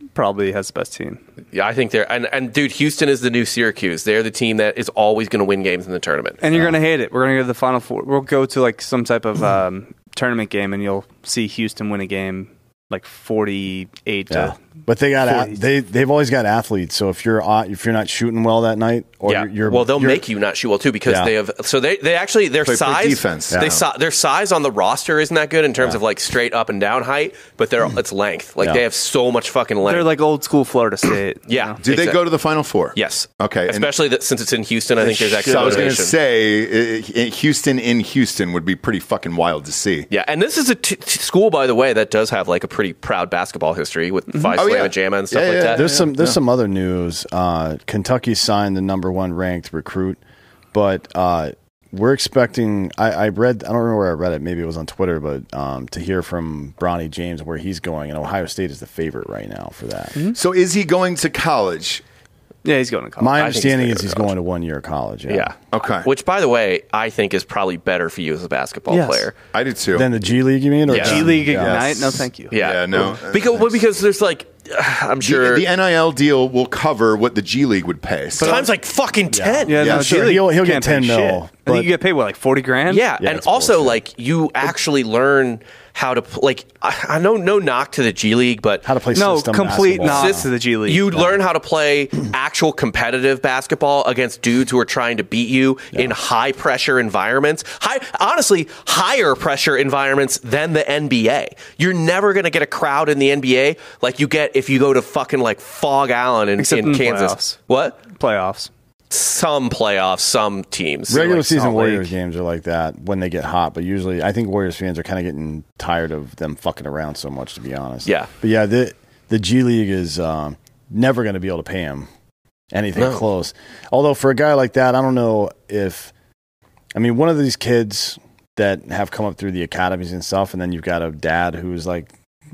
Speaker 3: probably has the best team.
Speaker 5: Yeah, I think they're and, and dude, Houston is the new Syracuse. They're the team that is always going to win games in the tournament.
Speaker 3: And you're gonna hate it. We're gonna go to the Final Four. We'll go to like some type of um, tournament game, and you'll see Houston win a game like forty-eight
Speaker 4: Yeah.
Speaker 3: to.
Speaker 4: But they got
Speaker 3: forty.
Speaker 4: a, they they've always got athletes. So if you're uh, if you're not shooting well that night, or
Speaker 5: yeah,
Speaker 4: you're, you're
Speaker 5: well, they'll
Speaker 4: you're-
Speaker 5: make you not shoot well too because
Speaker 4: Yeah.
Speaker 5: they have. So they they actually their
Speaker 2: Play- play
Speaker 5: size
Speaker 2: defense.
Speaker 5: They
Speaker 2: Yeah.
Speaker 5: si- their size on the roster isn't that good in terms
Speaker 4: Yeah.
Speaker 5: of like straight up and down height, but they're it's length. Like
Speaker 4: Yeah.
Speaker 5: they have so much fucking length.
Speaker 3: They're like old school Florida State.
Speaker 5: yeah.
Speaker 3: you know?
Speaker 2: Did they
Speaker 5: exact-
Speaker 2: go to the Final Four?
Speaker 5: Yes.
Speaker 2: Okay, and-
Speaker 5: Especially that since it's in Houston, I think there's extra
Speaker 2: So I was going to
Speaker 5: motivation.
Speaker 2: say, uh, Houston in Houston would be pretty fucking wild to see.
Speaker 5: Yeah, and this is a t- t- school, by the way, that does have like a pretty proud basketball history with Phi
Speaker 2: Oh,
Speaker 5: Slama
Speaker 2: yeah.
Speaker 5: Jama and stuff
Speaker 2: Yeah,
Speaker 5: like
Speaker 2: yeah,
Speaker 5: that.
Speaker 4: There's some there's some other news. Uh, Kentucky signed the number one ranked recruit, but uh, we're expecting. I, I read. I don't remember where I read it. Maybe it was on Twitter, but um, to hear from Bronny James where he's going, and Ohio State is the favorite right now for that.
Speaker 2: So is he going to college?
Speaker 3: Yeah, he's going to college.
Speaker 4: My
Speaker 5: I think he's
Speaker 4: understanding
Speaker 5: gonna
Speaker 4: is
Speaker 5: go to
Speaker 4: he's
Speaker 5: college.
Speaker 4: going to one year college. Yeah.
Speaker 5: Yeah.
Speaker 2: Okay.
Speaker 5: Which, by the way, I think is probably better for you as a basketball
Speaker 3: Yes.
Speaker 5: player.
Speaker 2: I did too.
Speaker 4: Then the G League, you mean? Or
Speaker 5: Yeah.
Speaker 3: G League
Speaker 4: Yeah.
Speaker 3: Ignite? No, thank you.
Speaker 5: Yeah,
Speaker 2: Yeah, no.
Speaker 5: Because well, because there's like, I'm sure
Speaker 2: the, the N I L deal will cover what the G League would pay. So
Speaker 5: times like fucking ten.
Speaker 3: Yeah,
Speaker 2: Yeah,
Speaker 3: no,
Speaker 4: sure.
Speaker 3: G League
Speaker 4: He'll- he'll get
Speaker 3: can't pay
Speaker 4: ten mil,
Speaker 3: shit. I
Speaker 4: but-
Speaker 3: think you get paid what, like forty grand?
Speaker 5: Yeah,
Speaker 4: Yeah,
Speaker 5: and
Speaker 4: it's
Speaker 5: also
Speaker 4: bullshit.
Speaker 5: like you actually learn how to pl- like. I, I know no knock to the G League, but
Speaker 4: How to play
Speaker 3: No,
Speaker 4: system
Speaker 3: complete
Speaker 4: basketball.
Speaker 3: knock to the G League.
Speaker 5: you learn how to play actual competitive basketball against dudes who are trying to beat you in high pressure environments. High, honestly, higher pressure environments than the N B A. You're never going to get a crowd in the N B A like you get if you go to fucking like Fog Allen in,
Speaker 3: Except
Speaker 5: in
Speaker 3: in
Speaker 5: Kansas.
Speaker 3: playoffs.
Speaker 5: What?
Speaker 3: Playoffs.
Speaker 5: Some playoffs, some teams.
Speaker 4: Regular
Speaker 3: like
Speaker 4: season
Speaker 3: Salt
Speaker 4: Warriors
Speaker 3: Lake.
Speaker 4: games are like that when they get hot, but usually I think Warriors fans are kind of getting tired of them fucking around so much, to be honest.
Speaker 5: Yeah.
Speaker 4: But yeah, the the G League is um, never going to be able to pay him anything
Speaker 5: No.
Speaker 4: close. Although for a guy like that, I don't know if I mean one of these kids that have come up through the academies and stuff, and then you've got a dad who's like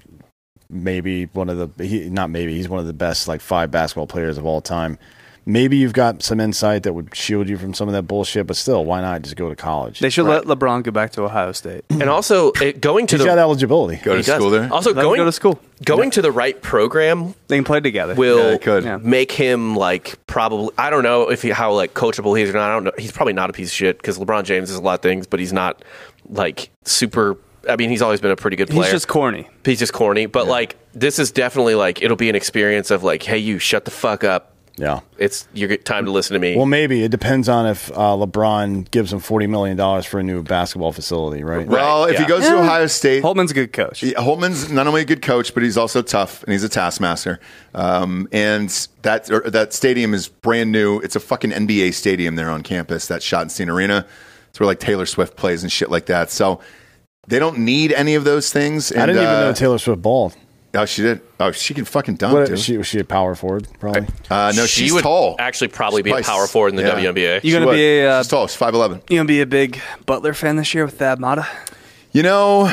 Speaker 4: maybe one of the he, not maybe he's one of the best like five basketball players of all time. Maybe you've got some insight that would shield you from some of that bullshit, but still, why not just go to college?
Speaker 3: They should
Speaker 5: Right.
Speaker 3: let LeBron go back to Ohio State.
Speaker 5: And also it, going to
Speaker 4: He's
Speaker 5: the
Speaker 4: got eligibility.
Speaker 2: go to
Speaker 5: he does.
Speaker 2: school there.
Speaker 5: Also
Speaker 3: Let him
Speaker 5: going
Speaker 3: go to school.
Speaker 5: going to the right program
Speaker 3: They can play together.
Speaker 5: will
Speaker 2: Yeah, they could.
Speaker 3: Yeah.
Speaker 5: make him like probably I don't know if he, how like coachable he is or not. I don't know. He's probably not a piece of shit because LeBron James is a lot of things, but he's not like super. I mean, he's always been a pretty good player.
Speaker 3: He's just corny.
Speaker 5: He's just corny, but like this is definitely like it'll be an experience of like, hey, you shut the fuck up.
Speaker 4: Yeah.
Speaker 5: It's your time to listen to me.
Speaker 4: Well, maybe it depends on if uh, LeBron gives him forty million dollars for a new basketball facility, right?
Speaker 2: Well, if he
Speaker 5: yeah.
Speaker 2: goes to Ohio State,
Speaker 3: Holtman's a good coach.
Speaker 2: Yeah, Holtman's not only a good coach, but he's also tough and he's a taskmaster. Um, and that or, that stadium is brand new. It's a fucking N B A stadium there on campus. That Schottenstein Arena. It's where like Taylor Swift plays and shit like that. So they don't need any of those things. And,
Speaker 4: I didn't even
Speaker 2: uh,
Speaker 4: know Taylor Swift balled.
Speaker 2: Oh, she did. Oh, she can fucking dunk,
Speaker 4: What,
Speaker 2: dude.
Speaker 4: she, was she a power forward, probably?
Speaker 2: uh, no,
Speaker 5: she
Speaker 2: she's
Speaker 5: would
Speaker 2: tall.
Speaker 5: actually probably be a
Speaker 2: She's
Speaker 5: power
Speaker 2: spice.
Speaker 5: forward in the
Speaker 2: Yeah.
Speaker 5: W N B A.
Speaker 3: You
Speaker 2: She
Speaker 3: gonna
Speaker 2: would.
Speaker 3: be a uh,
Speaker 2: She's tall. She's five eleven.
Speaker 3: you gonna be a big Butler fan this year with Thad Matta?
Speaker 2: You know,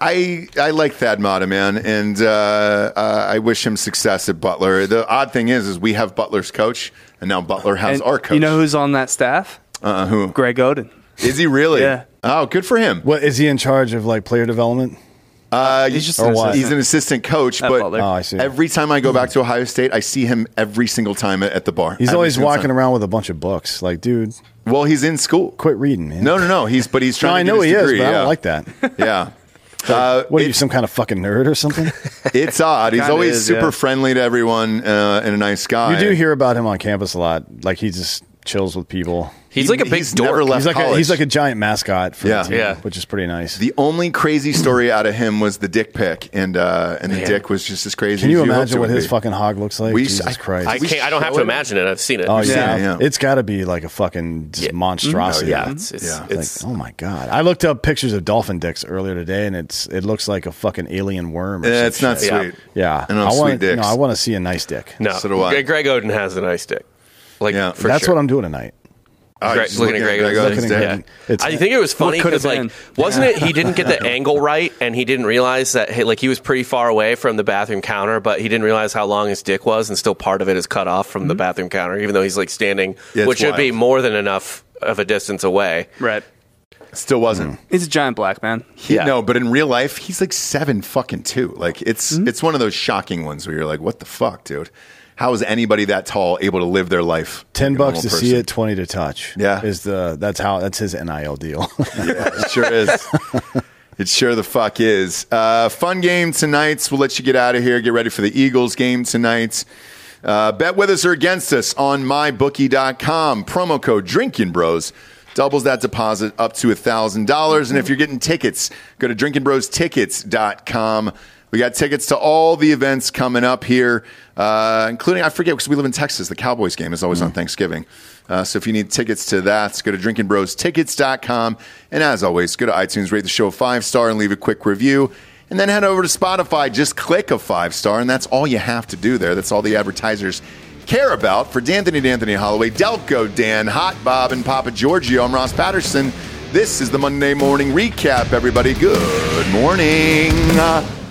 Speaker 2: I I like Thad Matta, man, and uh, uh, I wish him success at Butler. The odd thing is, is we have Butler's coach, and now Butler has
Speaker 3: And
Speaker 2: our coach.
Speaker 3: You know who's on that staff?
Speaker 2: uh, who
Speaker 3: Greg Oden.
Speaker 2: is he really?
Speaker 3: Yeah.
Speaker 2: Oh, good for him.
Speaker 4: What is he in charge of, like player development?
Speaker 2: Uh,
Speaker 3: He's just
Speaker 4: Or
Speaker 3: an
Speaker 4: what?
Speaker 3: assistant.
Speaker 2: He's an assistant coach,
Speaker 3: At
Speaker 2: but
Speaker 3: Butler.
Speaker 4: Oh, I see.
Speaker 2: every time I go back to Ohio State, I see him every single time at, at the bar.
Speaker 4: He's
Speaker 2: Every
Speaker 4: always
Speaker 2: single
Speaker 4: walking
Speaker 2: time.
Speaker 4: around with a bunch of books. Like, dude,
Speaker 2: Well, he's in school.
Speaker 4: quit reading, man.
Speaker 2: No, no, no. He's but he's
Speaker 4: No,
Speaker 2: trying.
Speaker 4: I
Speaker 2: to
Speaker 4: know
Speaker 2: get
Speaker 4: he
Speaker 2: his
Speaker 4: is,
Speaker 2: degree,
Speaker 4: but I
Speaker 2: yeah.
Speaker 4: don't like that.
Speaker 2: Yeah. Uh,
Speaker 4: What are you,
Speaker 2: it-
Speaker 4: some kind of fucking nerd or something?
Speaker 2: it's odd. He's
Speaker 3: Kinda
Speaker 2: always
Speaker 3: is,
Speaker 2: super
Speaker 3: yeah.
Speaker 2: friendly to everyone uh, and a nice guy.
Speaker 4: You do hear about him on campus a lot. Like, he just chills with people.
Speaker 5: He's
Speaker 2: He-
Speaker 5: like a big
Speaker 2: he's
Speaker 5: dork.
Speaker 2: never left
Speaker 4: He's like a,
Speaker 2: college.
Speaker 4: he's like a giant mascot for
Speaker 2: Yeah.
Speaker 4: the team,
Speaker 5: Yeah.
Speaker 4: which is pretty nice.
Speaker 2: The only crazy story out of him was the dick pic, and uh, and the
Speaker 5: Man.
Speaker 2: dick was just as crazy.
Speaker 4: Can you
Speaker 2: as hoped
Speaker 4: imagine
Speaker 2: it
Speaker 4: what
Speaker 2: would
Speaker 4: his
Speaker 2: be.
Speaker 4: fucking hog looks like?
Speaker 2: We-
Speaker 4: Jesus
Speaker 2: I-
Speaker 4: Christ.
Speaker 5: I
Speaker 2: we
Speaker 5: can't. I don't have
Speaker 2: show
Speaker 5: to
Speaker 2: it?
Speaker 5: imagine it. I've seen it.
Speaker 4: Oh
Speaker 5: You've seen
Speaker 4: yeah,
Speaker 5: it.
Speaker 2: yeah.
Speaker 4: it's got to be like a fucking just
Speaker 5: Yeah.
Speaker 4: monstrosity.
Speaker 5: Yeah, it's it's,
Speaker 2: Yeah.
Speaker 5: it's
Speaker 4: Like, oh my god! I looked up pictures of dolphin dicks earlier today, and it's it looks like a fucking alien worm. Or
Speaker 2: Yeah,
Speaker 4: some
Speaker 2: it's not
Speaker 4: shit.
Speaker 5: Yeah.
Speaker 2: sweet.
Speaker 4: Yeah,
Speaker 2: I know,
Speaker 4: I
Speaker 2: sweet
Speaker 4: want
Speaker 2: dicks.
Speaker 4: no, I want to see a nice dick.
Speaker 5: no.
Speaker 2: So do I.
Speaker 5: Greg- Greg Oden has a nice dick. Like
Speaker 2: Yeah.
Speaker 5: for
Speaker 4: That's
Speaker 5: sure.
Speaker 4: what I'm doing tonight.
Speaker 2: Oh,
Speaker 5: Greg,
Speaker 2: just
Speaker 5: looking at Greg Oden's
Speaker 2: Oden's
Speaker 5: dick.
Speaker 4: Looking at
Speaker 2: dick.
Speaker 4: Greg. It's-
Speaker 5: I think it was funny
Speaker 3: could
Speaker 5: because
Speaker 3: have
Speaker 5: like
Speaker 3: been?
Speaker 5: wasn't it he didn't get the angle right and he didn't realize that hey, like he was pretty far away from the bathroom counter, but he didn't realize how long his dick was and still part of it is cut off from the bathroom counter, even though he's like standing,
Speaker 2: Yeah, it's
Speaker 5: which should be
Speaker 2: wild.
Speaker 5: more than enough of a distance away.
Speaker 3: Right.
Speaker 2: Still wasn't.
Speaker 3: He's a giant black man.
Speaker 2: He,
Speaker 5: Yeah.
Speaker 2: No, but in real life, he's like seven fucking two. Like it's
Speaker 3: Mm-hmm.
Speaker 2: it's one of those shocking ones where you're like, what the fuck, dude? How is anybody that tall able to live their life?
Speaker 4: Ten
Speaker 2: like a
Speaker 4: bucks
Speaker 2: normal
Speaker 4: to
Speaker 2: person?
Speaker 4: see it, twenty to touch.
Speaker 2: Yeah.
Speaker 4: is the that's how that's his N I L deal.
Speaker 2: Yeah, it sure is. It sure the fuck is. Uh, fun game tonight. We'll let you get out of here. Get ready for the Eagles game tonight. Uh, bet with us or against us on my bookie dot com. Promo code Drinking Bros doubles that deposit up to one thousand dollars. And if you're getting tickets, go to drinking bros tickets dot com. We got tickets to all the events coming up here, uh, including, I forget, because we live in Texas. The Cowboys game is always on Thanksgiving. Uh, so if you need tickets to that, go to drinking bros tickets dot com. And as always, go to iTunes, rate the show a five-star, and leave a quick review. And then head over to Spotify. Just click a five-star, and that's all you have to do there. That's all the advertisers care about. For D'Anthony, D'Anthony Holloway, Delco Dan, Hot Bob, and Papa Giorgio, I'm Ross Patterson. This is the Monday Morning Recap, everybody. Good morning.